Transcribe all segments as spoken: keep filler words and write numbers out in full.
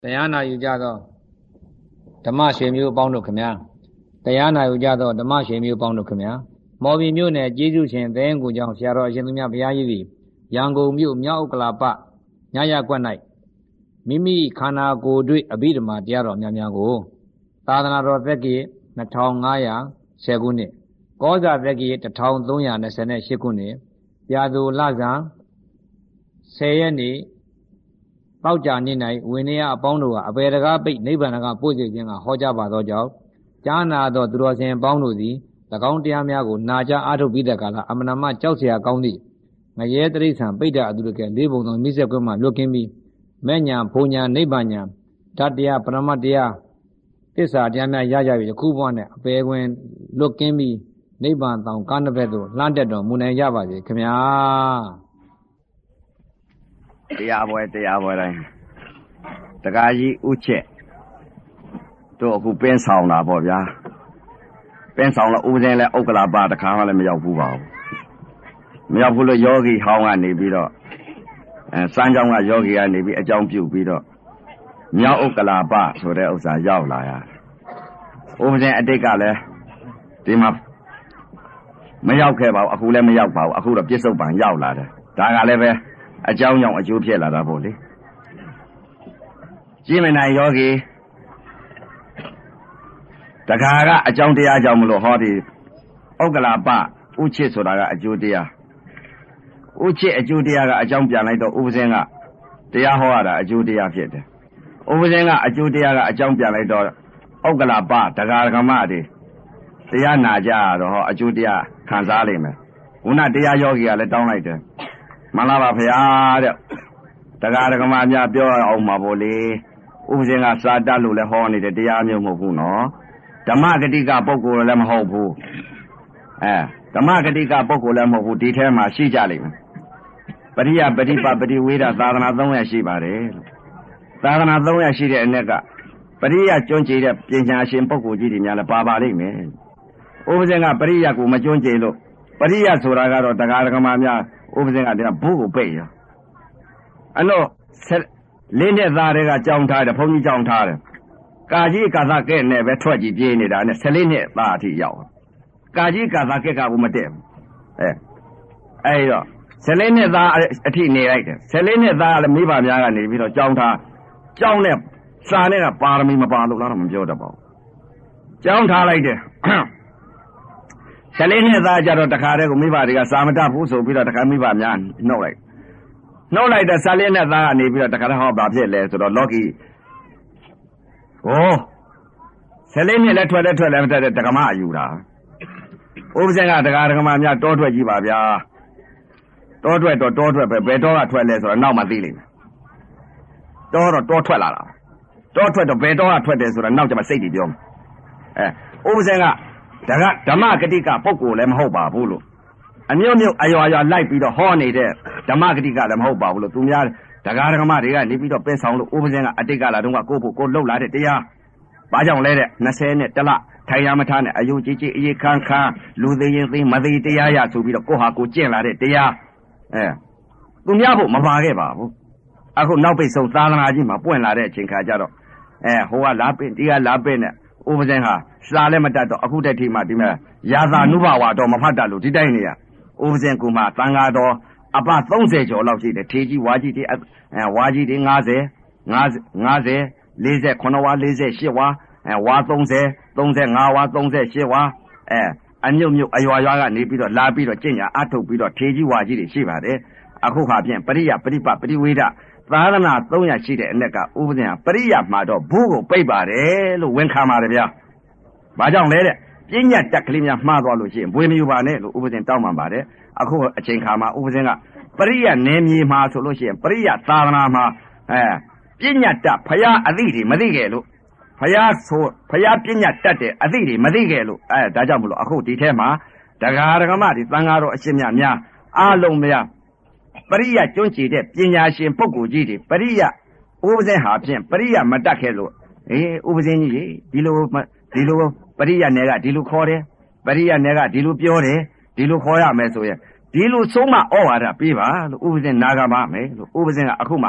တရားနာယူကြသောဓမ္မရွှေမျိုးအပေါင်းတို့ခင်ဗျာတရားနာယူကြသောဓမ္မရွှေမျိုးအပေါင်းတို့ခင်ဗျာမော်ဘီမြို့နယ်ကျေးဇူးရှင်သဲငူကျောင်းဆရာတော်အရှင်သူမြတ်ဘုရားကြီးသည်ရန်ကုန်မြို့မြောက်ဥက္ကလာပညရကွက်၌မိမိခန္ဓာကိုယ်တွေ့အဘိဓမ္မာတရားတော်များများကိုသာသနာတော်သက်ကြီးနှစ်ထောင်ငါးရာဆယ်ခုနှစ်ကောဇာသက်ကြီးတစ်ထောင်သုံးရာနှစ်ဆယ်ရှစ်ခုနှစ်ပြာသူလဆန်ဆယ်ရက်နေ့ပေါက်ကြနေ၌ဝိနည်းအပေါင်းတို့ကအပေတကားပိတ်နိဗ္ဗာန်ကပို့စေခြင်းကဟောကြားပါသောကြောင့်ကြားနာသောသူတော်စင်အပေါင်းတို့သည်၎င်းတရားများကိုနာကြားအားထုတ်ပြီးတဲ့ကာလအမနာမကြောက်เสียကောင်းသည့်ငရဲတိရစ္ဆာန်ပိဋ္ဌအတုရကဲလေးပုံသောမိစ္ဆေကွဲမှလွတ်ကင်းပြီးမဲ့ညာဘုံညာနိဗ္ဗာန်ညာဓာတ်တရားပရမတ်တရားသစ္စာတရားများရကြပြီခုဘဝနဲ့အပေခွင်လွတ်ကင်းပြီးနိဗ္ဗာန်တောင်ကားနှစ်ဘက်သို့လှမ်းတက်တော်မူနိုင်ကြပါစေခင်ဗျာတရားပွဲတရားပွဲတိုင်းတကားကြီးဥချက်တို့အခုပင်းဆောင်တာပေါ့ဗျာပင်းဆောင်တော့ဥပဇင်းလဲဥက္ကလာပတခါမှလည်းမရောက်ဘူးပါဘူးမရောက်ဘူးလို့ယောဂီဟောင်းကနေပြီးတော့အဲစမ်းကြောင်းကယောဂီကနေပြီးအကြောင်းပြုပြီးတော့မြောက်ဥက္ကလာပဆိုတဲ့ဥစ္စာရောက်လာရဥပဇင်းအတိတ်ကလည်းဒီမှာမရောက်ခဲ့ပါဘူးအခုလည်းမရောက်ပါဘူးအခုတော့ပြစ္ဆုတ်ပံရောက်လာတယ်ဒါကလည်းပဲအကြောင်းကြောင့်အကျိုးဖြစ်လာတာပေါ့လေကြည်မနိုင်ယောဂီတခါကအကြောင်းတရားကြောင့်မလို့ဟောဒီဥက္ကလာပဥချစ်ဆိုတာကအကျိုးတရားဥချစ်အကျိုးတရားကအကြောင်းပြန်လိုက်တော့ဥပဇင်းကတရားဟောရတာအကျိုးတရားဖြစ်တယ်ဥပဇင်းကအကျိုးတရားကအကြောင်းပြန်လိုက်တော့ဥက္ကလာပတခါကမတွေတရားနာကြတော့ဟောအကျိုးတရားခံစားလိမ့်မယ်ခုနတရားယောဂီကလည်းတောင်းလိုက်တယ်မလားပါဗျာတဲ့တရားဓမ္မများပြောအောင်ပါဗောလေဥပဇင်းကစာတတ်လို့လည်းဟောနေတဲ့တရားမျိုးမဟုတ်ဘူးနော်ဓမ္မဂတိကပုဂ္ဂိုလ်လည်းမဟုတ်ဘူးအဲဓမ္မဂတိကပုဂ္ဂိုလ်လည်းမဟုတ်ဘူးဒီထဲမှာရှိကြလိမ့်မယ်ပရိယပฏิပပฏิဝေဒသာသနာသုံးရပ်ရှိပါတယ်သာသနာသုံးရပ်ရှိတဲ့အ ਨੇ ကပရိယကျွမ်းကျင်တဲ့ပညာရှင်ပုဂ္ဂိုလ်ကြီးတွေများလည်းပါပါလိမ့်မယ်ဥပဇင်းကပရိယကိုမကျွမ်းကျင်လို့ပရိယဆိုတာကတော့တရားဓမ္မများဥပဇင်းကတည်းကဘိုးကိုပိတ်ရအဲ့တော့လေးနှစ်သားတွေကကြောင်းထားတယ်ဘုန်းကြီးကြောင်းထားတယ်ကာကြီးကာသကဲ့နဲ့ပဲထွက်ကြည့်ပြေးနေတာနဲ့ဆယ်လေးနှစ်သားအထိရောက်ကာကြီးကာသကဲ့ကဘူးမတည့်ဘူးအဲအဲ့တော့ဆယ်လေးနှစ်သားအထိနေလိုက်တယ်ဆယ်လေးနှစ်သားကလည်းမိဘများကနေပြီးတော့ကြောင်းထားကြောင်းနဲ့စာနဲ့ကပါရမီမပါလို့လားတော့မပြောတတ်ပါဘူးကြောင်းထားလိုက်တယ်ဆယ်လေးနှစ်သားကြတော့တခါတည်းကိုမိဘတွေကစာမတတ်ဘူးဆိုပြီးတော့တခါမိဘများနှုတ်လိုက်နှုတ်လိုက်တဲ့ဆယ်လေးနှစ်သားကနေပြီးတော့တခါတည်းဟောဘာဖြစ်လဲဆိုတော့လောကီဟောဆယ်လေးနှစ်လည်းထွက်လည်းထွက်လည်းမထွက်တဲ့ဒကမအယူတာဥပဇင်းကဒကာဒကမများတောထွက်ကြည့်ပါဗျာတောထွက်တော့တောထွက်ပဲဘယ်တောကထွက်လဲဆိုတော့နောက်မှသိလိမ့်မယ်တောတော့တောထွက်လာတာတောထွက်တော့ဘယ်တောကထွက်တယ်ဆိုတော့နောက်ကျမှစိတ်တွေပြောမယ်အဲဥပဇင်းကဒါကဓမ္မဂတိကပုဂ္ဂိုလ်လည်းမဟုတ်ပါဘူးလို့အမျိုးမျိုးအရွာရွာလိုက်ပြီးတော့ဟောနေတဲ့ဓမ္မဂတိကလည်းမဟုတ်ပါဘူးလို့သူများဒကာဒကမတွေကနေပြီးတော့ပင်းဆောင်လို့ဥပဇင်းကအတိတ်ကလာတော့ကကိုယ့်ဖို့ကိုလှုပ်လာတဲ့တရားဘာကြောင့်လဲတဲ့၂၀နဲ့တလထိုင်ရမထားနဲ့အယုကြီးကြီးအေးခန်းခန်းလူသေးရင်သေးမသေးတရားရဆိုပြီးတော့ကိုဟာကိုကျင့်လာတဲ့တရားအဲသူများဖို့မပါခဲ့ပါဘူးအခုနောက်ပိတ်ဆုံးသာသနာကြီးမှာပွင့်လာတဲ့အချိန်ခါကျတော့အဲဟိုကလာပင့်ဒီကလာပင့်နဲ့ဥပဇင်းဟာစာလည်းမတတ်တော့အခုတည်းထိမှဒီမဲ့ရာသာနုဘဝတော့မဖတ်တတ်လို့ဒီတိုင်းနေရဥပဇင်းကမှသံဃာတော်အပသုံးဆယ်ကျော်လောက်ရှိတယ်ထေကြီးဝါကြီးတွေအဲဝါကြီးတွေ၅၀ ၅၀ ၄၈ဝါ၄၈ဝါအဲဝါ၃၀ ၃၅ဝါ၃၈ဝါအဲအမြုပ်မြုပ်အရွာရွာကနေပြီးတော့လာပြီးတော့ကျင့်ညာအထုတ်ပြီးတော့ထေကြီးဝါကြီးတွေရှိပါတယ်အခုခါဖြင့်ပရိယပရိပပရိဝေဒသာသနာသုံးရပ်ရှိတဲ့အ ਨੇ ကဥပဇင်းကပရိယမှာတော့ဘူးကိုပိတ်ပါတယ်လို့ဝန်ခံပါတယ်ဗျာဘာကြောင့်လဲတဲ့ပညာတက်ကလေးများမှားသွားလို့ရှိရင်ဘွေမယူပါနဲ့လို့ဥပဇင်းတောင်းပန်ပါတယ်အခုအချိန်ခါမှာဥပဇင်းကပရိယနယ်မြေမှာဆိုလို့ရှိရင်ပရိယသာသနာမှာအဲပညာတတ်ဖရာအသိတွေမသိခဲ့လို့ဖရာဆိုဖရာပညာတတ်တဲ့အသိတွေမသိခဲ့လို့အဲဒါကြောင့်မလို့အခုဒီထဲမှာဒကာဒကမတွေသံဃာတော်အရှင်မြတ်များအားလုံးများပရိယကျွန်းကျင်တဲ့ပညာရှင်ပုဂ္ဂိုလ်ကြီးတွေပရိယဥပဇင်းဟာဖြင့်ပရိယမတတ်ခဲ့လို့အေးဥပဇင်းကြီးဒီလိုဒီလိုပရိယနယ်ကဒီလိုခေါ်တယ်ပရိယနယ်ကဒီလိုပြောတယ်ဒီလိုခေါ်ရမယ်ဆိုရင်ဒီလိုဆုံးမဩဝါဒပေးပါလို့ဥပဇင်းနာဂပါမယ်လို့ဥပဇင်းကအခုမှ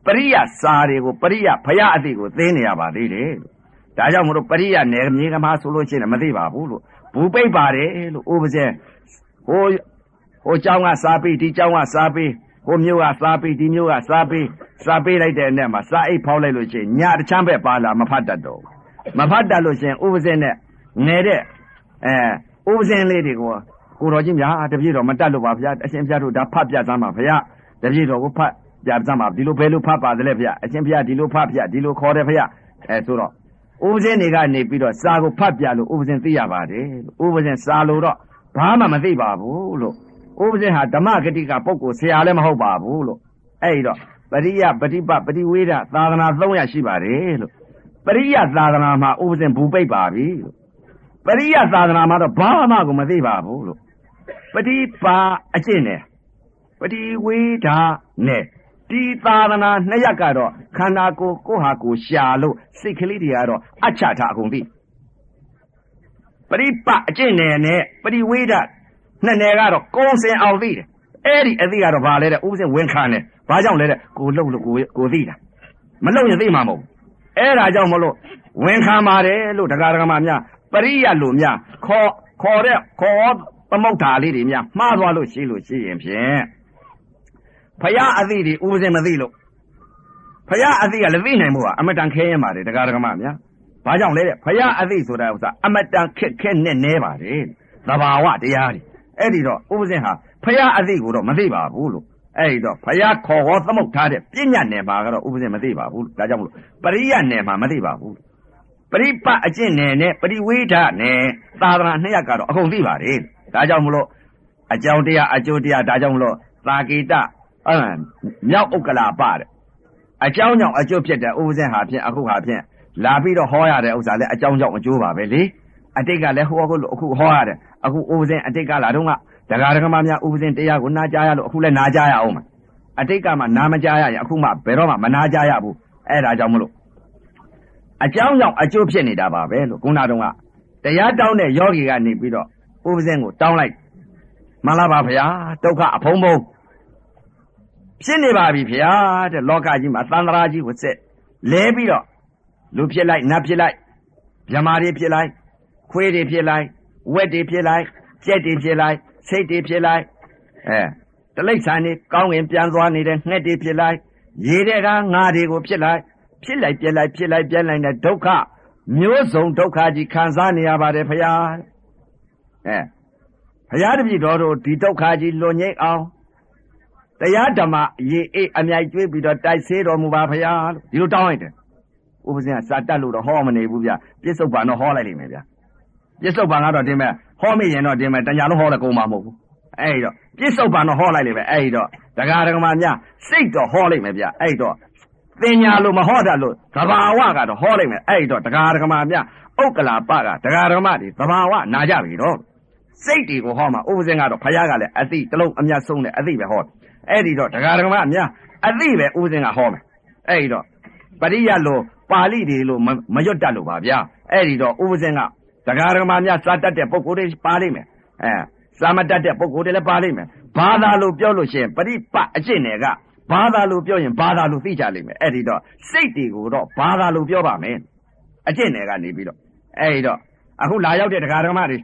ပရိယစာတွေကိုပရိယဖယားအသိကိုသိနေရပါသေးတယ်လို့ဒါကြောင့်မလို့ပရိယနယ်မြေကမှာဆိုလို့ရှိရင်မသိပါဘူးလို့ဘူပိတ်ပါတယ်လို့ဥပဇင်းဟိုဟိုเจ้าကစားပြီးဒီเจ้าကစားပြီးဟိုမျိုးကစားပြီးဒီမျိုးကစားပြီးစားပေးလိုက်တဲ့နဲ့မှာစားအိတ်ဖောက်လိုက်လို့ရှိရင်ညတချမ်းပဲပါလာမဖတ်တတ်တော့မဖတ်တတ်လို့ရှိရင်ဥပဇင်းနဲ့ငယ်တဲ့အဲဥပဇင်းလေးတွေကိုကိုတော်ကြီးများတပြည့်တော်မတတ်လို့ပါဗျာအရှင်ဘုရားတို့ဒါဖတ်ပြစမ်းပါဗျာတပြည့်တော်ကိုဖတ်ပြစမ်းပါဒီလိုဘယ်လိုဖတ်ပါသလဲဗျာအရှင်ဘုရားဒီလိုဖတ်ဗျာဒီလိုခေါ်တယ်ဗျာအဲဆိုတော့ဥပဇင်းတွေကနေပြီးတော့စာကိုဖတ်ပြလို့ဥပဇင်းသိရပါတယ်လို့ဥပဇင်းစာလို့တော့ဘာမှမသိပါဘူးလို့ဥပဇင်းဟာဓမ္မဂတိကပုဂ္ဂိုလ်ဆရာလည်းမဟုတ်ပါဘူးလို့အဲ့တော့ပရိယပฏิပတ်ပฏิဝေဒသာသနာသုံးရရှိပါတယ်လို့ပရိယသာသနာမှာဥပဇင်းဘူပိတ်ပါပြီလို့ပရိယသာသနာမှာတော့ဘာမှကိုမသိပါဘူးလို့ပฏิပါအကျင့်နဲ့ပฏิဝေဒနဲ့ဒီသာသနာနှစ်ရပ်ကတော့ခန္ဓာကိုယ်ကိုယ်ဟာကိုယ်ရှာလို့စိတ်ကလေးတွေကတော့အချထအကုန်သိပရိပအကျင့်နယ်နဲ့ပฏิဝေဒနှစ်နယ်ကတော့ကုံစင်အောင်သိတယ်အဲ့ဒီအသိကတော့ဘာလဲတဲ့ဥပဇင်းဝင်ခံတယ်ဘာကြောင့်လဲတဲ့ကိုလှုပ်လို့ကိုကိုသိတာမလှုပ်ရင်သိမှာမဟုတ်အဲ့ဒါကြောင့်မလို့ဝင်ခံပါတယ်လို့တရားဓမ္မများပရိယလို့များခေါ်ခေါ်တဲ့ခေါ်သမုဋ္ဌာလေးတွေများမှားသွားလို့ရှိလို့ရှိရင်ဖြင့်ဖယားအသိတွေဥပဇင်းမသိလို့ဖယားအသိကလည်းသိနိုင်မှုကအမတန်ခဲရင်ပါတယ်တရားဓမ္မများဘာကြောင့်လဲတဲ့ဖယားအသိဆိုတာဥစ္စာအမတန်ခက်ခဲနဲ့နဲပါတယ်သဘာဝတရားတွေအဲ့ဒီတော့ဥပဇင်းဟာဖယားအသိကိုတော့မသိပါဘူးလို့အဲ့ဒီတော့ဖယားခေါ်ဟောသမုတ်ထားတဲ့ပညာနယ်မှာကတော့ဥပဇင်းမသိပါဘူးလို့ဒါကြောင့်မလို့ပရိယနယ်မှာမသိပါဘူးပရိပအကျင့်နယ်နဲ့ပရိဝေဒနယ်သာသနာနှစ်ရပ်ကတော့အကုန်သိပါတယ်ဒါကြောင့်မလို့အကြောင်းတရားအကျိုးတရားဒါကြောင့်မလို့သာကေတအဲမြောက်ဥက္ကလာပတဲ့အကြောင်းကြောင့်အကျိုးဖြစ်တဲ့ဥပဇင်းဟာဖြင့်အခုဟာဖြင့်လာပြီးတော့ဟောရတဲ့ဥစ္စာလည်းအကြောင်းကြောင့်အကျိုးပါပဲလေအတိတ်ကလည်းဟောကိုလို့အခုဟောရတယ်အခုဥပဇင်းအတိတ်ကလာတော့ကဒကာဒကမများဥပဇင်းတရားကိုနားကြားရလို့အခုလည်းနားကြားရအောင်မအတိတ်ကမှနားမကြားရရင်အခုမှဘယ်တော့မှမနားကြားရဘူးအဲ့ဒါကြောင့်မလို့အကြောင်းကြောင့်အကျိုးဖြစ်နေတာပါပဲလို့ခုနတုန်းကတရားတောင်းတဲ့ယောဂီကနေပြီးတော့ဥပဇင်းကိုတောင်းလိုက်မှန်လားပါဗျာဒုက္ခအဖုံးဖုံးဖြစ်နေပါပြီဗျာတဲ့လောကကြီးမှာသန္တရာကြီးကိုဆက်လဲပြီးတော့လူဖြစ်လိုက်နတ်ဖြစ်လိုက်မြမာတွေဖြစ်လိုက်ခွေးတွေဖြစ်လိုက်ဝက်တွေဖြစ်လိုက်ကြက်တွေဖြစ်လိုက်စိတ်တွေဖြစ်လိုက်အဲတလိ္ဆာနေကောင်းငင်ပြန်သွားနေတဲ့ငှက်တွေဖြစ်လိုက်ရေတဲ့ကငါတွေကိုဖြစ်လိုက်ဖြစ်လိုက်ပြက်လိုက်ဖြစ်လိုက်ပြက်လိုက်တဲ့ဒုက္ခမျိုးစုံဒုက္ခကြီးခံစားနေရပါတယ်ဗျာအဲဘုရားတပည့်တော်တို့ဒီဒုက္ခကြီးလွန်ငြိမ်းအောင်တရားဓမ္မရေအေးအမြိုက်ကျွေးပြီးတော့တိုက်ဆေးတော်မူပါဗျာလို့ဒီလိုတောင်းလိုက်တယ်ဥပဇင်းကစာတတ်လို့တော့ဟောမနေဘူးဗျပြစ္ဆုတ်ပံတော့ဟောလိုက်လိမ့်မယ်ဗျပြစ္ဆုတ်ပံကတော့တင်မဲ့ဟောမိရင်တော့တင်မဲ့တညာလုံးဟောတယ်ကုန်မှာမဟုတ်ဘူးအဲ့တော့ပြစ္ဆုတ်ပံတော့ဟောလိုက်လိမ့်မယ်အဲ့တော့ဒကာဒကမများစိတ်တော့ဟောလိုက်မယ်ဗျအဲ့တော့သင်ညာလို့မဟောတတ်လို့သဘာဝကတော့ဟောလိုက်မယ်အဲ့တော့ဒကာဒကမများဥက္ကလာပကဒကာဒကမတွေသဘာဝနာကြပြီတော့စိတ်တွေကိုဟောမှာဥပဇင်းကတော့ဖယားကလည်းအသိတလုံးအမြတ်ဆုံးတယ်အသိပဲဟောအဲ့ဒီတော့ဒကာဒကမများအသိပဲဥပဇင်းကဟောမယ်အဲ့ဒီတော့ပရိယလို့ပါဠိတွေလို့မရွတ်တတ်လို့ပါဗျာအဲ့ဒီတော့ဥပဇင်းကဒကာဒကမများစာတတ်တဲ့ပုဂ္ဂိုလ်တွေပါလိမ့်မယ်အဲစာမတတ်တဲ့ပုဂ္ဂိုလ်တွေလည်းပါလိမ့်မယ်ဘာသာလို့ပြောလို့ရှိရင်ပရိပအကျင့်တွေကဘာသာလို့ပြောရင်ဘာသာလို့သိကြလိမ့်မယ်အဲ့ဒီတော့စိတ်တွေကိုတော့ဘာသာလို့ပြောပါမယ်အကျင့်တွေကနေပြီးတော့အဲ့ဒီတော့အခုလာရောက်တဲ့ဒကာဒကမတွေ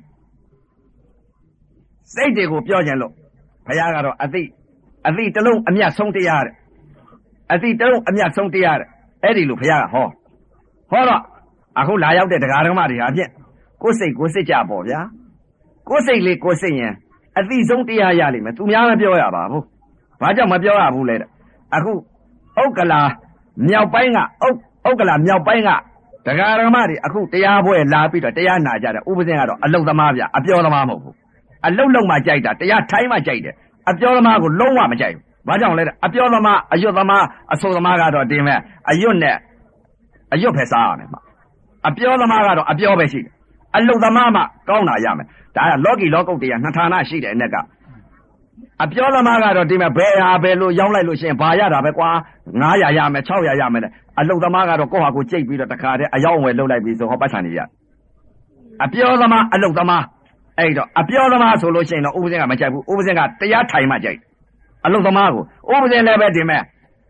စိတ်တွေကိုပြောကြလို့ဘုရားကတော့အသိအသိတလုံးအမြတ်ဆုံးတရားတဲ့အသိတလုံးအမြတ်ဆုံးတရားတဲ့အဲ့ဒီလိုဘုရားကဟောဟောတော့အခုလာရောက်တဲ့ဒကာဒကမတွေဟာဖြင့်ကိုယ်စိတ်ကိုယ်စိတ်ကြပေါ့ဗျာကိုယ်စိတ်လေးကိုယ်စိတ်ရင်အသိဆုံးတရားရလိမ့်မယ်သူများမပြောရပါဘူးဘာကြောင့်မပြောရဘူးလဲတဲ့အခုဥက္ကလာမြောက်ပိုင်းကဥဥက္ကလာမြောက်ပိုင်းကဒကာဒကမတွေအခုတရားပွဲလာပြီးတော့တရားနာကြတယ်ဥပဇင်းကတော့အလုတ်သမားဗျအပြောသမားမဟုတ်ဘူးအလုတ်လုံးမှကြိုက်တာတရားထိုင်းမှကြိုက်တယ်အပြောသမားကိုလုံးဝမကြိုက်ဘူးဘာကြောင့်လဲတဲ့အပြောသမားအယွတ်သမားအဆိုသမားကတော့တင်မဲ့အယွတ်နဲ့အယွတ်ပဲစားရမယ်မှာအပြောသမားကတော့အပြောပဲရှိတယ်အလုတ်သမားမှကောင်းတာရမယ်ဒါကလောကီလောကုတ်တရားနှစ်ဌာနရှိတယ်အ ਨੇ ကအပြောသမားကတော့တင်မဲ့ဘယ်ဟာပဲလို့ရောင်းလိုက်လို့ရှိရင်ဘာရတာပဲကွာငါးရာရမယ်ခြောက်ရာရမယ်အလုတ်သမားကတော့ကိုယ့်ဟာကိုကြိတ်ပြီးတော့တခါတည်းအယောင်းဝယ်လုပ်လိုက်ပြီးဆိုဟောပတ်ချန်နေရအပြောသမားအလုတ်သမားအဲ့တော့အပြောသမားဆိုလို့ရှိရင်တော့ဥပဇင်းကမကြိုက်ဘူးဥပဇင်းကတရားထိုင်မှကြိုက်အလုတ်သမားကိုဥပဇင်းလည်းပဲတင်မဲ့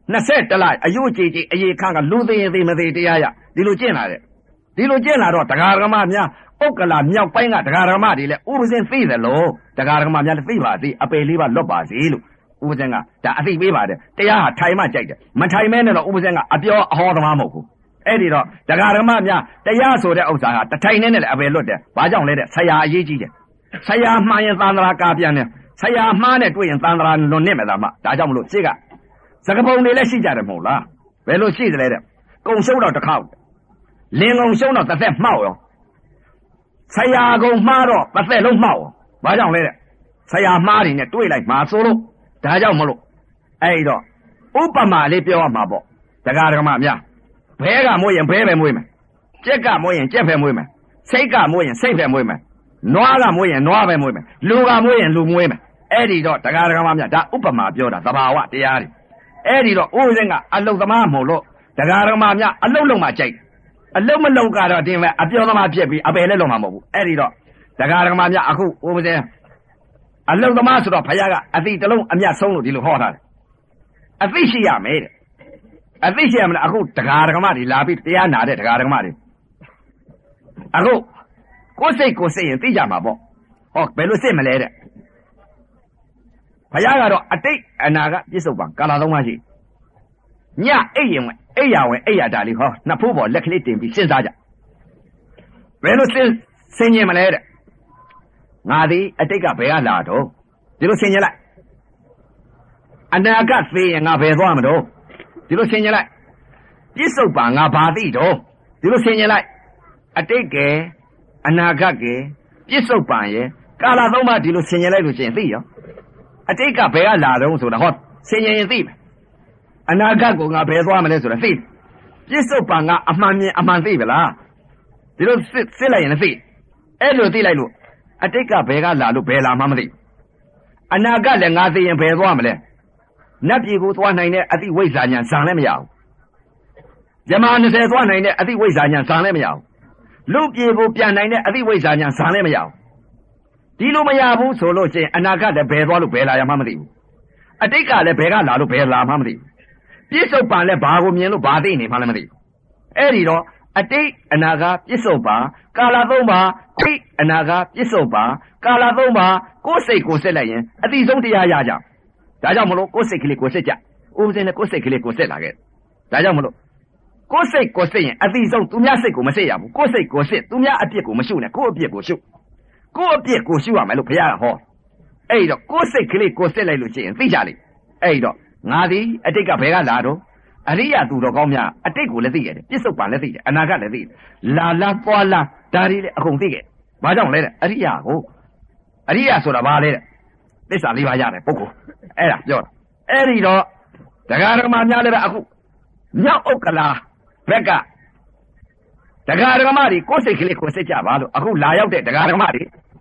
နှစ်ဆက်တလိုက်အယုကြည်ကြည်အေခန့်ကလူသေးသေးမသေးတရားရဒီလိုကျင့်လာတယ်ဒီလိုကျင့်လာတော့တရားဓမ္မများဥက္ကလာမြောက်ပိုင်းကတရားဓမ္မတွေလည်းဥပဇင်းသိတယ်လို့တရားဓမ္မများလည်းသိပါသေးအပေလေးပါလွတ်ပါစေလို့ဥပဇင်းကဒါအသိပေးပါတယ်တရားဟာထိုင်မှကြိုက်တယ်မထိုင်မဲနဲ့တော့ဥပဇင်းကအပြောအဟောသမားမဟုတ်ဘူးအဲ့ဒီတော့တရားဓမ္မများတရားဆိုတဲ့ဥစ္စာဟာတထိုင်နဲ့လည်းအပေလွတ်တယ်ဘာကြောင့်လဲတဲ့ဆရာအရေးကြီးတယ်ဆရာမှားရင်သံဃာကာပြန်တယ်ဆရာမှားနဲ့တွေ့ရင်သံဃာလွန်နေမယ်သားမဒါကြောင့်မလို့ရှေ့ကစကပုံတွေလည်းရှိကြတယ်မဟုတ်လားဘယ်လိုရှိတယ်လဲတဲ့ကုံရှုံးတော့တစ်ခေါက်လင်ကုံရှုံးတော့တစ်သက်မှောက်ရောဆရာကုံမှားတော့တစ်သက်လုံးမှောက်ရောဘာကြောင့်လဲတဲ့ဆရာမှားတွေနဲ့တွေ့လိုက်မှာဆိုလို့ဒါကြောင့်မလို့အဲ့တော့ဥပမာလေးပြောရမှာပေါ့တရားဓမ္မများဘဲကမွေးရင်ဘဲပဲမွေးမယ်ကြက်ကမွေးရင်ကြက်ပဲမွေးမယ်စိတ်ကမွေးရင်စိတ်ပဲမွေးမယ်နွားကမွေးရင်နွားပဲမွေးမယ်လူကမွေးရင်လူမွေးမယ်အဲ့ဒီတော့တရားဓမ္မများဒါဥပမာပြောတာသဘာဝတရားတွေအဲ့ဒီတော့ဥစဉ်ကအလုတ်သမားမဟုတ်လို့တရားဓမ္မများအလုတ်လုံးမှကြိုက်အလုတ်မလုံးကတော့တင်ပဲအပြောသမားဖြစ်ပြီးအပယ်လည်းလုံးမှာမဟုတ်ဘူးအဲ့ဒီတော့တရားဓမ္မများအခုဥစဉ်အလုတ်သမားဆိုတော့ဘုရားကအသိတလုံးအမြတ်ဆုံးလို့ဒီလိုဟောထားတယ်အသိရှိရမယ်တဲ့အသိရှိရမလားအခုတရားဓမ္မတွေလာပြီးတရားနာတဲ့တရားဓမ္မတွေအခုကိုယ်စိတ်ကိုယ်စိတ်ရင်သိကြမှာပေါ့ဟောဘယ်လိုစိတ်မလဲတဲ့ဘုရားကတော့အတိတ်အနာကပြစ္ဆုတ်ပံကာလသုံးပါးရှိညအိပ်ရင်ဝင်အိပ်ရဝင်အိပ်ရတာလေးဟောနှစ်ဖိုးပေါ်လက်ကလေးတင်ပြီးစဉ်းစားကြဘယ်လိုစဉ်းဆင်ញင်မလဲတဲ့ငါသည်အတိတ်ကဘယ်ကလာတော့ဒီလိုဆင်ញင်လိုက်အနာကသေရင်ငါဘယ်သွားမလို့ဒီလိုဆင်ញင်လိုက်ပြစ္ဆုတ်ပံငါဘာသိတော့ဒီလိုဆင်ញင်လိုက်အတိတ်ကအနာဂတ်ကပြစ္ဆုတ်ပံရဲ့ကာလသုံးပါးဒီလိုဆင်ញင်လိုက်လို့ရှိရင်သိရောအတိတ်ကဘယ်ကလာတော့ဆိုတာဟောဆင်ញင်ရင်သိမယ်အနာဂတ်ကိုငါဘယ်သွားမလဲဆိုတာသိပြစ္ဆုတ်ပံကအမှန်မြင်အမှန်သိဗလားဒီလိုစစ်စစ်လိုက်ရင်လည်းသိအဲ့လိုသိလိုက်လို့အတိတ်ကဘယ်ကလာလို့ဘယ်လာမှမသိအနာဂတ်လည်းငါသိရင်ဘယ်သွားမလဲနတ်ပြည်ကိုသွားနိုင်တဲ့အသိဝိဇ္ဇာဉာဏ်ဇံလည်းမရဘူးဇမနှစ်ဆယ်သွားနိုင်တဲ့အသိဝိဇ္ဇာဉာဏ်ဇံလည်းမရဘူးလူပြေကိုပြန်နိုင်တဲ့အသိဝိဇ္ဇာဉာဏ်ဇံလည်းမရဘူးဒီလိုမရဘူးဆိုလို့ချင်းအနာဂတ်လည်းဘယ်သွားလို့ဘယ်လာရမှမသိဘူးအတိတ်ကလည်းဘယ်ကလာလို့ဘယ်လာမှမသိဘူးပြစ္ဆုတ်ပံလည်းဘာကိုမြင်လို့ဘာသိနေမှလည်းမသိဘူးအဲ့ဒီတော့အတိတ်အနာဂတ်ပြစ္ဆုတ်ပံကာလသုံးပါအတိတ်အနာဂတ်ပြစ္ဆုတ်ပံကာလသုံးပါကိုယ်စိတ်ကိုစစ်လိုက်ရင်အတိဆုံးတရားရကြဒါကြောင့်မလို့ကိုယ်စိတ်ကလေးကိုစစ်ကြဥပဇင်းနဲ့ကိုယ်စိတ်ကလေးကိုစစ်လာခဲ့ဒါကြောင့်မလို့ကိုယ်စိတ်ကိုစစ်ရင်အတိဆုံးသူများစိတ်ကိုမစစ်ရဘူးကိုယ်စိတ်ကိုစစ်သူများအပြစ်ကိုမရှုနဲ့ကိုယ်အပြစ်ကိုရှုကိုယ့်အပြစ်ကိုရှုရမယ်လို့ဘုရားကဟောအဲ့တော့ကိုယ်စိတ်ကလေးကိုစစ်လိုက်လို့ရှိရင်သိကြလိမ့်အဲ့တော့ငါသည်အတိတ်ကဘယ်ကလာတော့အရိယသူတော်ကောင်းများအတိတ်ကိုလည်းသိရတယ်ပြစ္ဆုတ်ပံလည်းသိတယ်အနာဂတ်လည်းသိတယ်လာလာပွာလာဒါတွေလည်းအကုန်သိခဲ့ဘာကြောင့်လဲတဲ့အရိယကိုအရိယဆိုတာဘာလဲတဲ့သစ္စာလေးပါးရတယ်ပုဂ္ဂိုလ်အဲ့ဒါပြောတာအဲ့ဒီတော့တရားဓမ္မများလည်းပဲအခုမြောက်ဥက္ကလာဘက်ကတရားဓမ္မတွေကိုယ်စိတ်ကလေးကိုစစ်ကြပါလို့အခုလာရောက်တဲ့တရားဓမ္မ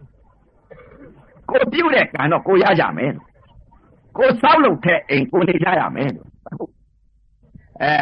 တွေကိုပြုတဲ့ကံတော့ကိုရကြမယ်ကိုစောက်လုပ်တဲ့အိမ်ကိုနေကြရမယ်အခုအဲ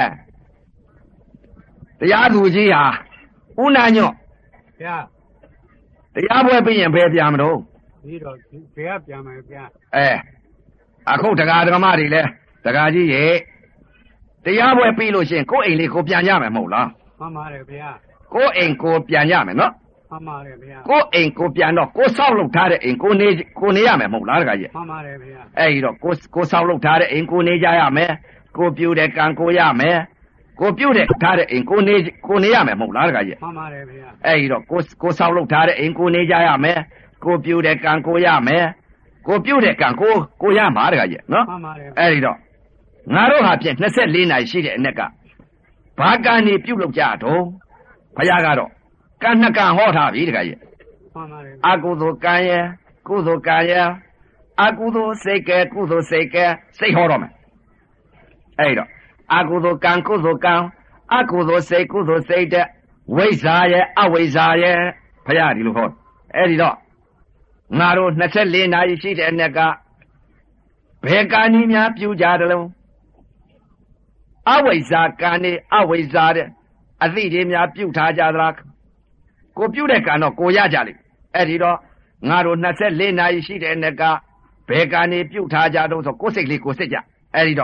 တရားသူကြီးဟာဥနာညော့ဗျာတရားပွဲပြီးရင်ဘယ်ပြန်မလို့ပြီးတော့ဘယ်ကပြန်မယ်ဗျာအဲအခုတရားဓမ္မတွေလဲတရားကြီးရဲ့တရားပွဲပြီးလို့ရှိရင်ကိုယ်အိမ်လေးကိုပြန်ရမယ်မဟုတ်လားမှန်ပါတယ်ဗျာကိုယ်အိမ်ကိုပြန်ရမယ်နော်မှန်ပါတယ်ဗျာကိုယ်အိမ်ကိုပြန်တော့ကိုစောက်လုပ်ထားတဲ့အိမ်ကိုနေကိုနေရမယ်မဟုတ်လားတခါကြီးမှန်ပါတယ်ဗျာအဲ့ဒီတော့ကိုကိုစောက်လုပ်ထားတဲ့အိမ်ကိုနေကြရမယ်ကိုပြူတဲ့ကံကိုရမယ်ကိုပြုတ်တဲ့ထားတဲ့အိမ်ကိုနေကိုနေရမယ်မဟုတ်လားတခါကြီးမှန်ပါတယ်ဗျာအဲ့ဒီတော့ကိုကိုစောက်လုပ်ထားတဲ့အိမ်ကိုနေကြရမယ်ကိုပြုတ်တဲ့ကံကိုရမယ်ကိုပြုတ်တဲ့ကံကိုကိုရမှာတခါကြီးနော်မှန်ပါတယ်အဲ့ဒီတော့ငါတို့ဟာဖြင့်နှစ်ဆက်လေးနိုင်ရှိတဲ့အ낵ကဘာကံနေပြုတ်လုပ်ကြတော့ဘုရားကတော့ကံနှစ်ကံဟောထားပြီတခါကြီးမှန်ပါတယ်အကုသိုလ်ကံရဲ့ကုသိုလ်ကံရဲ့အကုသိုလ်စိတ်ကဲကုသိုလ်စိတ်ကဲစိတ်ဟောတော့မယ်အဲ့တော့အကုသိုလ်ကံကုသိုလ်ကံအကုသိုလ်စိတ်ကုသိုလ်စိတ်တဲ့ဝိဇ္ဇာရဲ့အဝိဇ္ဇာရဲ့ဘုရားဒီလိုဟောအဲ့ဒီတော့ငါတို့နှစ်ဆက်လေးနာရီရှိတဲ့အ낵ကဘယ်ကံဤများပြုကြတယ်လုံးအဝိဇ္ဇာကံနေအဝိဇ္ဇာတဲ့အသိတွေများပြုထားကြသလားကိုပြုတဲ့ကံတော့ကိုရကြလိမ့်အဲ့ဒီတော့ငါတို့နှစ်ဆက်လေးနာရီရှိတဲ့အ낵ကဘယ်ကံနေပြုထားကြတော့ဆိုကိုယ်စိတ်လေးကိုစစ်ကြအဲ့ဒီတော့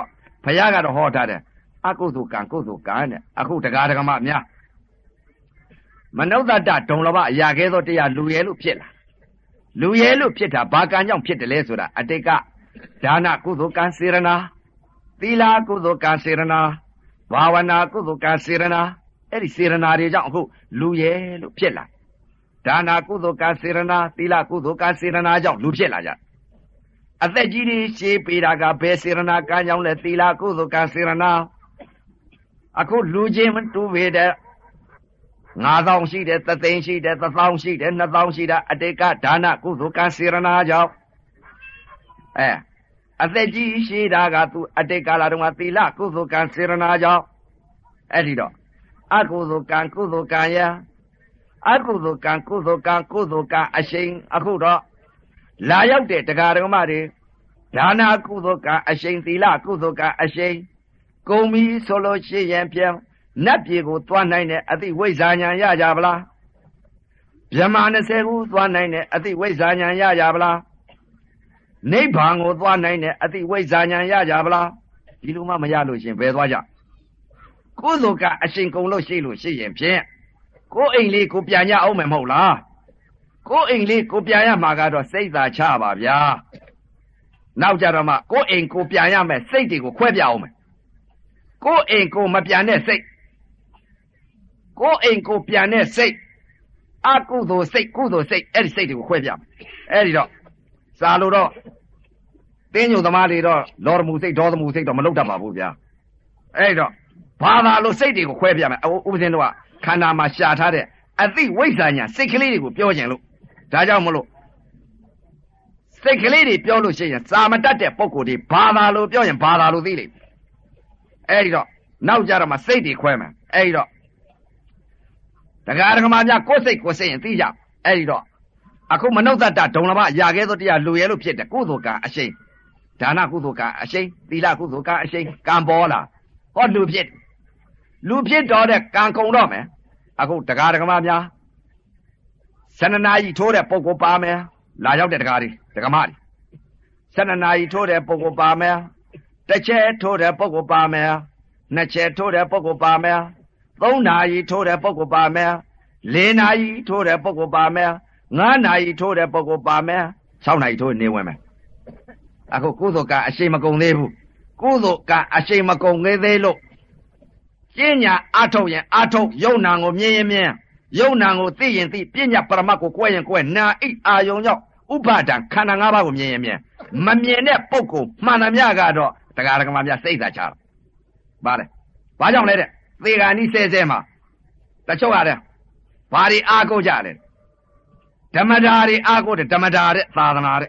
ဖယားကတော့ဟောထားတယ်အကုသိုလ်ကံကုသိုလ်ကံတဲ့အခုတရားဓမ္မများမနုဿတဒုံလဘအရာကဲသောတရားလူရဲလို့ဖြစ်လာလူရဲလို့ဖြစ်တာဘာကံကြောင့်ဖြစ်တယ်လဲဆိုတာအတိတ်ကဒါနကုသိုလ်ကံစေရနာသီလကုသိုလ်ကံစေရနာဘာဝနာကုသိုလ်ကံစေရနာအဲ့ဒီစေရနာတွေကြောင့်အခုလူရဲလို့ဖြစ်လာဒါနကုသိုလ်ကံစေရနာသီလကုသိုလ်ကံစေရနာကြောင့်လူဖြစ်လာကြအသက်ကြီးတွေရှေးပေးတာကဘယ်စေရနာကံကြောင့်လဲသီလကုသိုလ်ကံစေရနာအခုလူချင်းမတူပေတဲ့ငါးသောင်းရှိတယ်သသိန်းရှိတယ်သသောင်းရှိတယ်နှစ်သောင်းရှိတာအတိတ်ကဒါနကုသိုလ်ကံစေရနာကြောင့်အဲအသက်ကြီးရှိတာကသူအတိတ်ကာလတုန်းကသီလကုသိုလ်ကံစေရနာကြောင့်အဲ့ဒီတော့အကုသိုလ်ကံကုသိုလ်ကံယအကုသိုလ်ကံကုသိုလ်ကံကုသိုလ်ကံအရှိန်အခုတော့လာရောက်တဲ့တရားဓမ္မတွေဒါနကုသိုလ်ကံအရှိန်သီလကုသိုလ်ကံအရှိန်ကုန်ပြီဆိုလို့ရှိရင်ပြန်နတ်ပြည်ကိုသွားနိုင်တဲ့အသိဝိဇ္ဇာဉာဏ်ရကြဗလားဗြဟ္မာ၂၀ခုသွားနိုင်တဲ့အသိဝိဇ္ဇာဉာဏ်ရကြဗလားနိဗ္ဗာန်ကိုသွားနိုင်တဲ့အသိဝိဇ္ဇာဉာဏ်ရကြဗလားဒီလိုမှမရလို့ရှင်ဘယ်သွားကြကုသိုလ်ကအရှင်ကုန်လို့ရှိလို့ရှိရင်ဖြင့်ကိုယ်အိမ်လေးကိုပြန်ရအောင်မယ်မဟုတ်လားကိုယ်အိမ်လေးကိုပြန်ရမှာကတော့စိတ်သာချပါဗျာနောက်ကြတော့မှကိုယ်အိမ်ကိုပြန်ရမယ်စိတ်တွေကိုခွဲပြအောင်မယ်ကိုယ်အိမ်ကိုမပြန်တဲ့စိတ်ကိုယ်အိမ်ကိုပြန်တဲ့စိတ်အကုသိုလ်စိတ်ကုသိုလ်စိတ်အဲ့ဒီစိတ်တွေကိုခွဲပြမယ်အဲ့ဒီတော့စာလို့တော့တင်းညိုသမားတွေတော့လောရမှုစိတ်ဒေါသမှုစိတ်တော့မလုပ်တတ်ပါဘူးဗျာအဲ့ဒီတော့ဘာသာလို့စိတ်တွေကိုခွဲပြမယ်ဥပဇင်းတို့ကခန္ဓာမှာရှာထားတဲ့အသိဝိဇ္ဇာညာစိတ်ကလေးတွေကိုပြောကြင်လို့ဒါကြောင့်မလို့စိတ်ကလေးတွေပြောလို့ရှိရင်စာမတတ်တဲ့ပုံကိုယ်တွေဘာသာလို့ပြောရင်ဘာသာလို့သိလိမ့်မယ်အဲ့ဒီတော့နောက်ကြတော့မှစိတ်တွေခွဲမယ်အဲ့ဒီတော့တရားဓမ္မများကိုယ်စိတ်ကိုယ်စိတ်ရင်သိကြအဲ့ဒီတော့အခုမနုဿတဒုံလဘရာခဲသောတရားလူရဲလို့ဖြစ်တဲ့ကုသိုလ်ကံအရှိန်ဒါနကုသိုလ်ကံအရှိန်သီလကုသိုလ်ကံအရှိန်ကံပေါ်လာဟောလူဖြစ်လူဖြစ်တော့တဲ့ကံကုန်တော့မယ်အခုတရားဓမ္မများဆန္ဒနာကြီးထိုးတဲ့ပုဂ္ဂိုလ်ပါမယ်လာရောက်တဲ့တရားတွေဓမ္မတွေဆန္ဒနာကြီးထိုးတဲ့ပုဂ္ဂိုလ်ပါမယ်တစ်ချက်ထိုးတဲ့ပုဂ္ဂိုလ်ပါမယ်နှစ်ချက်ထိုးတဲ့ပုဂ္ဂိုလ်ပါမယ်သုံးနာရီထိုးတဲ့ပုဂ္ဂိုလ်ပါမယ်လေးနာရီထိုးတဲ့ပုဂ္ဂိုလ်ပါမယ်ငါးနာရီထိုးတဲ့ပုဂ္ဂိုလ်ပါမယ်၆နာရီထိုးနေဝင်မယ်အခုကုသိုလ်ကအရှိန်မကုန်သေးဘူးကုသိုလ်ကအရှိန်မကုန်သေးသေးလို့ကျင့်ညာအထုတ်ရင်အထုတ်ယုံနာကိုမြင်ရင်မြင်ယုံနာကိုသိရင်သိပညာပရမတ်ကိုကွဲရင်ကွဲနာဣအာယုံကြောင့်ဥပါဒံခန္ဓာ၅ပါးကိုမြင်ရင်မြင်မမြင်တဲ့ပုဂ္ဂိုလ်မှန်သမျှကတော့တရားဓမ္မများစိတ်သာချတာဗါလဲဘာကြောင့်လဲတဲ့သေဂာနိဆဲဆဲမှာတချို့ရတယ်ဘာတွေအားကိုးကြလဲဓမ္မတာတွေအားကိုးတယ်ဓမ္မတာတဲ့သာသနာတဲ့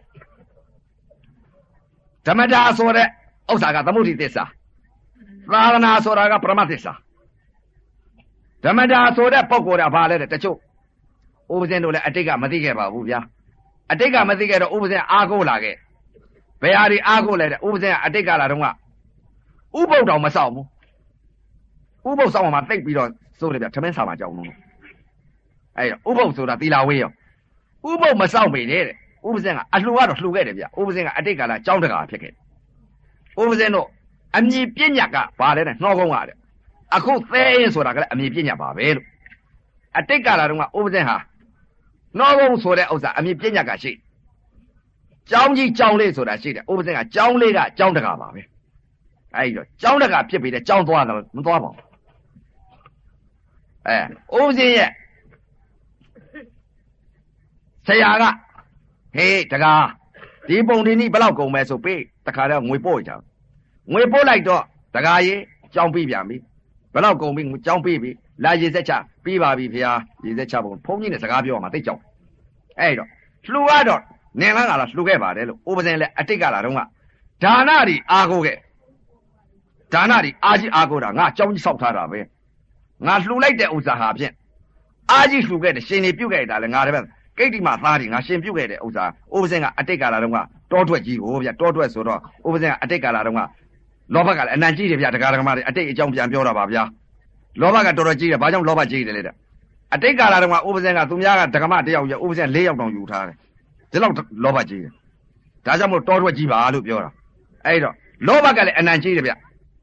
ဓမ္မတာဆိုတဲ့ဥစ္စာကသမုဒိသစ္စာသာသနာဆိုတာကပရမသစ္စာဓမ္မတာဆိုတဲ့ပုဂ္ဂိုလ်ကဘာလဲတဲ့တချို့ဥပဇင်းတို့လည်းအတိတ်ကမသိခဲ့ပါဘူးဗျာအတိတ်ကမသိခဲ့တော့ဥပဇင်းအားကိုးလာခဲ့ဘယ်ဟာတွေအားကိုးလဲတဲ့ဥပဇင်းကအတိတ်ကလာတော့ကဥပုပ်တော်မဆောက်ဘူးဥပုပ်ဆောက်မှတိတ်ပြီးတော့စိုးတယ်ဗျထမင်းစာမှာကြောက်လို့အဲ့တော့ဥပုပ်ဆိုတာသီလာဝေးရောဥပုပ်မဆောက်ပေနဲ့တဲ့ဥပဇင်းကအလှူကတော့လှူခဲ့တယ်ဗျဥပဇင်းကအတိတ်ကလာကြောင်းတကာဖြစ်ခဲ့ဥပဇင်းတို့အမြင်ပညာကဘာလဲတဲ့နှောကုန်းကတဲ့အခုသဲရင်ဆိုတာကလည်းအမြင်ပညာပါပဲလို့အတိတ်ကလာတော့ကဥပဇင်းဟာနှောကုန်းဆိုတဲ့ဥစ္စာအမြင်ပညာကရှိကြောင်းကြီးကြောင်းလေးဆိုတာရှိတယ်ဥပဇင်းကကြောင်းလေးကကြောင်းတကာပါပဲအဲ့တော့ကြောင်းတကာဖြစ်ပြီးတဲ့ကြောင်းသွားတယ်မသွားပါဘူးအဲဥပဇင်းရဲ့ဆရာကဟေးတကားဒီပုံဒီနည်းဘယ်လောက်ကုန်မဲဆိုပေးတခါတော့ငွေပို့ကြငွေပို့လိုက်တော့တကားကြီးကြောင်းပြီးပြန်ပြီဘယ်လောက်ကုန်ပြီကြောင်းပြီးပြီလာရေစက်ချပြီးပါပြီဖေဟာရေစက်ချပုံဖုန်းကြီးနဲ့စကားပြောမှသိကြောက်အဲ့တော့လှူရတော့နင်လန်းကလာလှူခဲ့ပါတယ်လို့ဥပဇင်းလည်းအတိတ်ကလာတော့ကဒါနတွေအားကိုးခဲ့ဒါနတွေအားကြီးအားကိုးတာငါကြောင်းကြီးဆောက်ထားတာပဲငါလှူလိုက်တဲ့ဥစ္စာဟာဖြင့်အားကြီးလှူခဲ့တယ်ရှင်နေပြုတ်ခဲ့တာလေငါတပည့်ကိတ္တိမသားတွေငါရှင်ပြုတ်ခဲ့တဲ့ဥစ္စာဥပဇင်းကအတိတ်ကလာတော့ကတောထွက်ကြီးကိုဗျတောထွက်ဆိုတော့ဥပဇင်းကအတိတ်ကလာတော့ကလောဘကလည်းအနံကြီးတယ်ဗျတရားဓမ္မတွေအတိတ်အကြောင်းပြန်ပြောတာပါဗျာလောဘကတော်တော်ကြီးတယ်ဘာကြောင့်လောဘကြီးတယ်လဲတဲ့အတိတ်ကလာတော့ကဥပဇင်းကသူများကဓမ္မတယောက်ရဥပဇင်း၄ယောက်တောင်ယူထားတယ်ဒီလောက်လောဘကြီးတယ်ဒါကြောင့်မို့တောထွက်ကြီးပါလို့ပြောတာအဲ့တော့လောဘကလည်းအနံကြီးတယ်ဗျ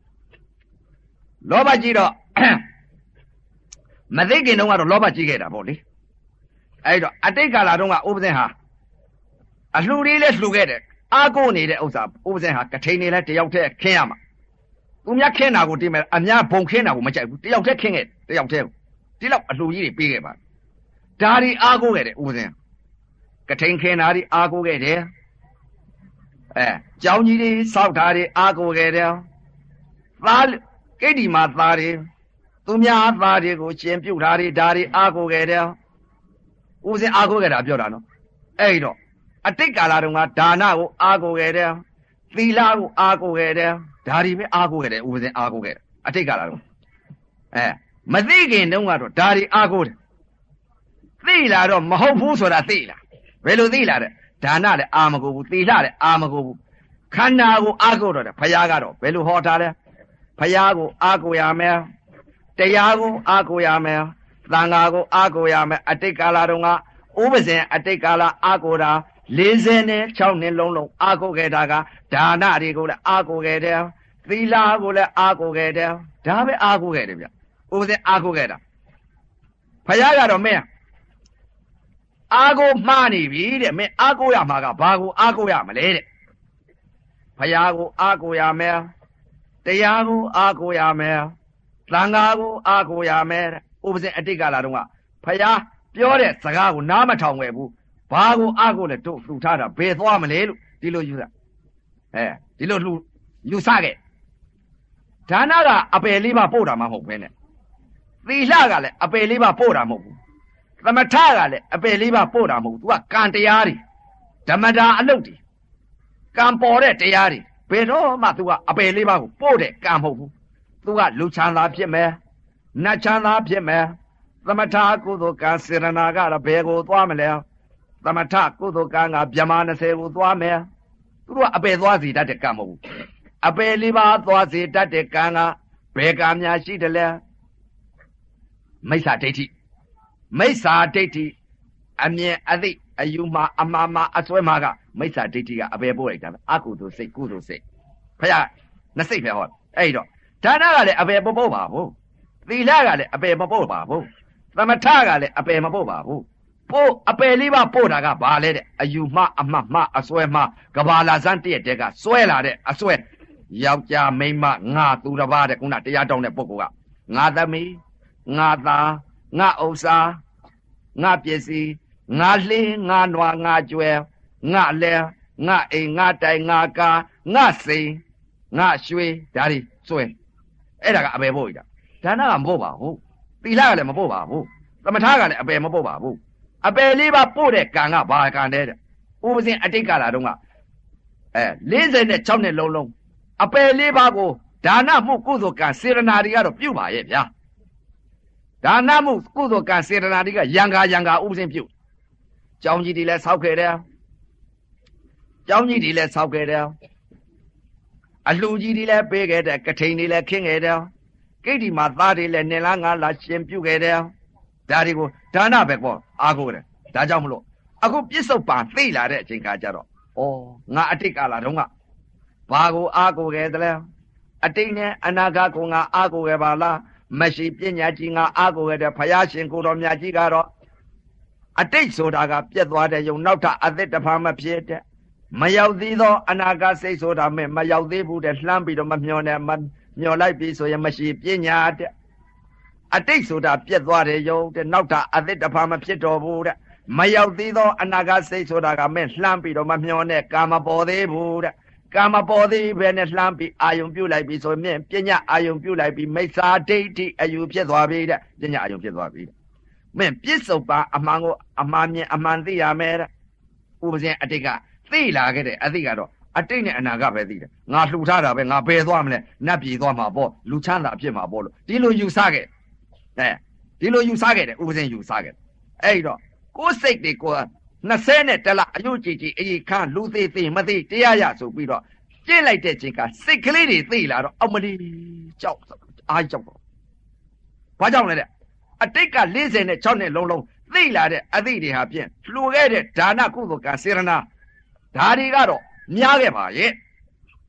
လောဘကြီးတော့မသိခင်တုန်းကတော့လောဘကြီးခဲ့တာပေါ့လေအဲ့တော့အတိတ်ကာလတုန်းကဥပဇင်ဟာအလှူလေးလဲလှူခဲ့တယ်အားကိုးနေတဲ့ဥစ္စာဥပဇင်ဟာကထိန်နေလဲတယောက်တည်းခင်းရမှာသူများခင်းတာကိုဒီမဲ့အများဘုံခင်းတာကိုမကြိုက်ဘူးတယောက်တည်းခင်းခဲ့တယောက်တည်းဒီလောက်အလှူကြီးတွေပေးခဲ့ပါဒါဒီအားကိုးခဲ့တယ်ဥပဇင်ကထိန်ခင်းတာဒီအားကိုးခဲ့တယ်အဲကြောင်းကြီးတွေစောက်တာတွေအားကိုးခဲ့တယ်သားကိတ္တိမှာသားတွေသူများသားတွေကိုရှင်ပြုတ်တာတွေဒါတွေအားကိုးခဲ့တယ်ဥပဇင်အားကိုးခဲ့တာပြောတာနော်အဲ့တော့အတိတ်ကာလတုန်းကဒါနကိုအားကိုးခဲ့တယ်သီလကိုအားကိုးခဲ့တယ်ဒါတွေပဲအားကိုးခဲ့တယ်ဥပဇင်အားကိုးခဲ့တယ်အတိတ်ကာလတုန်းအဲမသိခင်တုန်းကတော့ဒါတွေအားကိုးတယ်သိလာတော့မဟုတ်ဘူးဆိုတာသိလာဘယ်လိုသိလာတဲ့ဒါနလည်းအာမကိုဘူးသီလလည်းအာမကိုဘူးခန္ဓာကိုအားကိုးတော့တယ်ဘုရားကတော့ဘယ်လိုဟောထားလဲဘုရားကိုအားကိုးရမယ်တရားကိုအားကိုးရမယ်သံဃာကိုအားကိုးရမယ်အတိတ်ကာလတုန်းကဥပဇင်အတိတ်ကာလအားကိုးတာလေးဆယ်နဲ့ခြောက်နှစ်လုံးလုံးအားကိုးခဲ့တာကဒါနတွေကိုလည်းအားကိုးခဲ့တယ်သီလကိုလည်းအားကိုးခဲ့တယ်ဒါပဲအားကိုးခဲ့တယ်ဗျဥပဇင်အားကိုးခဲ့တာဘုရားကတော့မင်းအားကိုးမှားနေပြီတဲ့မင်းအားကိုးရမှာကဘာကိုအားကိုးရမလဲတဲ့ဘုရားကိုအားကိုးရမယ်တရားကိုအားကိုးရမယ်သံဃာကိုအားကိုးရမယ်တဲ့ဥပဇင်အတိတ်ကာလတုန်းကဘုရားပြောတဲ့စကားကိုနားမထောင်ခဲ့ဘူးဘာကိုအားကိုးလဲတို့လှူထားတာဘယ်သွားမလဲလို့ဒီလိုယူတာအဲဒီလိုလှူယူဆခဲ့ဒါနကအပယ်လေးပါပို့တာမှမဟုတ်ဘဲနဲ့သီလကလည်းအပယ်လေးပါပို့တာမဟုတ်ဘူးသမထကလည်းအပယ်လေးပါပို့တာမဟုတ်ဘူး तू ကကံတရားတွေဓမ္မတာအလုပ်တွေကံပေါ်တဲ့တရားတွေဘယ်တော့မှ तू ကအပယ်လေးပါကိုပို့တဲ့ကံမဟုတ်ဘူး तू ကလူချမ်းသာဖြစ်မယ်နတ်ချမ်းသာဖြစ်မယ်သမထကုသိုလ်ကံစေရနာကတော့ဘယ်ကိုသွားမလဲသမထကုသိုလ်ကံကဗြဟ္မာနှစ်ဆယ်ကိုသွားမယ်သူတို့ကအပယ်သွားစီတတ်တဲ့ကံမဟုတ်ဘူးအပယ်လေးပါသွားစီတတ်တဲ့ကံကဘယ်ကံများရှိတယ်လဲမိစ္ဆာဒိဋ္ဌိမိစ္ဆာဒိဋ္ဌိအမြင်အသိအယူမှာအမှားမှာအစွဲမှာကမိစ္ဆာဒိဋ္ဌိကအပယ်ပို့လိုက်တာပဲအကုသိုလ်စိတ်ကုသိုလ်စိတ်ဖခင်နှစ်စိတ်ပဲဟောအဲ့တော့ဒါနကလည်းအပယ်မပို့ပါဘူးသီလကလည်းအပယ်မပို့ပါဘူးသမထကလည်းအပယ်မပို့ပါဘူးပို့အပယ်လေးပါပို့တာကဘာလဲတဲ့အယူမှားအမှားမှားအစွဲမှားကဘာလာစမ်းတည့်တဲ့ကစွဲလာတဲ့အစွဲယောက်ျားမိန်းမငါသူတစ်ပါးတဲ့ခုနတရားတောင်းတဲ့ပုဂ္ဂိုလ်ကငါသမီးငါသားငါဥစ္စာငါပစ္စည်းငါလှင်းငါနွားငါကြွယ်ငါလဲငါအိမ်ငါတိုင်ငါကာငါစိန်ငါရွှေဒါတွေစွဲအဲ့ဒါကအပယ်ပို့ရတာဒါနကမပို့ပါဘူးသီလကလည်းမပို့ပါဘူးသမထကလည်းအပယ်မပို့ပါဘူးအပယ်လေးပါပို့တဲ့ကံကဘာကံတဲ့ဥပဇင်အတိတ်ကာလတုန်းကအဲလေးဆယ်နဲ့ခြောက်နှစ်လုံးလုံးအပယ်လေးပါကိုဒါနမှုကုသိုလ်ကံစေရနာတွေကတော့ပြုပါရဲ့ဗျာဒါနမှုကုသိုလ်ကံစေရနာတွေကယံကာယံကာဥပဇင်ပြုကျောင်းကြီးတွေလည်းဆောက်ခဲ့တယ်ကျောင်းကြီးတွေလည်းဆောက်ခဲ့တယ်အလှကြီးတွေလည်းပေးခဲ့တယ်ကထိန်တွေလည်းခင်းခဲ့တယ်ကိတ္တိမှာသားတွေလည်းနေလားငါလားရှင်ပြုခဲ့တယ်ဒါတွေကိုဒါနပဲပေါ့အားကိုးတယ်ဒါကြောင့်မလို့အခုပြစ္ဆုတ်ပံသိလာတဲ့အချိန်ခါကျတော့ဩငါအတိတ်ကာလတုန်းကဘာကိုအားကိုးခဲ့သလဲအတိတ်နဲ့အနာဂတ်ကိုငါအားကိုးခဲ့ပါလားမရှိပညာကြီးငါအားကိုးခဲ့တဲ့ဘုရားရှင်ကိုတော်မြတ်ကြီးကတော့အတိတ်ဆိုတာကပြက်သွားတဲ့ယုံနောက်ထပ်အသက်တဖန်မဖြစ်တဲ့မရောက်သေးသောအနာဂတ်စိတ်ဆိုတာမဲ့မရောက်သေးဘူးတဲ့လှမ်းပြီးတော့မမျောနဲ့မမျောလိုက်ပြီဆိုရင်မရှိပညာတဲ့အတိတ်ဆိုတာပြက်သွားတဲ့ယုံတဲ့နောက်ထပ်အသက်တဖန်မဖြစ်တော်ဘူးတဲ့မရောက်သေးသောအနာဂတ်စိတ်ဆိုတာကမဲ့လှမ်းပြီးတော့မမျောနဲ့ကာမပေါ်သေးဘူးတဲ့ကာမပေါ်သေးပဲနဲ့လှမ်းပြီးအာယုံပြုတ်လိုက်ပြီဆိုရင်ပညာအာယုံပြုတ်လိုက်ပြီးမိစ္ဆာဒိဋ္ဌိအယူဖြစ်သွားပြီတဲ့ပညာအာယုံဖြစ်သွားပြီတဲ့မင်းပြစ္ဆုတ်ပါအမှန်ကိုအမှန်မြင်အမှန်သိရမယ်တဲ့ဥပဇင်အတိတ်ကသိလာခဲ့တဲ့အသိကတော့အတိတ်နဲ့အနာဂတ်ပဲသိတယ်ငါလှူထားတာပဲငါဘယ်သွားမလဲနတ်ပြည်သွားမှာပေါ့လူချမ်းသာဖြစ်မှာပေါ့လို့ဒီလိုယူဆခဲ့အဲဒီလိုယူဆခဲ့တယ်ဥပဇင်ယူဆခဲ့အဲ့တော့ကိုယ်စိတ်တွေကိုနှစ်ဆယ်နဲ့တလအယုတ်ကြည်ကြည်အေးခါလူသေးသေးမသေးတရားရဆိုပြီးတော့ကျင့်လိုက်တဲ့ချိန်ကစိတ်ကလေးတွေသိလာတော့အောက်မလီကြောက်အားကြောက်တော့ဘာကြောင့်လဲတဲ့အတိတ်ကလေးဆယ်နဲ့ခြောက်နှစ်လုံးလုံးသိလာတဲ့အသည့်တွေဟာဖြင့်လှူခဲ့တဲ့ဒါနကုသိုလ်ကံစေရနာဒါတွေကတော့များခဲ့ပါရဲ့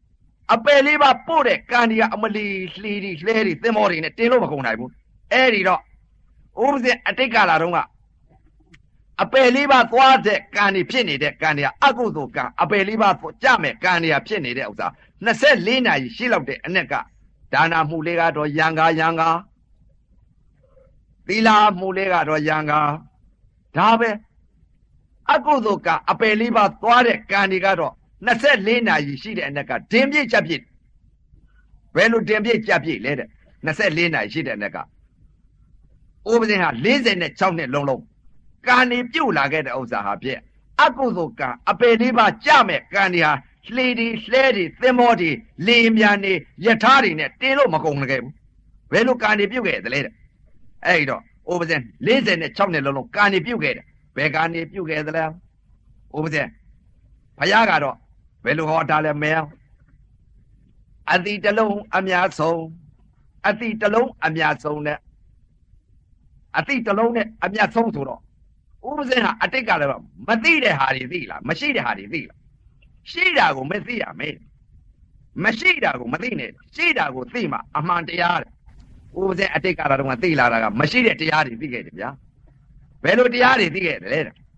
အပယ်လေးပါပို့တဲ့ကံဒီကအမလီလှီဒီလှဲဒီသင်္ဘောတွေနဲ့တင်လို့မကုန်နိုင်ဘူးအဲ့ဒီတော့ဥပဇင်အတိတ်ကာလတုန်းကအပယ်လေးပါသွားတဲ့ကံဒီဖြစ်နေတဲ့ကံဒီကအကုသိုလ်ကံအပယ်လေးပါကြမဲ့ကံဒီကဖြစ်နေတဲ့ဥစ္စာနှစ်ဆယ့်လေးနာရီရှိလောက်တဲ့အ내ကဒါနာမှုလေးကတော့ယံကာယံကာသီလာမှုလေးကတော့ယံကာဒါပဲအကုသိုလ်ကအပယ်လေးပါသွားတဲ့ကံဒီကတော့နှစ်ဆယ့်လေးနာရီရှိတဲ့အ내ကဒင်ပြည့်ကြပြည့်ဘယ်လိုဒင်ပြည့်ကြပြည့်လဲတဲ့နှစ်ဆယ့်လေးနာရီရှိတဲ့အ내ကဥပဇင်ဟာလေးဆယ်နဲ့ခြောက်နှစ်လုံးလုံးကံဒီပြုတ်လာခဲ့တဲ့ဥစ္စာဟာဖြင့်အကုသိုလ်ကံအပယ်လေးပါကြမဲ့ကံဒီဟာလှေဒီလှဲဒီသင်္ဘောဒီလေမြန်နေယထာတွေနဲ့တင်းလို့မကုန်ခဲ့ဘူးဘယ်လိုကံဒီပြုတ်ခဲ့သလဲတဲ့အဲ့ဒီတော့ဥပဇင်လေးဆယ်နဲ့ခြောက်နှစ်လုံးလုံးကံဒီပြုတ်ခဲ့တယ်ဘယ်ကံဒီပြုတ်ခဲ့သလဲဥပဇင်ဘုရားကတော့ဘယ်လိုဟောတာလဲမဲအတိတလုံးအများဆုံးအတိတလုံးအများဆုံးနဲ့အတိတလုံးနဲ့အများဆုံးဆိုတော့ဥပဇင်ဟာအတိတ်ကလည်းမသိတဲ့ဟာတွေသိလားမရှိတဲ့ဟာတွေသိလားရှိတာကိုမသိရမယ်မရှိတာကိုမသိနဲ့ရှိတာကိုသိမှအမှန်တရားတဲ့ဥပဇင်အတိတ်ကလည်းတော့သိလာတာကမရှိတဲ့တရားတွေသိခဲ့တယ်ဗျာဘယ်လိုတရားတွေသိခဲ့တယ်လဲ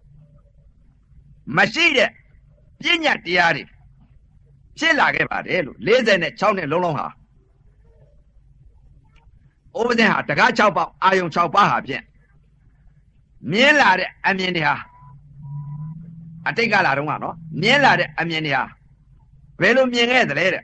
မရှိတဲ့ပညာတရားတွေဖြစ်လာခဲ့ပါတယ်လို့လေးဆယ်နဲ့ခြောက်နှစ်လုံးလုံးဟာဥပဇင်ဟာတကားခြောက်ပေါက်အာယုံခြောက်ပါးဟာဖြင့်မြင်လာတဲ့အမြင်တွေဟာအတိတ်ကလာတော့ကနော်မြင်လာတဲ့အမြင်တွေဟာဘယ်လိုမြင်ခဲ့သလဲတဲ့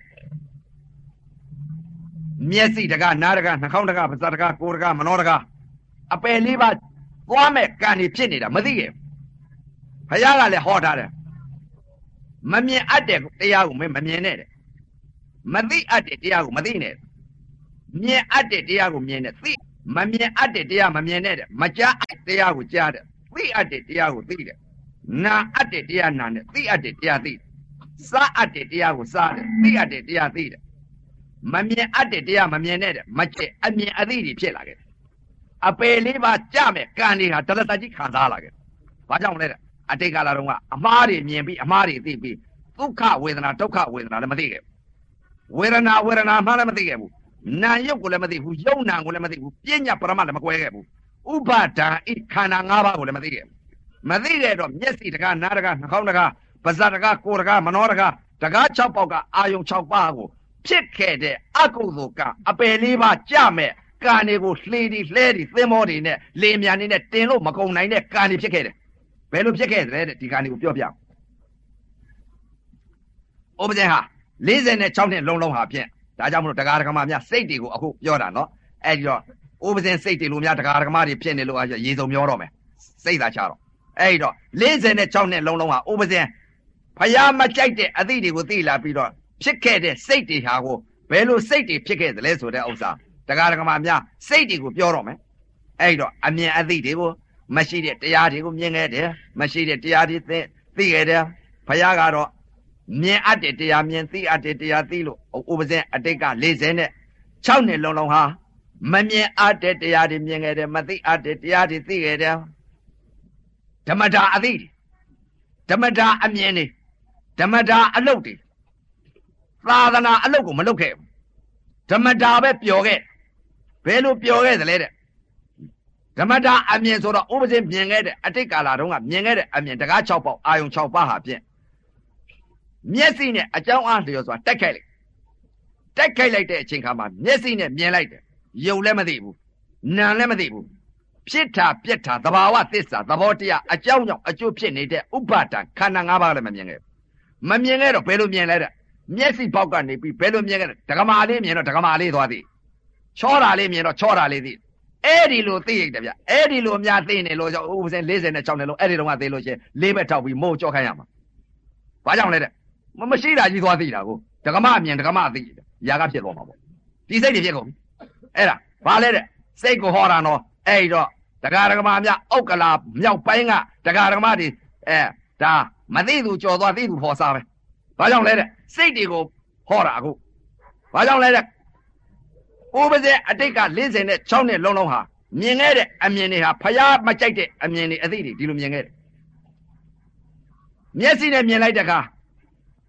မျက်စိတကားနားတကားနှာခေါင်းတကားပါးစပ်တကားကိုယ်တကားမနှောတကားအပယ်လေးပါသွားမဲ့ကံတွေဖြစ်နေတာမသိခဲ့ဘုရားကလည်းဟောထားတယ်မမြင်အပ်တဲ့တရားကိုမမြင်နဲ့တဲ့မသိအပ်တဲ့တရားကိုမသိနဲ့မြင်အပ်တဲ့တရားကိုမြင်နဲ့သိမမြင်အပ်တဲ့တရားမမြင်နဲ့တဲ့မကြားအပ်တရားကိုကြားတဲ့သိအပ်တဲ့တရားကိုသိတဲ့နာအပ်တဲ့တရားနာနဲ့သိအပ်တဲ့တရားသိစားအပ်တဲ့တရားကိုစားတဲ့သိအပ်တဲ့တရားသိတဲ့မမြင်အပ်တဲ့တရားမမြင်နဲ့တဲ့မကျက်အမြင်အသိတွေဖြစ်လာခဲ့အပယ်လေးပါကြမဲ့ကံတွေဟာတရတကြီးခံစားလာခဲ့ဘာကြောင့်လဲတဲ့အတိတ်ကာလတုန်းကအမှားတွေမြင်ပြီးအမှားတွေသိပြီးဒုက္ခဝေဒနာဒုက္ခဝေဒနာလည်းမသိခဲ့ဘူးဝေဒနာဝေဒနာမှလည်းမသိခဲ့ဘူးနာယုတ်ကိုလည်းမသိဘူးယုံနာကိုလည်းမသိဘူးပညာပရမတ်လည်းမကွဲခဲ့ဘူးဥပါဒံဤခန္ဓာ၅ပါးကိုလည်းမသိခဲ့ဘူးမသိတဲ့တော့မျက်စိတကားနားတကားနှာခေါင်းတကားပါးစပ်တကားကိုယ်တကားမနှောတကားတကား၆ပေါက်ကအာယုံ၆ပါးကိုဖြစ်ခဲ့တဲ့အကုသိုလ်ကအပယ်လေးပါကြမဲ့ကံတွေကိုလှေဒီလှဲဒီသင်္ဘောတွေနဲ့လေမြန်နေနဲ့တင်လို့မကုန်နိုင်တဲ့ကံတွေဖြစ်ခဲ့တယ်ဘယ်လိုဖြစ်ခဲ့တယ်တဲ့ဒီကံတွေကိုပြောပြဥပဇင်ဟာလေးဆယ်နဲ့ခြောက်နှစ်လုံးလုံးဟာဖြင့်ဒါကြောင့်မလို့တရားဓမ္မများစိတ်တွေကိုအခုပြောတာနော်အဲ့ဒီတော့ဥပဇင်စိတ်တွေလိုများတရားဓမ္မတွေဖြစ်နေလို့ရေစုံမျောတော့မယ်စိတ်သာချတော့အဲ့ဒီတော့လေးဆယ်နဲ့ခြောက်နှစ်လုံးလုံးဟာဥပဇင်ဖယားမကြိုက်တဲ့အသည့်တွေကိုသိလာပြီးတော့ဖြစ်ခဲ့တဲ့စိတ်တွေဟာကိုဘယ်လိုစိတ်တွေဖြစ်ခဲ့သလဲဆိုတဲ့ဥစ္စာတရားဓမ္မများစိတ်တွေကိုပြောတော့မယ်အဲ့ဒီတော့အမြင်အသည့်တွေကိုမရှိတဲ့တရားတွေကိုမြင်ခဲ့တယ်မရှိတဲ့တရားတွေသိသိခဲ့တယ်ဖယားကတော့မြင်အပ်တဲ့တရားမြင်သိအပ်တဲ့တရားသိလို့ဥပဇင်အတိတ်ကလေးဆယ်နဲ့ခြောက်နှစ်လုံးလုံးဟာမမြင်အပ်တဲ့တရားတွေမြင်ခဲ့တယ်မသိအပ်တဲ့တရားတွေသိခဲ့တယ်ဓမ္မတာအသိဓမ္မတာအမြင်တွေဓမ္မတာအလုပ်တွေသာသနာအလုပ်ကိုမလုပ်ခဲ့ဘူးဓမ္မတာပဲပျော်ခဲ့ဘယ်လိုပျော်ခဲ့သလဲတဲ့ဓမ္မတာအမြင်ဆိုတော့ဥပဇင်မြင်ခဲ့တဲ့အတိတ်ကာလတုန်းကမြင်ခဲ့တဲ့အမြင်တကား၆ပေါက်အာယုံ၆ပါးဟာဖြင့်မျက်စိနဲ့အကြောင်းအားလျော်စွာတက်ခိုက်လိုက်တက်ခိုက်လိုက်တဲ့အချိန်ခါမှာမျက်စိနဲ့မြင်လိုက်တယ်ရုပ်လည်းမသိဘူးနာမ်လည်းမသိဘူးဖြစ်တာပြက်တာသဘာဝသစ္စာသဘောတရားအကြောင်းကြောင့်အကျိုးဖြစ်နေတဲ့ဥပါဒံခန္ဓာ၅ပါးလည်းမမြင်ခဲ့မမြင်ခဲ့တော့ဘယ်လိုမြင်လဲတဲ့မျက်စိပေါက်ကနေပြီးဘယ်လိုမြင်ခဲ့လဲဒကမာလေးမြင်တော့ဒကမာလေးသွားသည်ချောတာလေးမြင်တော့ချောတာလေးသည်အဲ့ဒီလိုသိရတယ်ဗျအဲ့ဒီလိုများသိနေလို့ကြောင့်ဥပဇင်လေးဆယ်နဲ့ခြောက်နှစ်လုံးအဲ့ဒီတော့ကသိလို့ချင်းလေးဘက်ထောက်ပြီးမိုးကြောက်ခိုင်းရမှာဘာကြောင့်လဲတဲ့မရှိတာကြီးသွားသိတာကိုဒကမအမြင်ဒကမသိရာကဖြစ်သွားမှာပေါ့ဒီစိတ်တွေဖြစ်ကုန်ပြီအဲ့ဒါဘာလဲတဲ့စိတ်ကိုဟောတာနော်အဲ့ဒီတော့ဒကာဒကမများဥက္ကလာမြောက်ပိုင်းကဒကာဒကမတွေအဲဒါမသိသူကြော်သွားသိသူဖော်စားပဲဘာကြောင့်လဲတဲ့စိတ်တွေကိုဟောတာအခုဘာကြောင့်လဲတဲ့ဥပဇင်အတိတ်ကလေးဆယ်နဲ့ခြောက်နှစ်လုံးလုံးဟာမြင်ခဲ့တဲ့အမြင်တွေဟာဖျားမကြိုက်တဲ့အမြင်တွေအသိတွေဒီလိုမြင်ခဲ့တယ်မျက်စိနဲ့မြင်လိုက်တဲ့အခါ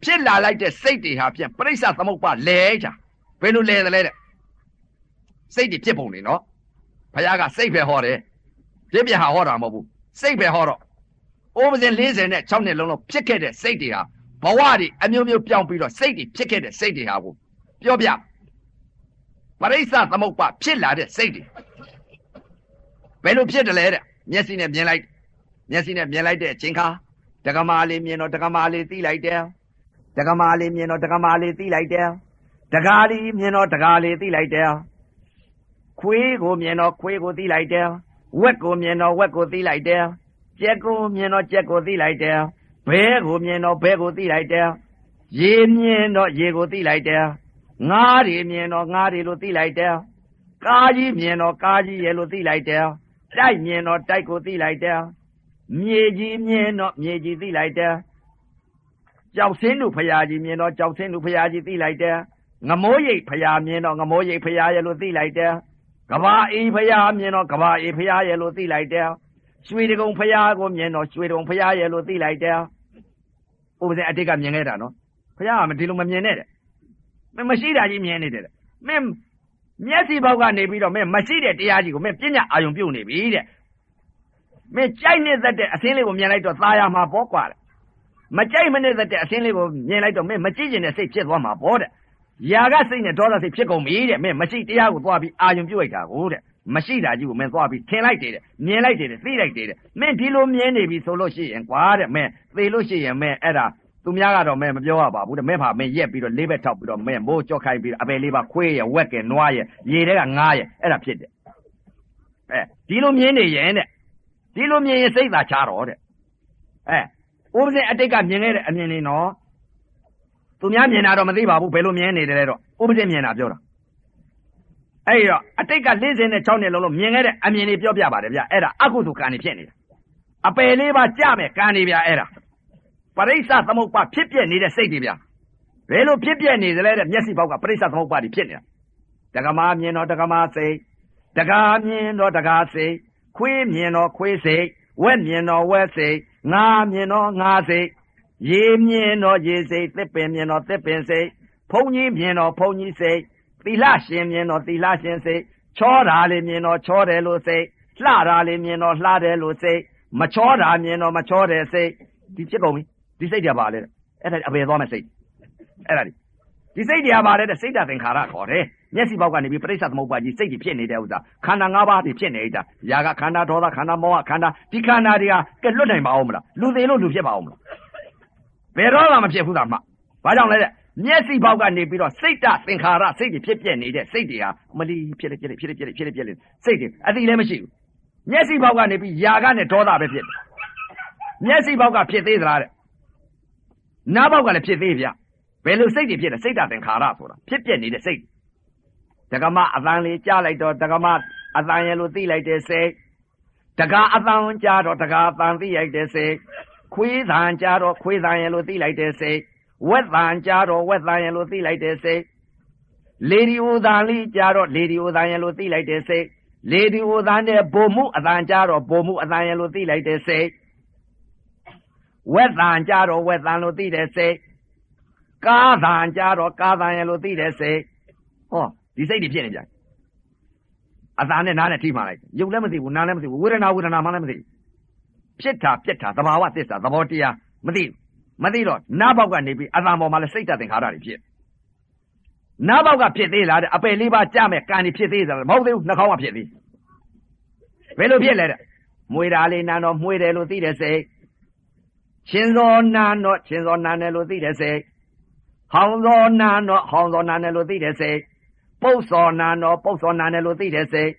ဖြစ်လာလိုက်တဲ့စိတ်တွေဟာဖြင့်ပရိစ္ဆသမုပ္ပါလဲကြဘယ်လိုလဲတယ်လဲတဲ့စိတ်တွေဖြစ်ပုံနေနော်ဘုရားကစိတ်ပဲဟောတယ်ပြည့်ပြဟာဟောတာမဟုတ်ဘူးစိတ်ပဲဟောတော့ဥပဇင်၄၀နဲ့၆နှစ်လုံးလုံးဖြစ်ခဲ့တဲ့စိတ်တွေဟာဘဝတွေအမျိုးမျိုးပြောင်းပြီးတော့စိတ်တွေဖြစ်ခဲ့တဲ့စိတ်တွေဟာကိုပြောပြပရိစ္ဆသမုပ္ပါဖြစ်လာတဲ့စိတ်တွေဘယ်လိုဖြစ်တယ်လဲတဲ့မျက်စိနဲ့မြင်လိုက်မျက်စိနဲ့မြင်လိုက်တဲ့အချိန်ခါတက္ကမလေးမြင်တော့တက္ကမလေးသိလိုက်တယ်တက္ကမလေးမြင်တော့တက္ကမလေးသိလိုက်တယ်တက္ကလေးမြင်တော့တက္ကလေးသိလိုက်တယ်ခွေးကိုမြင်တော့ခွေးကိုသိလိုက်တယ်ဝက်ကိုမြင်တော့ဝက်ကိုသိလိုက်တယ်ကြက်ကိုမြင်တော့ကြက်ကိုသိလိုက်တယ်ဘဲကိုမြင်တော့ဘဲကိုသိလိုက်တယ်ရေမြင်တော့ရေကိုသိလိုက်တယ်ငါးတွေမြင်တော့ငါးတွေလို့သိလိုက်တယ်ကားကြီးမြင်တော့ကားကြီးရဲ့လို့သိလိုက်တယ်တိုက်မြင်တော့တိုက်ကိုသိလိုက်တယ်မြေကြီးမြင်တော့မြေကြီးသိလိုက်တယ်ကြောက်စင်းတို့ဖရာကြီးမြင်တော့ကြောက်စင်းတို့ဖရာကြီးသိလိုက်တယ်ငမိုးရိပ်ဖရာမြင်တော့ငမိုးရိပ်ဖရာရဲ့လို့သိလိုက်တယ်ကဘာအေးဖရာမြင်တော့ကဘာအေးဖရာရဲ့လို့သိလိုက်တယ်ရွှေတကုံဖရာကိုမြင်တော့ရွှေတကုံဖရာရဲ့လို့သိလိုက်တယ်ဥပဒေအတိတ်ကမြင်ခဲ့တာနော်ဖရာကမဒီလိုမမြင်နဲ့တဲ့မင်းမရှိတာကြီးမြင်နေတယ်မင်းမျက်စိပေါက်ကနေပြီးတော့မင်းမရှိတဲ့တရားကြီးကိုမင်းပညာအာယုံပြုတ်နေပြီတဲ့မင်းကြိုက်နေတဲ့အစင်းလေးကိုမြင်လိုက်တော့သာယာမှာပေါ့ကွာမကြိုက်မနေတဲ့အစင်းလေးကိုမြင်လိုက်တော့မင်းမကြည့်ကျင်တဲ့စိတ်ဖြစ်သွားမှာပေါ့တဲ့ຢာကစိတ်နဲ့ဒေါသစိတ်ဖြစ်ကုန်ပြီတဲ့မင်းမရှိတရားကိုသွားပြီးအာယုံပြုတ်လိုက်တာကိုတဲ့မရှိတာကြီးကိုမင်းသွားပြီးထင်လိုက်တယ်တဲ့မြင်လိုက်တယ်တဲ့သိလိုက်တယ်တဲ့မင်းဒီလိုမြင်နေပြီဆိုလို့ရှိရင်ကွာတဲ့မင်းသေလို့ရှိရင်မင်းအဲ့ဒါသူများကတော့မင်းမပြောရပါဘူးတဲ့မင်းဖာမင်းရက်ပြီးတော့လေးဘက်ထောက်ပြီးတော့မင်းမိုးကြော့ခိုင်းပြီးအပယ်လေးပါခွေးရဝက်ကဲနွားရရေထဲကငားရအဲ့ဒါဖြစ်တယ်အဲဒီလိုမြင်နေရင်တဲ့ဒီလိုမြင်ရင်စိတ်သာချတော့တဲ့အဲဥပဇင်အတိတ်ကမြင်ခဲ့တဲ့အမြင်လေးနော်သူများမြင်တာတော့မသိပါဘူးဘယ်လိုမြင်နေတယ်လဲတော့ဥပဇင်မြင်တာပြောတာအဲ့တော့အတိတ်က၄၀နဲ့၆နှစ်လုံးလုံးမြင်ခဲ့တဲ့အမြင်လေးပြောပြပါတယ်ဗျအဲ့ဒါအကုသိုလ်ကံနေဖြစ်နေတာအပယ်လေးပါကြမယ်ကံနေဗျအဲ့ဒါပရိစ္ဆသမုပ္ပါဖြစ်ပြနေတဲ့စိတ်တွေဗျဘယ်လိုဖြစ်ပြနေသလဲတဲ့မျက်စိပေါက်ကပရိစ္ဆသမုပ္ပါတွေဖြစ်နေတာတက္ကမမြင်တော့တက္ကမစိတ်တက္ကမြင်တော့တက္ကစိတ်ခွေးမြင်တော့ခွေးစိတ်ဝက်မြင်တော့ဝက်စိတ်ငါမြင်တော့ငါစိတ်ရေမြင်တော့ရေစိတ်သစ်ပင်မြင်တော့သစ်ပင်စိတ်ဘုံကြီးမြင်တော့ဘုံကြီးစိတ်သီလရှင်မြင်တော့သီလရှင်စိတ်ချောတာလေးမြင်တော့ချောတယ်လို့စိတ်လှတာလေးမြင်တော့လှတယ်လို့စိတ်မချောတာမြင်တော့မချောတယ်စိတ်ဒီဖြစ်ကုန်ပြီဒီစိတ်တွေပါလေအဲ့ဒါအပေသွားမဲ့စိတ်အဲ့ဒါဒီစိတ်တွေပါလေတဲ့စိတ်ဓာတ်သင်္ခါရခေါ်တယ်မျက်စိပေါက်ကနေပြီးပရိစ္ဆသမုပ္ပါကြီးစိတ်ကြီးဖြစ်နေတဲ့ဥစ္စာခန္ဓာ၅ပါးတွေဖြစ်နေတာຢာကခန္ဓာဒေါသခန္ဓာမောဟခန္ဓာဒီခန္ဓာတွေကကဲလွတ်နိုင်ပါအောင်မလားလူသေးလို့လူဖြစ်ပါအောင်မလားဘယ်တော့မှမဖြစ်ဘူးသားမှဘာကြောင့်လဲတဲ့မျက်စိပေါက်ကနေပြီးတော့စိတ်ဓာတ်သင်္ခါရစိတ်တွေဖြစ်ပြနေတဲ့စိတ်တွေဟာမလီဖြစ်လေဖြစ်လေဖြစ်လေဖြစ်လေဖြစ်လေဖြစ်လေစိတ်တွေအတိလည်းမရှိဘူးမျက်စိပေါက်ကနေပြီးຢာကနဲ့ဒေါသပဲဖြစ်တယ်မျက်စိပေါက်ကဖြစ်သေးသလားတဲ့နားပေါက်ကလည်းဖြစ်သေးဗျဘယ်လိုစိတ်တွေဖြစ်လဲစိတ်ဓာတ်သင်္ခါရဆိုတာဖြစ်ပြနေတဲ့စိတ်တက္ကမအတန်လေးကြားလိုက်တော့တက္ကမအတန်ရဲ့လို့သိလိုက်တဲ့စိတ်တက္ကအတန်ကြားတော့တက္ကအတန်သိလိုက်တဲ့စိတ်ခွေးတန်ကြားတော့ခွေးတန်ရဲ့လို့သိလိုက်တဲ့စိတ်ဝက်တန်ကြားတော့ဝက်တန်ရဲ့လို့သိလိုက်တဲ့စိတ်လေဒီအိုတန်လေးကြားတော့လေဒီအိုတန်ရဲ့လို့သိလိုက်တဲ့စိတ်လေဒီအိုတန်တဲ့ဘုံမှုအတန်ကြားတော့ဘုံမှုအတန်ရဲ့လို့သိလိုက်တဲ့စိတ်ဝက်တန်ကြားတော့ဝက်တန်လို့သိတဲ့စိတ်ကားတန်ကြားတော့ကားတန်ရဲ့လို့သိတဲ့စိတ်ဟောဒီစိတ်တွေဖြစ်နေကြအသာနဲ့နားနဲ့ထိမှလိုက်ရုပ်လည်းမသိဘူးနားလည်းမသိဘူးဝေဒနာဝေဒနာမှလည်းမသိဘူးဖြစ်တာပြက်တာသဘာဝသစ္စာသဘောတရားမသိဘူးမသိတော့နားပေါက်ကနေပြီးအသာပေါ်မှာလည်းစိတ်ဓာတ်သင်္ခါရတွေဖြစ်နားပေါက်ကဖြစ်သေးလားတဲ့အပယ်လေးပါးကြမဲ့ကံတွေဖြစ်သေးသလားမဟုတ်သေးဘူးနှာခေါင်းကဖြစ်သေးဘယ်လိုဖြစ်လဲတဲ့မွေတာလေးနာတော့မွေတယ်လို့သိတဲ့စိတ်ချင်းစောနာတော့ချင်းစောနာတယ်လို့သိတဲ့စိတ်ဟောင်းစောနာတော့ဟောင်းစောနာတယ်လို့သိတဲ့စိတ်ပုတ်စောနာတော့ပုတ်စောနာတယ်လို့သိတဲ့စိတ်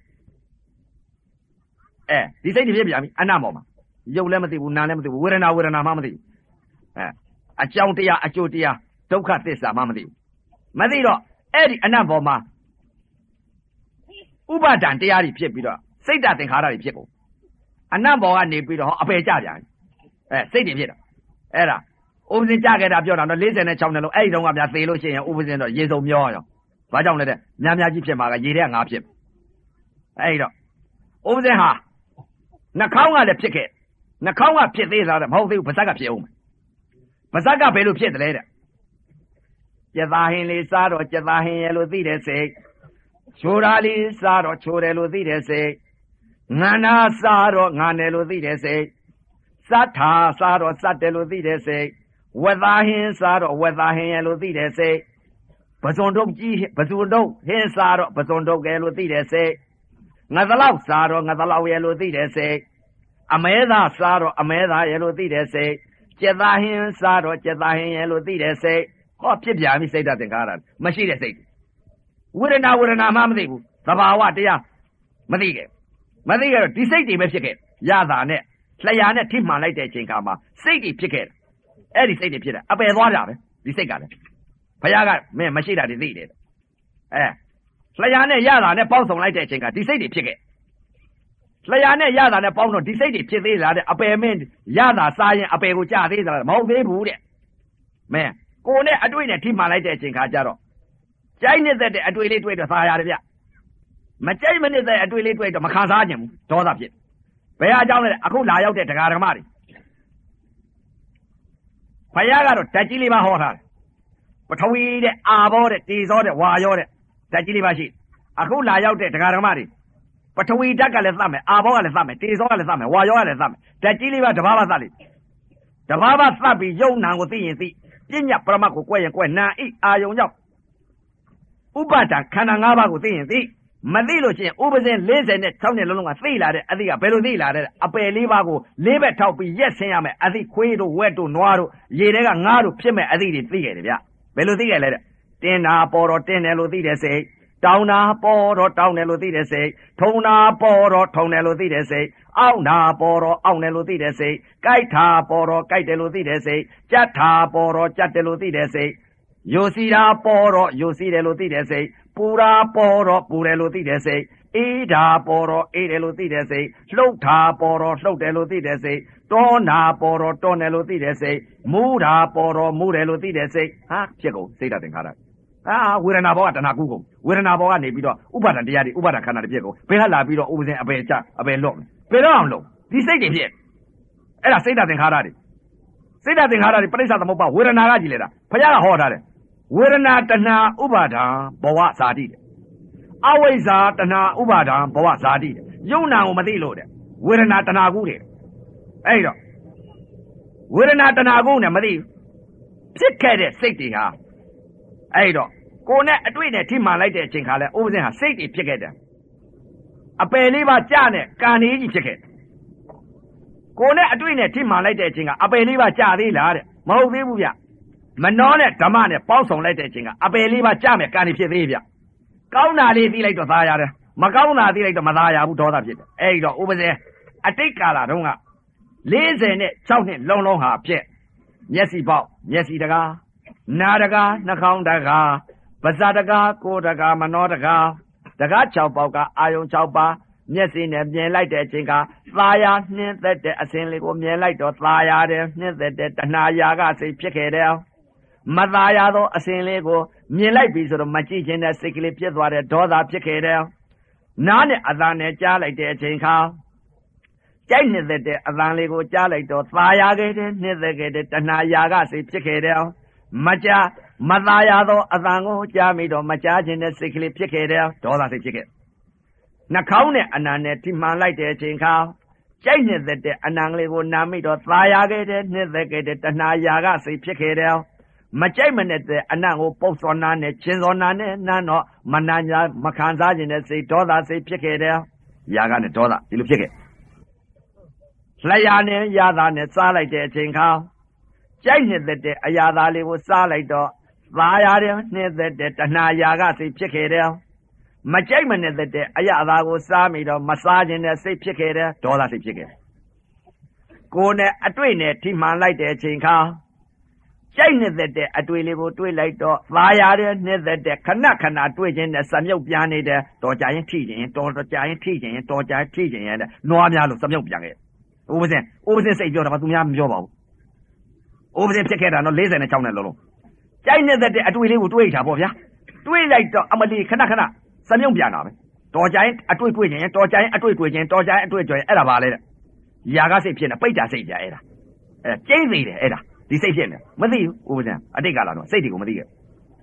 အဲဒီစိတ်တွေဖြစ်ပြန်ပြီအနတ်ပေါ်မှာရုပ်လည်းမသိဘူးနာလည်းမသိဘူးဝေဒနာဝေဒနာမှမသိဘူးအဲအကြောင်းတရားအကျိုးတရားဒုက္ခသစ္စာမှမသိဘူးမသိတော့အဲ့ဒီအနတ်ပေါ်မှာဥပါဒံတရားတွေဖြစ်ပြီးတော့စိတ်ဓာတ်သင်္ခါရတွေဖြစ်ကုန်အနတ်ပေါ်ကနေပြီးတော့အပယ်ကြပြန်အဲစိတ်တွေဖြစ်တာအဲ့ဒါဥပဇင်ကြခဲ့တာပြောတာတော့၄၀နဲ့၆နဲ့လုံးအဲ့ဒီတုန်းကများသေလို့ရှိရင်ဥပဇင်တော့ရေစုံမျောရောဘာကြောင့်လဲတဲ့များများကြီးဖြစ်မှာကရေထဲကငါဖြစ်အဲ့ဒီတော့ဥပဇင်ဟာနှာခေါင်းကလည်းဖြစ်ခဲ့နှာခေါင်းကဖြစ်သေးတာမဟုတ်သေးဘူးပါးစပ်ကဖြစ်အောင်ပါးစပ်ကဘယ်လိုဖြစ်တယ်လဲတဲ့ကျက်သားဟင်းလေးစားတော့ကျက်သားဟင်းရဲ့လို့သိတဲ့စိတ်ချိုတာလေးစားတော့ချိုတယ်လို့သိတဲ့စိတ်ငါနာစားတော့ငါတယ်လို့သိတဲ့စိတ်စတ်ထာစားတော့စတ်တယ်လို့သိတဲ့စိတ်ဝက်သားဟင်းစားတော့ဝက်သားဟင်းရဲ့လို့သိတဲ့စိတ်ပဇွန်တုတ်ကြီးပဇွန်တုတ်ဟင်းစားတော့ပဇွန်တုတ်ကဲလို့သိတဲ့စိတ်ငါသလောက်စားတော့ငါသလောက်ရဲ့လို့သိတဲ့စိတ်အမဲသားစားတော့အမဲသားရဲ့လို့သိတဲ့စိတ်ကျက်သားဟင်းစားတော့ကျက်သားဟင်းရဲ့လို့သိတဲ့စိတ်ဟောဖြစ်ပြန်ပြီစိတ်ဓာတ်သင်္ခါရမရှိတဲ့စိတ်ဝေဒနာဝေဒနာမှမသိဘူးသဘာဝတရားမသိခဲ့မသိခဲ့တော့ဒီစိတ်တွေပဲဖြစ်ခဲ့ရတာနဲ့လျှာနဲ့ထိမှန်လိုက်တဲ့အချိန်ခါမှာစိတ်တွေဖြစ်ခဲ့တယ်အဲ့ဒီစိတ်တွေဖြစ်တယ်အပယ်သွားကြပဲဒီစိတ်ကလည်းဘုရားကမင်းမရှိတာတွေသိတယ်အဲလျှာနဲ့ရတာနဲ့ပေါင်းစုံလိုက်တဲ့အချိန်ကဒီစိတ်တွေဖြစ်ခဲ့လျှာနဲ့ရတာနဲ့ပေါင်းတော့ဒီစိတ်တွေဖြစ်သေးလားတဲ့အပယ်မင်းရတာစားရင်အပယ်ကိုကြားသေးသလားမဟုတ်သေးဘူးတဲ့မင်းကိုနဲ့အတွေ့နဲ့ထိမှန်လိုက်တဲ့အချိန်ခါကျတော့ကြိုက်နေတဲ့အတွေ့လေးတွေ့တော့သာရတယ်ဗျမကြိုက်မနေတဲ့အတွေ့လေးတွေ့တော့မခံစားခြင်းဘူးဒေါသဖြစ်ဘယ်အကြောင်းလဲအခုလာရောက်တဲ့တရားဓမ္မတွေဘုရားကတော့ဓာတ်ကြီးလေးပါဟောထားတယ်ပထဝီတဲ့အာဘောတဲ့တေဇောတဲ့ဝါယောတဲ့ဓာတ်ကြီးလေးပါရှိအခုလာရောက်တဲ့တရားဓမ္မတွေပထဝီဓာတ်ကလည်းသတ်မယ်အာဘောကလည်းသတ်မယ်တေဇောကလည်းသတ်မယ်ဝါယောကလည်းသတ်မယ်ဓာတ်ကြီးလေးပါတဘာဘာသတ်လိတဘာဘာသတ်ပြီးယုံနာကိုသိရင်သိပညာပရမတ်ကိုကွဲရင်ကွဲနာဤအာယုံကြောင့်ဥပါဒခန္ဓာ၅ပါးကိုသိရင်သိမသိလို့ရှိရင်ဥပဇင်၄၀နဲ့၆နှစ်လုံးလုံးကသိလာတဲ့အသည့်ကဘယ်လိုသိလာတဲ့အပယ်လေးပါးကိုလေးဘက်ထောက်ပြီးရက်ဆင်းရမယ်အသည့်ခွေးတို့ဝက်တို့နွားတို့ရေတွေကငါးတို့ဖြစ်မဲ့အသည့်တွေသိခဲ့တယ်ဗျဘယ်လိုသိခဲ့လဲတဲ့တင်းနာပေါ်တော့တင်းတယ်လို့သိတဲ့စိတ်တောင်းနာပေါ်တော့တောင်းတယ်လို့သိတဲ့စိတ်ထုံနာပေါ်တော့ထုံတယ်လို့သိတဲ့စိတ်အောက်နာပေါ်တော့အောက်တယ်လို့သိတဲ့စိတ်ကြိုက်တာပေါ်တော့ကြိုက်တယ်လို့သိတဲ့စိတ်ကြက်တာပေါ်တော့ကြက်တယ်လို့သိတဲ့စိတ်ယိုစီတာပေါ်တော့ယိုစီတယ်လို့သိတဲ့စိတ်ပူတာပေါ်တော့ပူတယ်လို့သိတဲ့စိတ်အေးတာပေါ်တော့အေးတယ်လို့သိတဲ့စိတ်လှုပ်တာပေါ်တော့လှုပ်တယ်လို့သိတဲ့စိတ်တောနာပေါ်တော့တောတယ်လို့သိတဲ့စိတ်မူးတာပေါ်တော့မူးတယ်လို့သိတဲ့စိတ်ဟာဖြစ်ကုန်စိတ်ဓာတ်သင်္ခါရအာဝေဒနာဘောကတဏှာကုကုန်ဝေဒနာဘောကနေပြီးတော့ဥပါဒံတရားတွေဥပါဒံခန္ဓာတွေဖြစ်ကုန်ဘယ်ကလာပြီးတော့ဥပဇင်အပယ်ချအပယ်လွတ်ဘယ်တော့အောင်လို့ဒီစိတ်တွေဖြစ်အဲ့ဒါစိတ်ဓာတ်သင်္ခါရတွေစိတ်ဓာတ်သင်္ခါရတွေပရိစ္ဆသမုပ္ပါဝေဒနာကကြည်လေတာဘုရားကဟောထားတယ်ဝေဒနာတဏှာဥပါဒံဘဝဇာတိတဲ့အဝိဇ္ဇာတဏှာဥပါဒံဘဝဇာတိတဲ့ယုံနာကိုမသိလို့တဲ့ဝေဒနာတဏှာကုတဲ့အဲ့တော့ဝေဒနာတဏှာကုနဲ့မသိဖြစ်ခဲ့တဲ့စိတ်တွေဟာအဲ့တော့ကိုနဲ့အတွေ့နဲ့ထိမှန်လိုက်တဲ့အချိန်ခါလဲဥပဇင်ဟာစိတ်တွေဖြစ်ခဲ့တယ်အပယ်လေးပါကြနဲ့ကံလေးကြီးဖြစ်ခဲ့ကိုနဲ့အတွေ့နဲ့ထိမှန်လိုက်တဲ့အချိန်ကအပယ်လေးပါကြသေးလားတဲ့မဟုတ်သေးဘူးဗျမနှောနဲ့ဓမ္မနဲ့ပေါင်းဆောင်လိုက်တဲ့အချိန်ကအပယ်လေးပါကြမယ်ကံတွေဖြစ်သေးဗျကောင်းတာလေးသိလိုက်တော့သာရတယ်မကောင်းတာသိလိုက်တော့မသာရဘူးဒေါသဖြစ်တယ်အဲ့တော့ဥပဇင်အတိတ်ကာလတုန်းက၄၀နဲ့၆နှစ်လုံးလုံးဟာဖြစ်မျက်စိပေါက်မျက်စိတကားနာတကားနှာခေါင်းတကားပါးစပ်တကားကိုယ်တကားမနှောတကားတကား၆ပေါက်ကအာယုံ၆ပါးမျက်စိနဲ့မြင်လိုက်တဲ့အချိန်ကသာယာနှင်းသက်တဲ့အစင်းလေးကိုမြင်လိုက်တော့သာယာတယ်နှင်းသက်တဲ့တဏှာရာကစိတ်ဖြစ်ခဲ့တယ်မသာယာသောအစင်းလေးကိုမြင်လိုက်ပြီဆိုတော့မကြည့်ခြင်းနဲ့စိတ်ကလေးဖြစ်သွားတဲ့ဒေါသဖြစ်ခဲ့တယ်နားနဲ့အသံနဲ့ကြားလိုက်တဲ့အချိန်ခါကြိုက်နှစ်သက်တဲ့အသံလေးကိုကြားလိုက်တော့သာယာခဲ့တဲ့နှစ်သက်ခဲ့တဲ့တဏှာရာကစိတ်ဖြစ်ခဲ့တယ်မကြားမသာယာသောအသံကိုကြားမိတော့မကြားခြင်းနဲ့စိတ်ကလေးဖြစ်ခဲ့တယ်ဒေါသစိတ်ဖြစ်ခဲ့နှာခေါင်းနဲ့အနံနဲ့ထိမှန်လိုက်တဲ့အချိန်ခါကြိုက်နှစ်သက်တဲ့အနံလေးကိုနားမိတော့သာယာခဲ့တဲ့နှစ်သက်ခဲ့တဲ့တဏှာရာကစိတ်ဖြစ်ခဲ့တယ်မကြိုက်မနဲ့တဲ့အနံကိုပုတ်စောနာနဲ့ချင်းစောနာနဲ့နန်းတော့မနာညာမခံစားခြင်းနဲ့စိတ်ဒေါသစိတ်ဖြစ်ခဲ့တယ်ရာကနဲ့ဒေါသဒီလိုဖြစ်ခဲ့လျှာနဲ့ရာသာနဲ့စားလိုက်တဲ့အချိန်ခါကြိုက်နှစ်တဲ့အရာသားလေးကိုစားလိုက်တော့သာယာတဲ့နှစ်တဲ့တဏှာရာကစိတ်ဖြစ်ခဲ့တယ်မကြိုက်မနဲ့တဲ့အရာသားကိုစားမိတော့မစားခြင်းနဲ့စိတ်ဖြစ်ခဲ့တယ်ဒေါသစိတ်ဖြစ်ခဲ့ကိုယ်နဲ့အတွေ့နဲ့ထိမှန်လိုက်တဲ့အချိန်ခါကြိုက်နှစ်သက်တဲ့အတွေ့လေးကိုတွေ့လိုက်တော့သာယာတဲ့နှစ်သက်တဲ့ခဏခဏတွေ့ခြင်းနဲ့စမြုပ်ပြန်နေတယ်တော်ကြရင်ထိခြင်းတော်တော်ကြရင်ထိခြင်းတော်ကြထိခြင်းရဲ့နွားများလို့စမြုပ်ပြန်ခဲ့ဥပဇင်ဥပဇင်စိတ်ပြောတာမှသူများမပြောပါဘူးဥပဇင်ဖြစ်ခဲ့တာတော့၄၀နဲ့၆နဲ့လုံးလုံးကြိုက်နှစ်သက်တဲ့အတွေ့လေးကိုတွေ့တာပေါ့ဗျာတွေ့လိုက်တော့အမလီခဏခဏစမြုပ်ပြန်တာပဲတော်ကြရင်အတွေ့တွေ့ခြင်းတော်ကြရင်အတွေ့တွေ့ခြင်းတော်ကြရင်အတွေ့တွေ့အဲ့ဒါပါလေတဲ့ຢာကစိတ်ဖြစ်နေပိတ်တာစိတ်ပြအဲ့ဒါအဲ့ကျိမ့်နေတယ်အဲ့ဒါဒီစိတ်ဖြစ်နေမသိဘူးဥပဇင်အတိတ်ကလာတော့စိတ်တွေကိုမသိခဲ့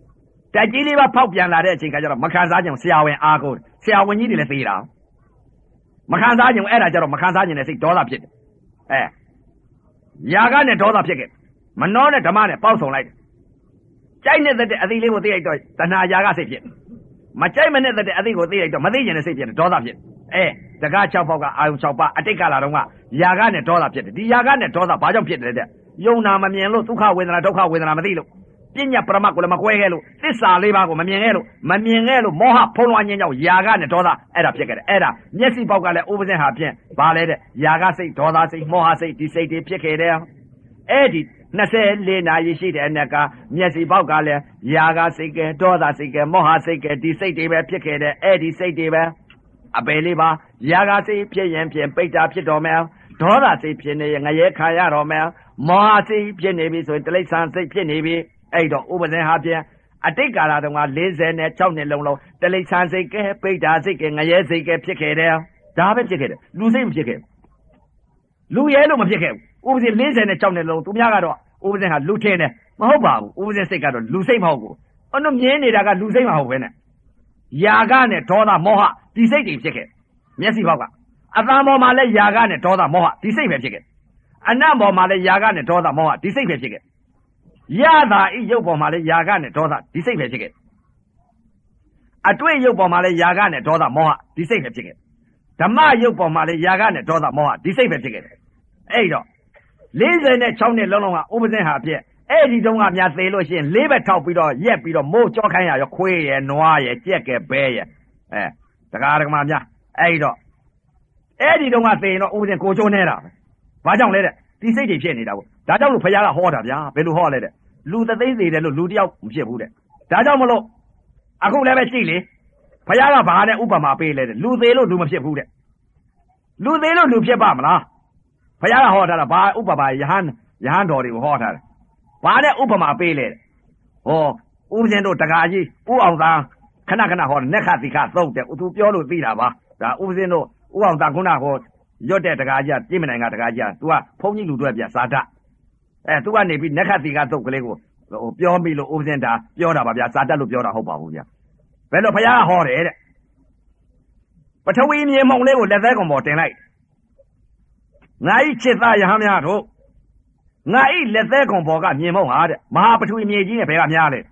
တက်ကြီးလေးပါဖောက်ပြန်လာတဲ့အချိန်ကကျတော့မခံစားခြင်းဆရာဝန်အားကိုဆရာဝန်ကြီးတွေလည်းသေးတာမခံစားခြင်းအဲ့ဒါကျတော့မခံစားခြင်းနဲ့စိတ်ဒေါသဖြစ်တယ်အဲယာကနဲ့ဒေါသဖြစ်ခဲ့မနှောနဲ့ဓမ္မနဲ့ပေါက်ဆောင်လိုက်တယ်ကြိုက်နေတဲ့အသီးလေးကိုသိလိုက်တော့တဏှာယာကစိတ်ဖြစ်မကြိုက်မနဲ့တဲ့အသီးကိုသိလိုက်တော့မသိခြင်းနဲ့စိတ်ဖြစ်တယ်ဒေါသဖြစ်အဲတကား၆ပေါက်ကအာယုံ၆ပါအတိတ်ကလာတော့ကယာကနဲ့ဒေါသဖြစ်တယ်ဒီယာကနဲ့ဒေါသဘာကြောင့်ဖြစ်တယ်တဲ့ယုံနာမမြင်လို့ဒုက္ခဝေဒနာဒုက္ခဝေဒနာမသိလို့ပညာပရမတ်ကိုလည်းမကွဲခဲ့လို့သစ္စာလေးပါးကိုမမြင်ခဲ့လို့မမြင်ခဲ့လို့မောဟဖုံးလွှမ်းခြင်းကြောင့်ယာကနဲ့ဒေါသအဲ့ဒါဖြစ်ခဲ့တယ်အဲ့ဒါမျက်စိပေါက်ကလည်းဥပဇင်းဟာဖြင့်ဘာလဲတဲ့ယာကစိတ်ဒေါသစိတ်မောဟစိတ်ဒီစိတ်တွေဖြစ်ခဲ့တယ်အဲ့ဒီနှစ်ဆယ်လေးနာရီရှိတဲ့အနက်ကမျက်စိပေါက်ကလည်းယာကစိတ်ကဲဒေါသစိတ်ကဲမောဟစိတ်ကဲဒီစိတ်တွေပဲဖြစ်ခဲ့တယ်အဲ့ဒီစိတ်တွေပဲအပယ်လေးပါယာကစိတ်ဖြစ်ရင်ဖြင့်ပိဋ္ဌာဖြစ်တော်မယ်ဒေါသစိတ်ဖြစ်နေရင်ငရဲခံရတော်မယ်မောဟစိတ်ဖြစ်နေပြီဆိုရင်တိရစ္ဆာန်စိတ်ဖြစ်နေပြီအဲ့တော့ဥပဇင်းဟာဖြင့်အတိတ်ကာလတုန်းကလေးဆယ်နဲ့၆နှစ်လုံးလုံးတိရစ္ဆာန်စိတ်ကဲပိဋ္ဌာစိတ်ကဲငရဲစိတ်ကဲဖြစ်ခဲ့တယ်ဒါပဲဖြစ်ခဲ့တယ်လူစိတ်မဖြစ်ခဲ့လူရဲလို့မဖြစ်ခဲ့ဘူးဥပဇင်းလေးဆယ်နဲ့၆နှစ်လုံးသူများကတော့ဥပဇင်းဟာလူထင်းတယ်မဟုတ်ပါဘူးဥပဇင်းစိတ်ကတော့လူစိတ်မဟုတ်ဘူးအနုမြင်နေတာကလူစိတ်မဟုတ်ပဲနဲ့ယာကနဲ့ဒေါသမောဟဒီစိတ်တွေဖြစ်ခဲ့မျက်စိပေါက်ကအသံပေါ်မှာလည်းယာကနဲ့ဒေါသမောဟဒီစိတ်ပဲဖြစ်ခဲ့အနံ့ပေါ်မှာလည်းယာကနဲ့ဒေါသမောဟဒီစိတ်ပဲဖြစ်ခဲ့ရတာဤရုပ်ပေါ်မှာလည်းယာကနဲ့ဒေါသဒီစိတ်ပဲဖြစ်ခဲ့အတွေ့ရုပ်ပေါ်မှာလည်းယာကနဲ့ဒေါသမောဟဒီစိတ်ပဲဖြစ်ခဲ့ဓမ္မရုပ်ပေါ်မှာလည်းယာကနဲ့ဒေါသမောဟဒီစိတ်ပဲဖြစ်ခဲ့အဲ့တော့လေးဆယ်နဲ့၆နှစ်လုံးလုံးကဥပဇင်းဟာဖြစ်အဲ့ဒီတုန်းကများသေလို့ရှိရင်လေးဘက်ထောက်ပြီးတော့ရက်ပြီးတော့မိုးကြောခိုင်းရရောခွေးရယ်နွားရယ်ကြက်ရယ်ဘဲရယ်အဲတကားတကမာများအဲ့တော့အဲ့ဒီတုန်းကသေရင်တော့ဥပဇင်းကိုချိုးနေတာပဲဘာကြောင့်လဲတဲ့ဒီစိတ်တွေဖြစ်နေတာပေါ့ဒါကြောင့်လို့ဖခင်ကဟောတာဗျာဘယ်လိုဟောလဲတဲ့လူသသိသေးတယ်လို့လူတယောက်မဖြစ်ဘူးတဲ့ဒါကြောင့်မလို့အခုလည်းပဲကြည့်လေဖခင်ကဘာနဲ့ဥပမာပေးလဲတဲ့လူသေးလို့လူမဖြစ်ဘူးတဲ့လူသေးလို့လူဖြစ်ပါမလားဖခင်ကဟောထားတာဘာဥပမာယဟန်ယဟန်တော်တွေကိုဟောထားတယ်ဘာနဲ့ဥပမာပေးလဲဟောဥပဇင်းတို့တကာကြီးဥအောင်သားခဏခဏဟောနက္ခတိခသုတ်တယ်သူပြောလို့သိတာပါဒါဥပဇင်းတို့ဥအောင်သားခုနဟောရွတ်တဲ့တကာကြီးပြင်းမနိုင်ကတကာကြီး तू ကဘုန်းကြီးလူတွေပြစာတအဲ तू ကနေပြီးနက္ခတိကသုတ်ကလေးကိုဟိုပြောမိလို့ဥပဇင်းတာပြောတာပါဗျာစာတတ်လို့ပြောတာဟုတ်ပါဘူးဗျာဘယ်လိုဖခင်ကဟောတယ်တဲ့ပထဝီမြေမှုံလေးကိုလက်သေးကောင်ပေါ်တင်လိုက်ငါဤချစ်သားယဟန်များတို့ငါဤလက်သေးကောင်ပေါ်ကမြေမှုံဟာတဲ့မဟာပထဝီမြေကြီးနဲ့ဘယ်ကများလဲ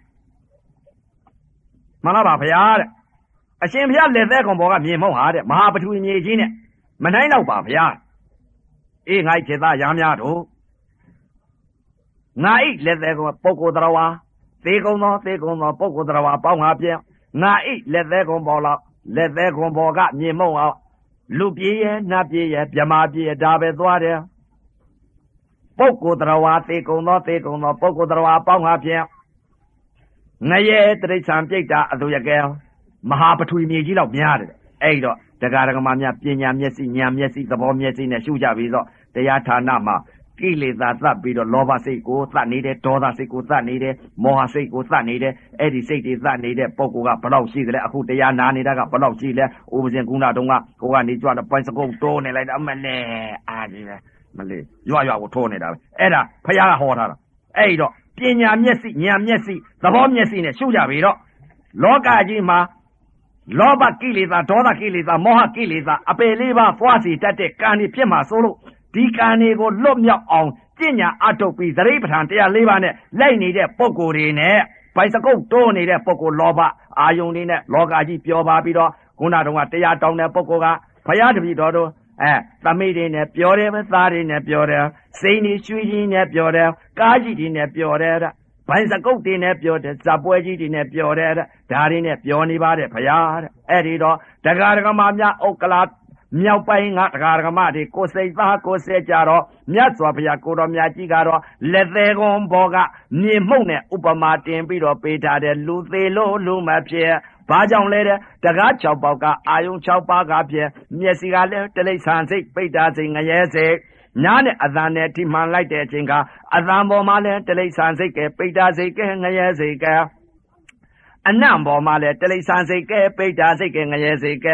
မှန်လားပါဖခင်တဲ့အရှင်ဘုရားလက်သေးကောင်ပေါ်ကမြေမှုံဟာတဲ့မဟာပထဝီမြေကြီးနဲ့မနိုင်တော့ပါဗျာအေးငါ့ခြေသားရမ်းများတို့ငါဤလက်သေးကောင်ပုဂ္ဂိုလ်တော်ဝါသေကုံသောသေကုံသောပုဂ္ဂိုလ်တော်ဝါပေါင်းငါပြင်းငါဤလက်သေးကောင်ပေါ်လောက်လက်သေးကောင်ပေါ်ကမြေမုံအောင်လူပြေးရဲ့နတ်ပြေးရဲ့မြမာပြေးဒါပဲသွားတယ်ပုဂ္ဂိုလ်တော်ဝါသေကုံသောသေကုံသောပုဂ္ဂိုလ်တော်ဝါပေါင်းငါပြင်းငရဲတိရစ္ဆာန်ပြိတ္တာအသူရကဲမဟာပထဝီမြေကြီးလောက်များတယ်အဲ့တော့တက္ကရာကမများပညာမျက်စိဉာဏ်မျက်စိသဘောမျက်စိနဲ့ရှုကြပြီးတော့တရားဌာနမှာကိလေသာသတ်ပြီးတော့လောဘစိတ်ကိုသတ်နေတယ်ဒေါသစိတ်ကိုသတ်နေတယ်မောဟစိတ်ကိုသတ်နေတယ်အဲ့ဒီစိတ်တွေသတ်နေတဲ့ပုဂ္ဂိုလ်ကဘယ်လောက်ရှိသလဲအခုတရားနာနေတာကဘယ်လောက်ရှိလဲဥပဇင်ကုဏတုံးကကိုကနေကြွတော့ပိုင်းစကုတ်တိုးနေလိုက်တာအမနဲ့အာကြီးပဲမလေးရွရွကိုထိုးနေတာပဲအဲ့ဒါဖခင်ကဟောထားတာအဲ့တော့ပညာမျက်စိဉာဏ်မျက်စိသဘောမျက်စိနဲ့ရှုကြပြီးတော့လောကကြီးမှာလောဘကိလေသာဒေါသကိလေသာမောဟကိလေသာအပယ်လေးပါးဖွားစီတတ်တဲ့ကံတွေဖြစ်မှာဆိုလို့ဒီကံတွေကိုလွတ်မြောက်အောင်ကျင့်ညာအထုတ်ပြီးသတိပဋ္ဌာန်တရားလေးပါးနဲ့လိုက်နေတဲ့ပုံကိုယ်တွေနဲ့ဗိုက်စကုတ်တိုးနေတဲ့ပုံကိုယ်လောဘအာယုန်တွေနဲ့လောကကြီးပျော်ပါပြီးတော့ခုနတုန်းကတရားတောင်းတဲ့ပုံကိုယ်ကဘုရားတပည့်တော်တို့အဲသမိတွေနဲ့ပျော်တယ်ပဲသားတွေနဲ့ပျော်တယ်စိန်တွေရွှေကြီးနဲ့ပျော်တယ်ကားကြီးတွေနဲ့ပျော်တယ်ဘိုင်စကုတ်တွေနဲ့ပြောတယ်ဇပွဲကြီးတွေနဲ့ပြောတယ်ဒါတွေနဲ့ပြောနေပါတဲ့ဘုရားတဲ့အဲ့ဒီတော့တရားဓမ္မများဥက္ကလာမြောက်ပိုင်းကတရားဓမ္မတွေကိုစိတ်သားကိုစိတ်ကြတော့မြတ်စွာဘုရားကိုတော်မြတ်ကြီးကတော့လက်သေးကွန်ဘောကမြေမှုန့်နဲ့ဥပမာတင်ပြီးတော့ပေးထားတဲ့လူသေးလို့လူမဖြစ်ဘာကြောင့်လဲတဲ့တကား၆ပေါက်ကအာယုံ၆ပါးကဖြစ်မျက်စိကလည်းတိရစ္ဆာန်စိတ်ပိဋ္ဌာစိတ်ငရဲစိတ်ညာနဲ့အသံနဲ့ထိမှန်လိုက်တဲ့အချိန်ကအသံပေါ်မှာလည်းတိရစ္ဆာန်စိတ်ကဲပိဋ္ဌာစိတ်ကဲငရဲစိတ်ကဲအနံ့ပေါ်မှာလည်းတိရစ္ဆာန်စိတ်ကဲပိဋ္ဌာစိတ်ကဲငရဲစိတ်ကဲ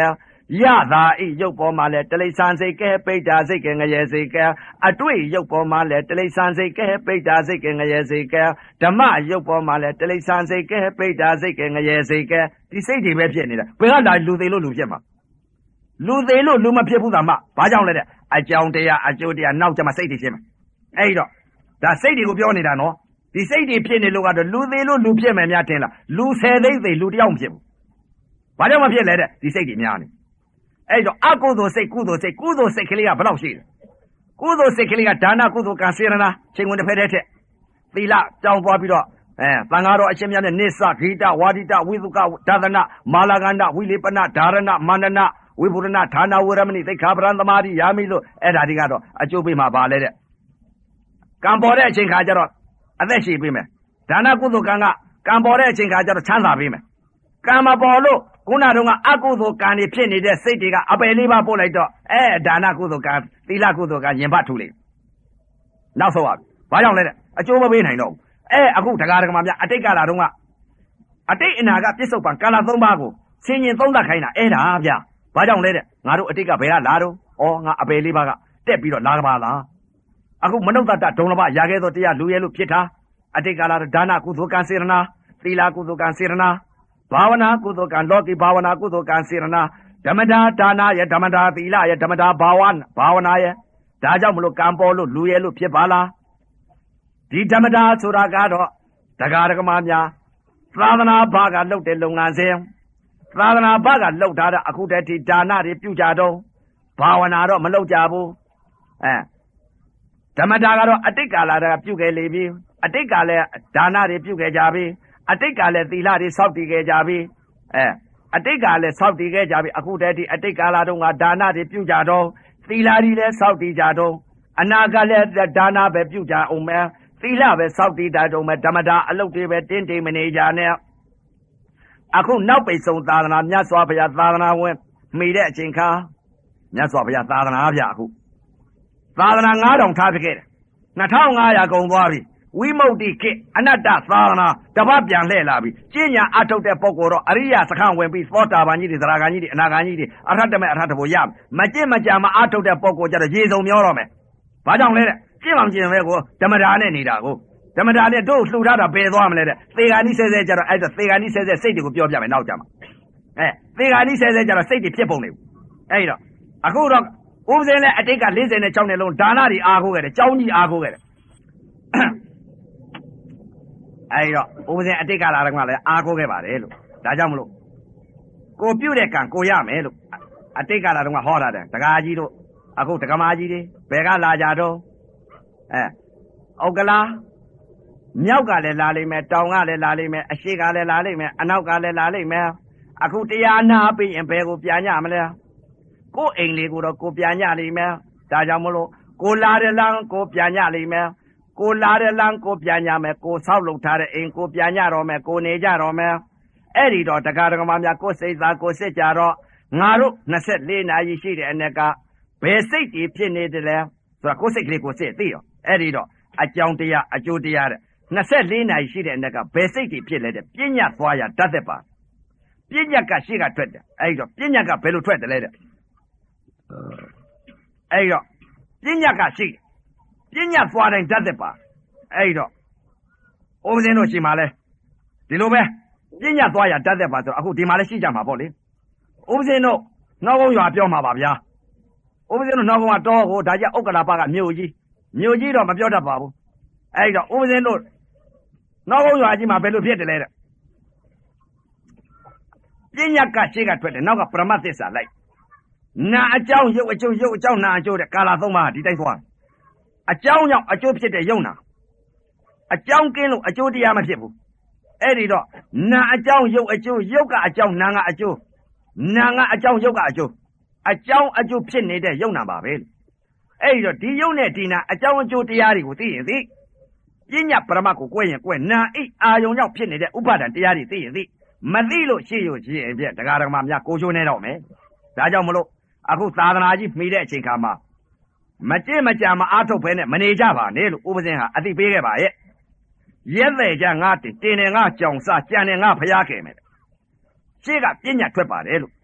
ရသာဤရုပ်ပေါ်မှာလဲတိရစ္ဆာန်စိတ်ကဲပိဋ္ဌာစိတ်ကဲငရဲစိတ်ကဲအတွေ့ရုပ်ပေါ်မှာလဲတိရစ္ဆာန်စိတ်ကဲပိဋ္ဌာစိတ်ကဲငရဲစိတ်ကဲဓမ္မရုပ်ပေါ်မှာလဲတိရစ္ဆာန်စိတ်ကဲပိဋ္ဌာစိတ်ကဲငရဲစိတ်ကဲဒီစိတ်တွေပဲဖြစ်နေတာဘယ်ကလာလူသေးလို့လူဖြစ်မှာလူသေးလို့လူမဖြစ်ဘူးသာမဘာကြောင့်လဲတဲ့အကြောင်းတရားအကျိုးတရားနောက်ကျမှစိတ်တွေဖြစ်မှာအဲ့တော့ဒါစိတ်တွေကိုပြောနေတာနော်ဒီစိတ်တွေဖြစ်နေလို့ကတော့လူသေးလို့လူဖြစ်မယ်များထင်လားလူဆယ်သိန်းသေးလူတယောက်မဖြစ်ဘူးဘာကြောင့်မဖြစ်လဲတဲ့ဒီစိတ်တွေများနေအဲ့တော့အကုသိုလ်စိတ်ကုသိုလ်စိတ်ကုသိုလ်စိတ်ကလေးကဘယ်လောက်ရှိလဲကုသိုလ်စိတ်ကလေးကဒါနကုသိုလ်ကံစေရနာချိန်ဝင်တစ်ဖက်တည်းထက်သီလကြောင်းသွားပြီးတော့အဲသံဃာတော်အရှင်မြတ်နဲ့နိစ္စဂိတဝါဒိတဝိသုကဒါသနမာလာကန္တဝိလေပနဓာရဏမန္တနဝိပုရဏဌာနဝရမဏိသိက္ခာပရံသမာဓိယာမိလို့အဲ့ဒါတွေကတော့အကျိုးပေးမှာပါလေတဲ့ကံပေါ်တဲ့အချိန်ခါကျတော့အသက်ရှည်ပေးမယ်ဒါနကုသိုလ်ကံကကံပေါ်တဲ့အချိန်ခါကျတော့ချမ်းသာပေးမယ်ကံမပေါ်လို့ခုနတုန်းကအကုသိုလ်ကံတွေဖြစ်နေတဲ့စိတ်တွေကအပယ်လေးပါပို့လိုက်တော့အဲဒါနကုသိုလ်ကံသီလကုသိုလ်ကံရင်ဘတ်ထူလိမ့်နောက်ဆုံးပါဘာကြောင့်လဲတဲ့အကျိုးမပေးနိုင်တော့ဘူးအဲအခုတရားဓမ္မများအတိတ်ကာလတုန်းကအတိတ်အနာကပြစ္ဆုတ်ပံကာလသုံးပါးကိုဆင်ញင်သုံးသပ်ခိုင်းတာအဲ့ဒါဗျာဘာကြောင့်လဲတဲ့ငါတို့အတိတ်ကဘယ်ကလာတော့ဩငါအပယ်လေးပါးကတက်ပြီးတော့လာကပါလားအခုမနုဿတဒုံလဘရာခဲ့သောတရားလူရဲလို့ဖြစ်တာအတိတ်ကာလဒါနကုသိုလ်ကံစေရနာသီလကုသိုလ်ကံစေရနာဘာဝနာကုသိုလ်ကံလောကီဘာဝနာကုသိုလ်ကံစေရနာဓမ္မတာဒါနရဲ့ဓမ္မတာသီလရဲ့ဓမ္မတာဘာဝနာဘာဝနာရဲ့ဒါကြောင့်မလို့ကံပေါ်လို့လူရဲလို့ဖြစ်ပါလားဒီဓမ္မတာဆိုတာကတော့တရားဓမ္မများသာသနာ့ဘာကလုပ်တဲ့လုပ်ငန်းစဉ်သာသနာ့ဘာကလုပ်ထားတဲ့အခုတည်းဒီဒါနတွေပြုကြတော့ဘာဝနာတော့မလုပ်ကြဘူးအဲဓမ္မတာကတော့အတိတ်ကာလတည်းကပြုခဲ့လေပြီအတိတ်ကလည်းဒါနတွေပြုခဲ့ကြပြီအတိတ်ကလည်းသီလတွေစောင့်တည်ခဲ့ကြပြီအဲအတိတ်ကလည်းစောင့်တည်ခဲ့ကြပြီအခုတည်းဒီအတိတ်ကာလတုန်းကဒါနတွေပြုကြတော့သီလတွေလည်းစောင့်တည်ကြတော့အနာကလည်းဒါနပဲပြုကြအောင်မယ်သီလပဲစောင့်တည်ကြတော့မယ်ဓမ္မတာအလုပ်တွေပဲတင်းတိမ်မနေကြနဲ့အခုနောက်ပိတ်ဆုံးသာသနာမြတ်စွာဘုရားသာသနာဝင်မိတဲ့အချိန်ခါမြတ်စွာဘုရားသာသနာဗျအခုသာသနာငါးထောင်ထားပြခဲ့တယ်နှစ်ထောင်ငါးရာကုန်သွားပြီဝိမု ക്തി ခေအနတ္တသာသနာတပတ်ပြန်လှည့်လာပြီကျင့်ညာအထုတ်တဲ့ပုဂ္ဂိုလ်တော့အရိယာစခန်းဝင်ပြီးသောတာပန်ကြီးတွေသရဂန်ကြီးတွေအနာဂန်ကြီးတွေအရဟတမေအရဟတဖို့ရမကျင့်မကြံမအထုတ်တဲ့ပုဂ္ဂိုလ်ကြတော့ရေစုံမျောတော့မယ်ဘာကြောင့်လဲတဲ့ကျင့်မှမကျင့်ပဲကိုဓမ္မတာနဲ့နေတာကိုဓမ္မတာနဲ့တို့လှူထားတာပယ်သွားမလဲတဲ့သေဂာနိဆဲဆဲကြတော့အဲ့ဒါသေဂာနိဆဲဆဲစိတ်တွေကိုပြောပြမယ်နောက်ကြမှာအဲသေဂာနိဆဲဆဲကြတော့စိတ်တွေဖြစ်ပုံနေဘူးအဲ့တော့အခုတော့ဥပဇင်းနဲ့အတိတ်က၄၆နှစ်လုံးဒါနတွေအားကိုးခဲ့တယ်ကြောင်းကြီးအားကိုးခဲ့တယ်အဲ့တော့ဥပဇင်းအတိတ်ကလာတော့ကလည်းအားကိုးခဲ့ပါတယ်လို့ဒါကြောင့်မလို့ကိုပြုတ်တဲ့ကံကိုရမယ်လို့အတိတ်ကလာတော့ကဟောတာတယ်တကားကြီးတို့အခုတက္ကမကြီးတွေဘယ်ကလာကြတော့အဲဩကလာမြောက်ကလည်းလာလိမ့်မယ်တောင်ကလည်းလာလိမ့်မယ်အရှိကလည်းလာလိမ့်မယ်အနောက်ကလည်းလာလိမ့်မယ်အခုတရားနာပြီးရင်ဘယ်ကိုပြန်ညမလဲကိုယ်အိမ်လေးကိုတော့ကိုပြန်ညလိမ့်မယ်ဒါကြောင့်မလို့ကိုလာတဲ့လမ်းကိုပြန်ညလိမ့်မယ်ကိုလာတဲ့လမ်းကိုပြန်ညမယ်ကိုဆောက်လုပ်ထားတဲ့အိမ်ကိုပြန်ညတော့မယ်ကိုနေကြတော့မယ်အဲ့ဒီတော့တရားဓမ္မများကိုစိတ်သားကိုစစ်ကြတော့ငါတို့၂၄နာရီရှိတဲ့အ ਨੇ ကဘယ်စိတ်ကြီးဖြစ်နေတယ်လဲဆိုတော့ကိုစိတ်ကလေးကိုစစ်သိရောအဲ့ဒီတော့အကြောင်းတရားအကျိုးတရားတဲ့၂၄နာရီရှိတဲ့အ ਨੇ ကဘယ်စိတ်ကြီးဖြစ်လဲတဲ့ပညာသွားရတတ်တဲ့ပါပညာကရှိကထွက်တယ်အဲ့ဒီတော့ပညာကဘယ်လိုထွက်တယ်လဲတဲ့အဲ့တော့ပညာကရှိပညာသွားတိုင်းတတ်တဲ့ပါအဲ့တော့ဥပဇင်းတို့ရှိမှလဲဒီလိုပဲပညာသွားရတတ်တဲ့ပါဆိုတော့အခုဒီမှာလဲရှိကြမှာပေါ့လေဥပဇင်းတို့နောက်ကုန်းရွာပြောမှာပါဗျာဥပဇင်းတို့နောက်ကုန်းကတော့ဟိုဒါကြဥက္ကလာပကမြို့ကြီးမြို့ကြီးတော့မပြောတတ်ပါဘူးအဲ့တော့ဥပဇင်းတို့နောက်ကုန်းရွာကြီးမှာဘယ်လိုဖြစ်တယ်လဲတဲ့ပညာကရှိကထွက်တယ်နောက်ကပရမတ်သစ္စာလိုက်နာအကြောင်းရုပ်အကျိုးရုပ်အကြောင်းနာအကျိုးတဲ့ကာလသုံးပါးဒီတိုင်းသွားအကြောင်းကြောင့်အကျိုးဖြစ်တဲ့ယုံနာအကြောင်းကင်းလို့အကျိုးတရားမဖြစ်ဘူးအဲ့ဒီတော့နာအကြောင်းရုပ်အကျိုးရုပ်ကအကြောင်းနာကအကျိုးနာကအကြောင်းရုပ်ကအကျိုးအကြောင်းအကျိုးဖြစ်နေတဲ့ယုံနာပါပဲအဲ့ဒီတော့ဒီယုံနဲ့ဒီနာအကြောင်းအကျိုးတရားတွေကိုသိရင်သိပညာပရမတ်ကိုကွဲရင်ကွဲနာအိအာယုံကြောင့်ဖြစ်နေတဲ့ဥပါဒံတရားတွေသိရင်သိမသိလို့ရှိရရှိရင်ပြတရားဓမ္မများကိုချိုးနေတော့မယ်ဒါကြောင့်မလို့အခုသာသနာကြီးမှီတဲ့အချိန်ခါမှာမကြင့်မကြံမအားထုတ်ဖဲနဲ့မနေကြပါနဲ့လို့ဥပဇင်းဟာအသိပေးခဲ့ပါရဲ့ရဲတဲ့ကြငါတင်တင်နေငါကြောင်စားကြံနေငါဖျားခဲ့မယ်ရှေ့ကပညာထွက်ပါတယ်လို့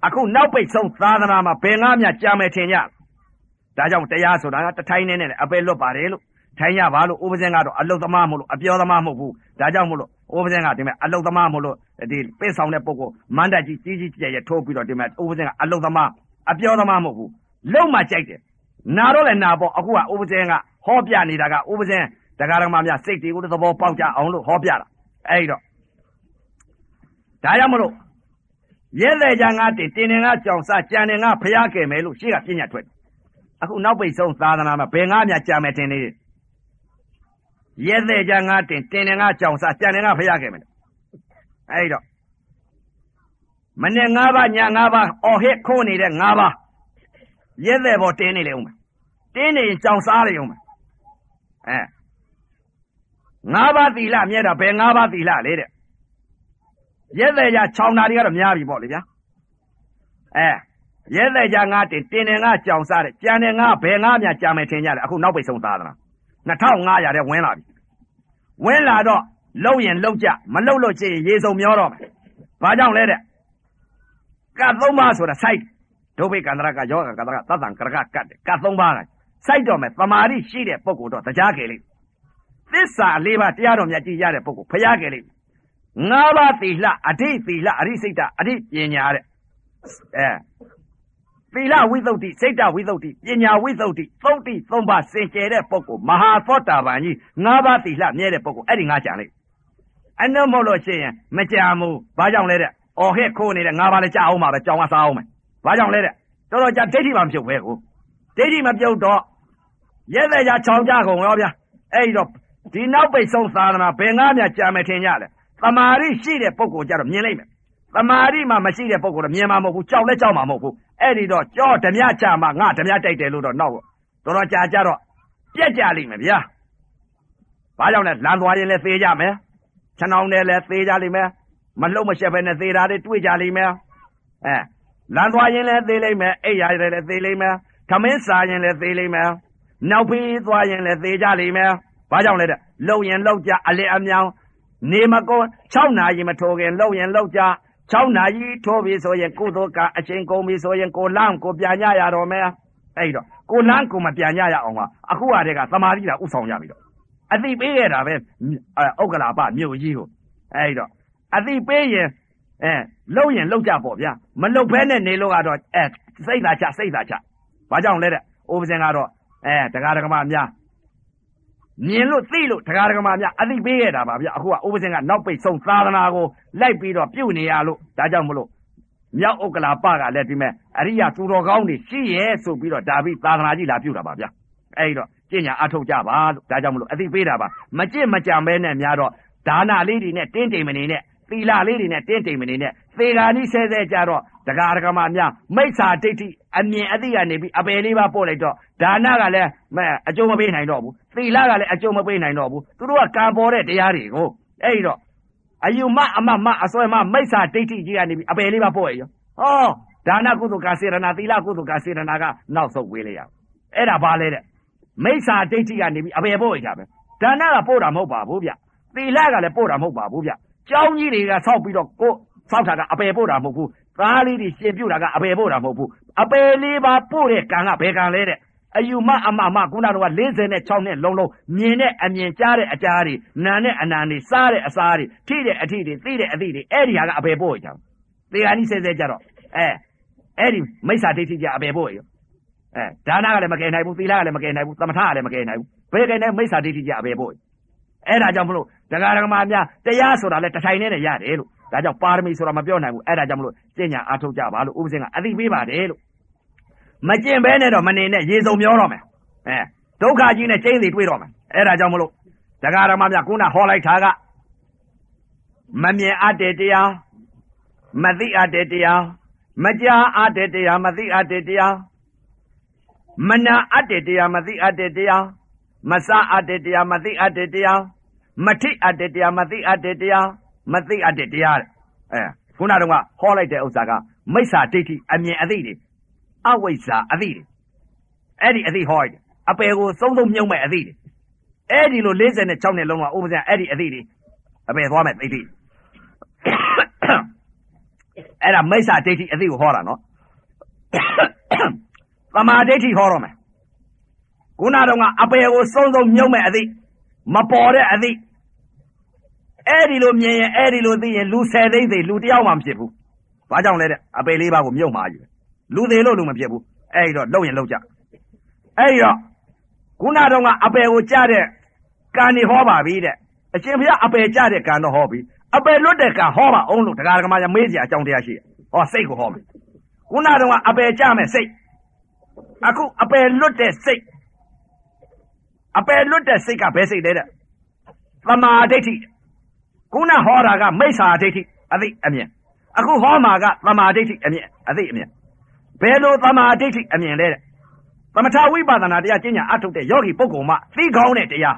အခုနောက်ပိတ်ဆုံးသာသနာမှာဘယ်ငါးမြကြာမယ်ထင်ကြဒါကြောင့်တရားဆိုတာကတထိုင်းနေနဲ့အပယ်လွတ်ပါတယ်လို့ထိုင်းရပါလို့ဥပဇင်ကတော့အလုတ်သမားမို့လို့အပြောသမားမဟုတ်ဘူးဒါကြောင့်မို့လို့ဥပဇင်ကဒီမဲ့အလုတ်သမားမို့လို့ဒီပိတ်ဆောင်တဲ့ပုဂ္ဂိုလ်မန္တကြီးကြီးကြီးကျယ်ကျယ်ထိုးပြီးတော့ဒီမဲ့ဥပဇင်ကအလုတ်သမားအပြောသမားမဟုတ်ဘူးလုံမှကြိုက်တယ်နာတော့လည်းနာပေါ့အခုကဥပဇင်ကဟောပြနေတာကဥပဇင်တရားဓမ္မများစိတ်တွေကိုသဘောပေါက်ကြအောင်လို့ဟောပြတာအဲ့တော့ဒါကြောင့်မလို့ရဲတဲ့ကြငါတင်တင်ငါကြောင်စကြံနေငါဖျားခဲ့မယ်လို့ရှေ့ကပြညာထွက်အခုနောက်ပိတ်ဆုံးသာသနာမှာဘယ်ငါးမြကြာမယ်တင်နေရဲတဲ့ကြငါတင်တင်ငါကြောင်စကြံနေငါဖျားခဲ့မယ်အဲ့တော့မနေ့ငါးပါးညငါးပါးအော်ဟစ်ခိုးနေတဲ့ငါးပါးရဲတဲ့ပေါ်တင်းနေလေဦးမယ်တင်းနေရင်ကြောင်စားလေဦးမယ်အဲငါးပါးသီလမြဲတာဘယ်ငါးပါးသီလလေတဲ့ရဲတဲ့ကြခြောင်နာတွေကတော့များပြီပေါ့လေဗျာအဲရဲတဲ့ကြငါတင်တင်နေငါကြောင်စားတဲ့ကြံနေငါဘယ်ငါမြကြာမယ်ထင်ကြတယ်အခုနောက်ပိတ်ဆုံးသာသနာနှစ်ထောင်ငါးရာတဲ့ဝင်လာပြီဝင်လာတော့လှုပ်ရင်လှုပ်ကြမလှုပ်လို့ရှိရင်ရေစုံမျောတော့မယ်ဘာကြောင့်လဲတဲ့ကတ်သုံးပါးဆိုတာစိုက်ဒုဗိကန္တရကယောဂကန္တရသတ္တံကရကကတ်ကတ်သုံးပါးကစိုက်တော့မယ်သမာဓိရှိတဲ့ပုဂ္ဂိုလ်တော့တရားကြလေသစ္စာလေးပါးတရားတော်မြတ်ကြည်ရတဲ့ပုဂ္ဂိုလ်ဖျားကြလေငါးပါးသီလအဋိသီလအရိစိတ်တအဋိပညာတဲ့အဲသီလဝိသုဒ္ဓိစိတ်တဝိသုဒ္ဓိပညာဝိသုဒ္ဓိသုံးတိသုံးပါးစင်ကြယ်တဲ့ပုဂ္ဂိုလ်မဟာသောတာပန်ကြီးငါးပါးသီလမြဲတဲ့ပုဂ္ဂိုလ်အဲ့ဒီငါကြံလေအနုမဟုတ်လို့ရှိရင်မကြံဘူးဘာကြောင့်လဲတဲ့အော်ဟဲ့ခိုးနေတဲ့ငါးပါးလည်းကြအောင်ပါပဲကြောင်ကစားအောင်မယ်ဘာကြောင့်လဲတဲ့တော်တော်ကြာဒိဋ္ဌိမှမပြုတ်ပဲကိုဒိဋ္ဌိမပြုတ်တော့ရဲတဲ့ကြချောင်းကြကုန်ရောဗျာအဲ့တော့ဒီနောက်ပိတ်ဆုံးသာသနာဘယ်ငါးမြကြာမယ်ထင်ကြလဲသမာဓိရှိတဲ့ပုဂ္ဂိုလ်ကြတော့မြင်လိုက်မယ်သမာဓိမှမရှိတဲ့ပုဂ္ဂိုလ်တော့မြင်မှာမဟုတ်ဘူးကြောက်လဲကြောက်မှာမဟုတ်ဘူးအဲ့ဒီတော့ကြောဓမြချမှာငါဓမြတိုက်တယ်လို့တော့နောက်တော်တော်ကြာကြတော့ပြက်ကြလိမ့်မယ်ဗျာဘာကြောင့်လဲလမ်းသွားရင်လည်းသေးကြမယ်ခြံအောင်လည်းသေးကြလိမ့်မယ်မလှုပ်မရှက်ပဲနဲ့သေးတာတွေတွေ့ကြလိမ့်မယ်အဲလမ်းသွားရင်လည်းသေးလိမ့်မယ်အိပ်ရလည်းသေးလိမ့်မယ်ခမင်းစားရင်လည်းသေးလိမ့်မယ်နောက်ဖေးသွားရင်လည်းသေးကြလိမ့်မယ်ဘာကြောင့်လဲတဲ့လှုပ်ရင်လှုပ်ကြအလေအမြောင်နေမကော၆နာရီမထိုးခင်လှုပ်ရင်လှုပ်ကြ၆နာရီထိုးပြီဆိုရင်ကုသိုလ်ကအချင်းကုန်ပြီဆိုရင်ကိုလမ်းကိုပြန်ညရတော့မယ်အဲ့တော့ကိုလမ်းကိုမပြန်ညရအောင်ကအခုကတည်းကသမာဓိတာဥဆောင်ရပြီတော့အသိပေးရတာပဲဥက္ကလာပမြို့ကြီးကိုအဲ့တော့အသိပေးရင်အဲလှုပ်ရင်လှုပ်ကြပေါ့ဗျာမလှုပ်ဘဲနဲ့နေလို့ကတော့အဲစိတ်သာချစိတ်သာချဘာကြောင့်လဲတဲ့ဥပဇင်ကတော့အဲတရားဓမ္မများမြင်လို့သိလို့တရားဓမ္မများအသိပေးရတာပါဗျအခုကဥပဇင်ကနောက်ပိတ်ဆုံးသာသနာကိုလိုက်ပြီးတော့ပြုတ်နေရလို့ဒါကြောင့်မလို့မြောက်ဥက္ကလာပကလည်းဒီမဲ့အရိယသူတော်ကောင်းတွေရှိရဲဆိုပြီးတော့ဒါပြီးသာသနာကြီးလာပြုတ်တာပါဗျအဲ့တော့ကျင့်ညာအထုတ်ကြပါလို့ဒါကြောင့်မလို့အသိပေးတာပါမကျင့်မကြံပဲနဲ့များတော့ဒါနလေးတွေနဲ့တင်းတိမ်မနေနဲ့သီလလေးတွေနဲ့တင်းတိမ်မနေနဲ့သေဃာနီးဆဲဆဲကြတော့တရားဓမ္မများမိစ္ဆာဒိဋ္ဌိအမြင်အသိကနေပြီးအပယ်လေးပါပို့လိုက်တော့ဒါနကလည်းအကျိုးမပေးနိုင်တော့ဘူးသီလကလည်းအကျိုးမပေးနိုင်တော့ဘူးသူတို့ကကံပေါ်တဲ့တရားတွေကိုအဲ့တော့အယူမအမမအစွဲမမိစ္ဆာဒိဋ္ဌိကြီးကနေပြီးအပယ်လေးပါပို့ရရောဟောဒါနကုသိုလ်ကစေရနာသီလကုသိုလ်ကစေရနာကနောက်ဆုတ်ဝေးလိုက်ရအဲ့ဒါဘာလဲတဲ့မိစ္ဆာဒိဋ္ဌိကနေပြီးအပယ်ပို့ရကြပဲဒါနကပို့တာမဟုတ်ပါဘူးဗျသီလကလည်းပို့တာမဟုတ်ပါဘူးဗျကျောင်းကြီးတွေကဆောက်ပြီးတော့ကိုဆောက်တာကအပယ်ပို့တာမဟုတ်ဘူးသားလေးတွေရှင်ပြုတ်တာကအပယ်ပို့တာမဟုတ်ဘူးအပယ်လေးပါပို့တဲ့ကံကဘယ်ကံလဲတဲ့အယူမအမမခုနကတော့၄၆နှစ်လုံးလုံးမြင်တဲ့အမြင်ကြားတဲ့အကြားတွေနာတဲ့အနာတွေစားတဲ့အစားတွေထိတဲ့အထိတွေသိတဲ့အသိတွေအဲ့ဒီဟာကအပယ်ပို့ရကြအောင်သေဃာနီးဆဲဆဲကြတော့အဲအဲ့ဒီမိစ္ဆာဒိဋ္ဌိကြအပယ်ပို့ရရောအဲဒါနကလည်းမကယ်နိုင်ဘူးသီလကလည်းမကယ်နိုင်ဘူးသမထကလည်းမကယ်နိုင်ဘူးဘယ်ကယ်နိုင်မိစ္ဆာဒိဋ္ဌိကြအပယ်ပို့အဲ့ဒါကြောင့်မလို့တရားဓမ္မများတရားဆိုတာလဲတထိုင်နဲ့ရတယ်လို့ဒါကြောင့်ပါရမီဆိုတာမပြောနိုင်ဘူးအဲ့ဒါကြောင့်မလို့ကျင့်ညာအားထုတ်ကြပါလို့ဥပဇင်ကအသိပေးပါတယ်လို့မကျင့်ဘဲနဲ့တော့မနေနဲ့ရေစုံမျောတော့မယ်အဲဒုက္ခကြီးနဲ့ကျိန်းစီတွေ့တော့မယ်အဲ့ဒါကြောင့်မလို့တရားဓမ္မများခုနဟောလိုက်တာကမမြင်အပ်တဲ့တရားမသိအပ်တဲ့တရားမကြားအပ်တဲ့တရားမသိအပ်တဲ့တရားမနာအပ်တဲ့တရားမသိအပ်တဲ့တရားမစားအပ်တဲ့တရားမသိအပ်တဲ့တရားမထိအပ်တဲ့တရားမသိအပ်တဲ့တရားမသိအပ်တဲ့တရားတဲ့အဲခုနကတော့ဟောလိုက်တဲ့ဥစ္စာကမိစ္ဆာဒိဋ္ဌိအမြင်အသိတွေအဝိဇ္ဇာအသိတွေအဲ့ဒီအသိဟောတယ်အပယ်ကိုသုံးသုံးမြုံမဲ့အသိတွေအဲ့ဒီလို၄၆နှစ်လုံးကဥပဇင်အဲ့ဒီအသိတွေအပယ်သွားမဲ့သိသိအဲ့ဒါမိစ္ဆာဒိဋ္ဌိအသိကိုဟောတာနော်သမာဓိဋ္ဌိဟောတော့မယ်ခုနတော့ကအပေကိုစုံစုံမြုံမဲ့အသိမပေါ်တဲ့အသိအဲ့ဒီလိုမြင်ရင်အဲ့ဒီလိုသိရင်လူဆယ်သိန်းသိလူတယောက်မှမဖြစ်ဘူးဘာကြောင့်လဲတဲ့အပေလေးပါးကိုမြုံမှာယူလူသေးလို့လူမဖြစ်ဘူးအဲ့ဒီတော့လုံရင်လုံကြအဲ့ဒီတော့ခုနတော့ကအပေကိုကြားတဲ့ကံနေဟောပါပြီတဲ့အရှင်ဘုရားအပေကြားတဲ့ကံတော့ဟောပြီအပေလွတ်တဲ့ကံဟောပါအောင်လို့တရားဓမ္မရမေးစရာအကြောင်းတရားရှိဟောစိတ်ကိုဟောမယ်ခုနတော့ကအပေကြားမဲ့စိတ်အခုအပေလွတ်တဲ့စိတ်အပေလွတ်တဲ့စိတ်ကဘယ်စိတ်လဲတဲ့သမာဓိဋ္ဌိခုနဟောတာကမိစ္ဆာဒိဋ္ဌိအသိအမြင်အခုဟောမှာကသမာဓိဋ္ဌိအမြင်အသိအမြင်ဘယ်လိုသမာဓိဋ္ဌိအမြင်လဲတဲ့သမထဝိပဿနာတရားကျင့်ကြံအထုတ်တဲ့ယောဂီပုဂ္ဂိုလ်မှသိကောင်းတဲ့တရား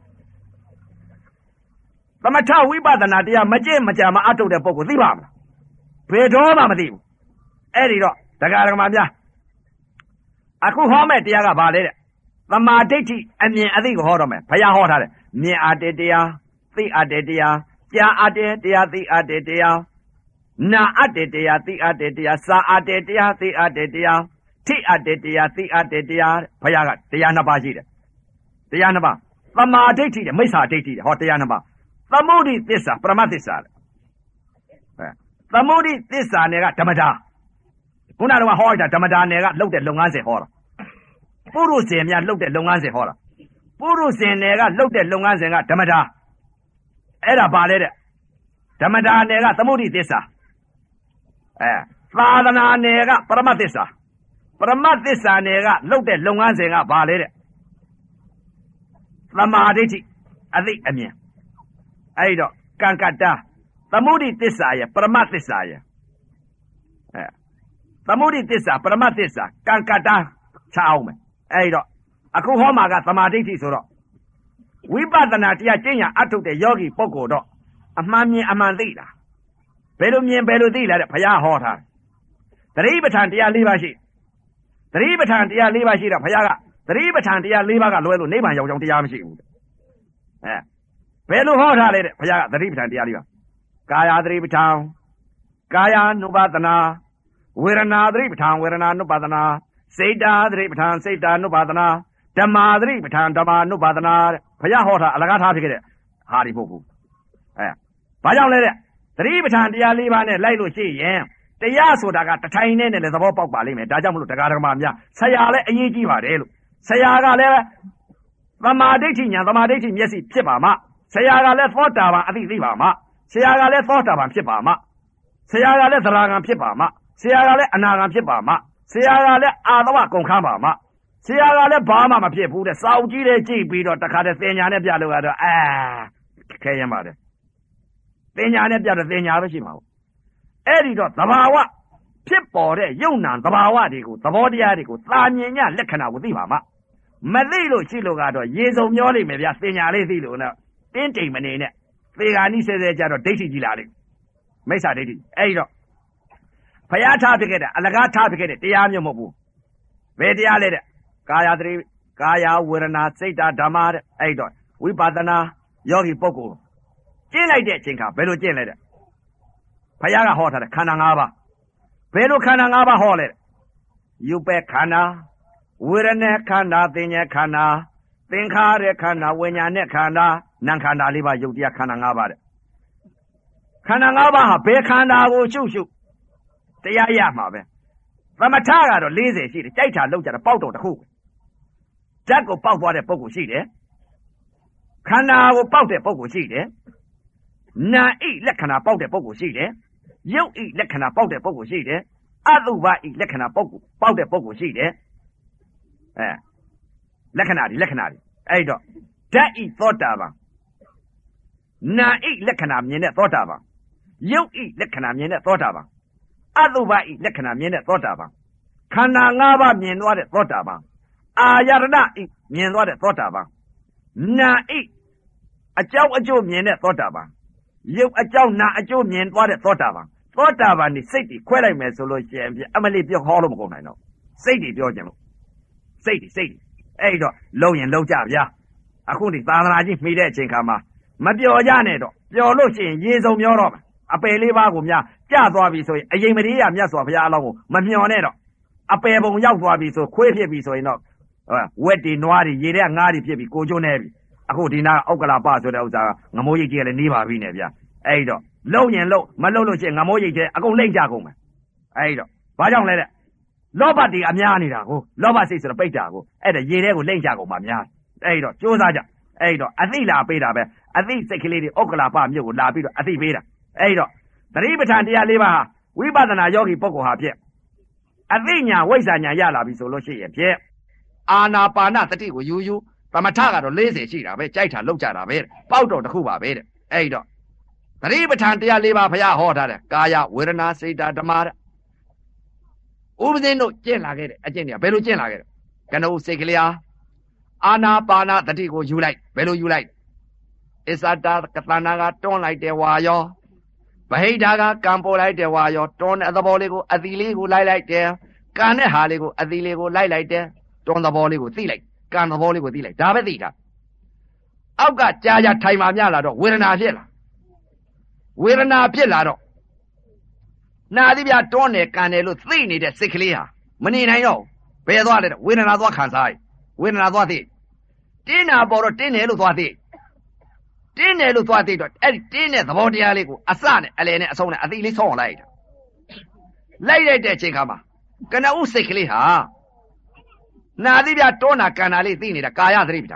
သမထဝိပဿနာတရားမကျင့်မကြံမအထုတ်တဲ့ပုဂ္ဂိုလ်သိပါမလားဘယ်တော့မှမသိဘူးအဲ့ဒီတော့တရားဓမ္မများအခုဟောမဲ့တရားကဘာလဲတဲ့သမာဓိဋ္ဌိအမြင်အသိကိုဟောတော့မယ်ဘုရားဟောထားတယ်မြင်အပ်တဲ့တရားသိအပ်တဲ့တရားကြားအပ်တဲ့တရားသိအပ်တဲ့တရားနာအပ်တဲ့တရားသိအပ်တဲ့တရားစာအပ်တဲ့တရားသိအပ်တဲ့တရားထိအပ်တဲ့တရားသိအပ်တဲ့တရားဘုရားကတရားနှစ်ပါးရှိတယ်တရားနှစ်ပါးသမာဓိဋ္ဌိတဲ့မိစ္ဆာဒိဋ္ဌိတဲ့ဟောတရားနှစ်ပါးသမုဒိသစ္စာပရမသစ္စာတဲ့သမုဒိသစ္စာနယ်ကဓမ္မတာခုနကတော့ဟောလိုက်တာဓမ္မတာနယ်ကလှုပ်တဲ့လုပ်ငန်းစဉ်ဟောတာပုရုဇဉ်များလှုပ်တဲ့လုပ်ငန်းစဉ်ဟောတာပုရုဇဉ်နယ်ကလှုပ်တဲ့လုပ်ငန်းစဉ်ကဓမ္မတာအဲ့ဒါပါလေတဲ့ဓမ္မတာနယ်ကသမုဒိသစ္စာအဲသာသနာနယ်ကပရမသစ္စာပရမသစ္စာနယ်ကလှုပ်တဲ့လုပ်ငန်းစဉ်ကဘာလဲတဲ့သမာဓိဋ္ဌိအသိအမြင်အဲ့တော့ကံကတ္တသမုဒိသစ္စာရဲ့ပရမသစ္စာရဲ့အဲသမုဒိသစ္စာပရမသစ္စာကံကတ္တချအောင်မယ်အဲ့တော့အခုဟောမှာကသမာဓိဋ္ဌိဆိုတော့ဝိပဿနာတရားကျင့်ရအထုတ်တဲ့ယောဂီပုဂ္ဂိုလ်တော့အမှန်မြင်အမှန်သိတာဘယ်လိုမြင်ဘယ်လိုသိလာတဲ့ဘုရားဟောထားသတိပဋ္ဌာန်တရား၄ပါးရှိသတိပဋ္ဌာန်တရား၄ပါးရှိတော့ဘုရားကသတိပဋ္ဌာန်တရား၄ပါးကလွဲလို့နိဗ္ဗာန်ရောက်ကြောင်းတရားမရှိဘူးအဲဘယ်လိုဟောထားလဲတဲ့ဘုရားကသတိပဋ္ဌာန်တရား၄ပါးကာယသတိပဋ္ဌာန်ကာယ ानु ပါဒနာဝေဒနာသတိပဋ္ဌာန်ဝေဒနာ ानु ပါဒနာစိတ်တာသတိပဋ္ဌာန်စိတ်တာ ानु ပါဒနာဓမ္မာသတိပဋ္ဌာန်ဓမ္မာ ानु ပါဒနာတဲ့ဘုရားဟောတာအလကားထားဖြစ်ခဲ့တဲ့ဟာဒီပုဂ္ဂိုလ်အဲဘာကြောင့်လဲတဲ့သတိပဋ္ဌာန်တရား၄ပါးနဲ့လိုက်လို့ရှိရင်တရားဆိုတာကတထိုင်နဲ့နဲ့လည်းသဘောပေါက်ပါလိမ့်မယ်ဒါကြောင့်မလို့တရားဓမ္မများဆရာလည်းအရေးကြီးပါတယ်လို့ဆရာကလည်းသမာဓိဋ္ဌိညာသမာဓိဋ္ဌိမျက်စိဖြစ်ပါမှဆရာကလည်းသောတာပန်အသိသိပါမှဆရာကလည်းသောတာပန်ဖြစ်ပါမှဆရာကလည်းသရဂံဖြစ်ပါမှဆရာကလည်းအနာဂံဖြစ်ပါမှဆရာကလည်းအာသဝကုန်ခန်းပါမှဆရာကလည်းဘာမှမဖြစ်ဘူးတဲ့စောင့်ကြည့်တယ်ကြည့်ပြီးတော့တခါတည်းသင်ညာနဲ့ပြလို့ရတော့အာခဲရင်ပါတယ်သင်ညာနဲ့ပြတော့သင်ညာပဲရှိမှာပေါ့အဲ့ဒီတော့သဘာဝဖြစ်ပေါ်တဲ့ယုံနာသဘာဝတွေကိုသဘောတရားတွေကိုသာမြင်ညလက္ခဏာကိုသိပါမှမသိလို့ရှိလို့ကတော့ရေစုံမျောလိမ့်မယ်ဗျာသင်ညာလေးသိလို့နော်တင်းတိမ်မနေနဲ့သေဂာနိဆဲဆဲကြတော့ဒိဋ္ဌိကြီးလာလိမ့်မိစ္ဆာဒိဋ္ဌိအဲ့ဒီတော့ဘုရားထားဖြစ်ခဲ့တဲ့အလကားထားဖြစ်ခဲ့တဲ့တရားမျိုးမဟုတ်ဘူးဘယ်တရားလဲတဲ့ကာယသတိကာယဝေဒနာစိတ်ဓာတ်ဓမ္မတဲ့အဲ့တော့ဝိပဿနာယောဂီပုဂ္ဂိုလ်ကျင့်လိုက်တဲ့အချိန်ခါဘယ်လိုကျင့်လဲတဲ့ဘုရားကဟောထားတဲ့ခန္ဓာ၅ပါးဘယ်လိုခန္ဓာ၅ပါးဟောလဲယူပဲခန္ဓာဝေဒနာခန္ဓာသင်္ညေခန္ဓာသင်္ခါရခန္ဓာဝိညာဉ်နဲ့ခန္ဓာနာမ်ခန္ဓာလေးပါယုတ်တရားခန္ဓာ၅ပါးတဲ့ခန္ဓာ၅ပါးဟာဘယ်ခန္ဓာကိုရှုရှုတရားရမှာပဲသမထကတော့၄၀ရှိတယ်ကြိုက်တာလောက်ကြတာပေါက်တော့တစ်ခုဓာတ်ကိုပေါက်သွားတဲ့ပုဂ္ဂိုလ်ရှိတယ်ခန္ဓာကိုပေါက်တဲ့ပုဂ္ဂိုလ်ရှိတယ်နာဣလက္ခဏာပေါက်တဲ့ပုဂ္ဂိုလ်ရှိတယ်ရုပ်ဣလက္ခဏာပေါက်တဲ့ပုဂ္ဂိုလ်ရှိတယ်အတုပဣလက္ခဏာပေါက်ပေါက်တဲ့ပုဂ္ဂိုလ်ရှိတယ်အဲလက္ခဏာဒီလက္ခဏာဒီအဲ့တော့ဓာတ်ဣသောတာပန်နာဣလက္ခဏာမြင်တဲ့သောတာပန်ရုပ်ဣလက္ခဏာမြင်တဲ့သောတာပန်အတုပဣလက္ခဏာမြင်တဲ့သောတာပန်ခန္ဓာ၅ပါးမြင်သွားတဲ့သောတာပန်အာယတနာဣမြင်သွားတဲ့သောတာပန်နာဣအကြောင်းအကျိုးမြင်တဲ့သောတာပန်ရုပ်အကြောင်းနာအကျိုးမြင်သွားတဲ့သောတာပန်သောတာပန်ဒီစိတ်တွေခွဲလိုက်မယ်ဆိုလို့ရှိရင်အမလေးပြောဟောလို့မကုန်နိုင်တော့စိတ်တွေပြောကြလို့စိတ်တွေစိတ်တွေအဲ့တော့လုံရင်လုံကြဗျာအခုဒီသာသနာကြီးမှီတဲ့အချိန်ခါမှာမပျော်ကြနဲ့တော့ပျော်လို့ရှိရင်ရေစုံမျောတော့မယ်အပယ်လေးပါးကိုများကြသွားပြီဆိုရင်အရင်မလေးရမြတ်စွာဘုရားအလောင်းကိုမမျှော်နဲ့တော့အပယ်ပုံရောက်သွားပြီဆိုခွေးဖြစ်ပြီဆိုရင်တော့ဝက်တွေနွားတွေရေထဲငါးတွေဖြစ်ပြီကိုကျိုးနေပြီအခုဒီနာဥက္ကလာပဆိုတဲ့ဥစ္စာကငမိုးရိတ်ကြီးကလည်းနေပါပြီနဲ့ဗျအဲ့တော့လုံရင်လုံမလုံလို့ရှိရင်ငမိုးရိတ်ကျအကုန်လိမ့်ကြကုန်မယ်အဲ့တော့ဘာကြောင့်လဲတဲ့လောဘတွေအများနေတာကိုလောဘစိတ်ဆိုတော့ပိတ်တာကိုအဲ့ဒါရေထဲကိုလိမ့်ကြကုန်မှာများအဲ့တော့ကြိုးစားကြအဲ့တော့အသိလာပေးတာပဲအသိစိတ်ကလေးတွေဥက္ကလာပမြို့ကိုလာပြီးတော့အသိပေးတာအဲ့တော့သတိပဋ္ဌာန်တရားလေးပါးဟာဝိပဿနာယောဂီပုဂ္ဂိုလ်ဟာဖြစ်အသိဉာဏ်ဝိဇ္ဇာဉာဏ်ရလာပြီဆိုလို့ရှိရင်ဖြစ်အာနာပါနတတိကိုယူယူသမထကတော့၄၀ရှိတာပဲကြိုက်တာလောက်ကြတာပဲပေါက်တော့တစ်ခုပါပဲတဲ့အဲ့တော့သတိပဋ္ဌာန်တရားလေးပါးဘုရားဟောထားတယ်ကာယဝေဒနာစိတ်ဓာတ်ဓမ္မတဲ့ဥပဇင်းတို့ကျင့်လာခဲ့တဲ့အကျင့်တွေကဘယ်လိုကျင့်လာခဲ့လဲကနုစိတ်ကလေးဟာအာနာပါနတတိကိုယူလိုက်ဘယ်လိုယူလိုက်အစ္ဆတာကတနာကတွန်းလိုက်တယ်ဝါရောဗဟိတာကကံပေါ်လိုက်တယ်ဝါရောတွန်းတဲ့သဘောလေးကိုအသီလေးကိုလိုက်လိုက်တယ်ကံတဲ့ဟာလေးကိုအသီလေးကိုလိုက်လိုက်တယ်တွန်းသဘောလေးကိုသိလိုက်ကံသဘောလေးကိုသိလိုက်ဒါပဲသိတာအောက်ကကြာကြာထိုင်မှမြလာတော့ဝေဒနာဖြစ်လာဝေဒနာဖြစ်လာတော့နာသီးပြတွန်းတယ်ကံတယ်လို့သိနေတဲ့စိတ်ကလေးဟာမနေနိုင်တော့ဘယ်သွားလဲဝေဒနာသွားခံစားဝေဒနာသွားသိတင်းနာပေါ်တော့တင်းတယ်လို့သွားသိတင်းတယ်လို့သွားသိတော့အဲ့ဒီတင်းတဲ့သဘောတရားလေးကိုအစနဲ့အလယ်နဲ့အဆုံးနဲ့အသီးလေးဆောင်းလိုက်တာလိုက်လိုက်တဲ့အချိန်ခါမှာကနဦးစိတ်ကလေးဟာနာသီးပြတွန်းတာကံတာလေးသိနေတာကာယသတိပဋ္ဌာန်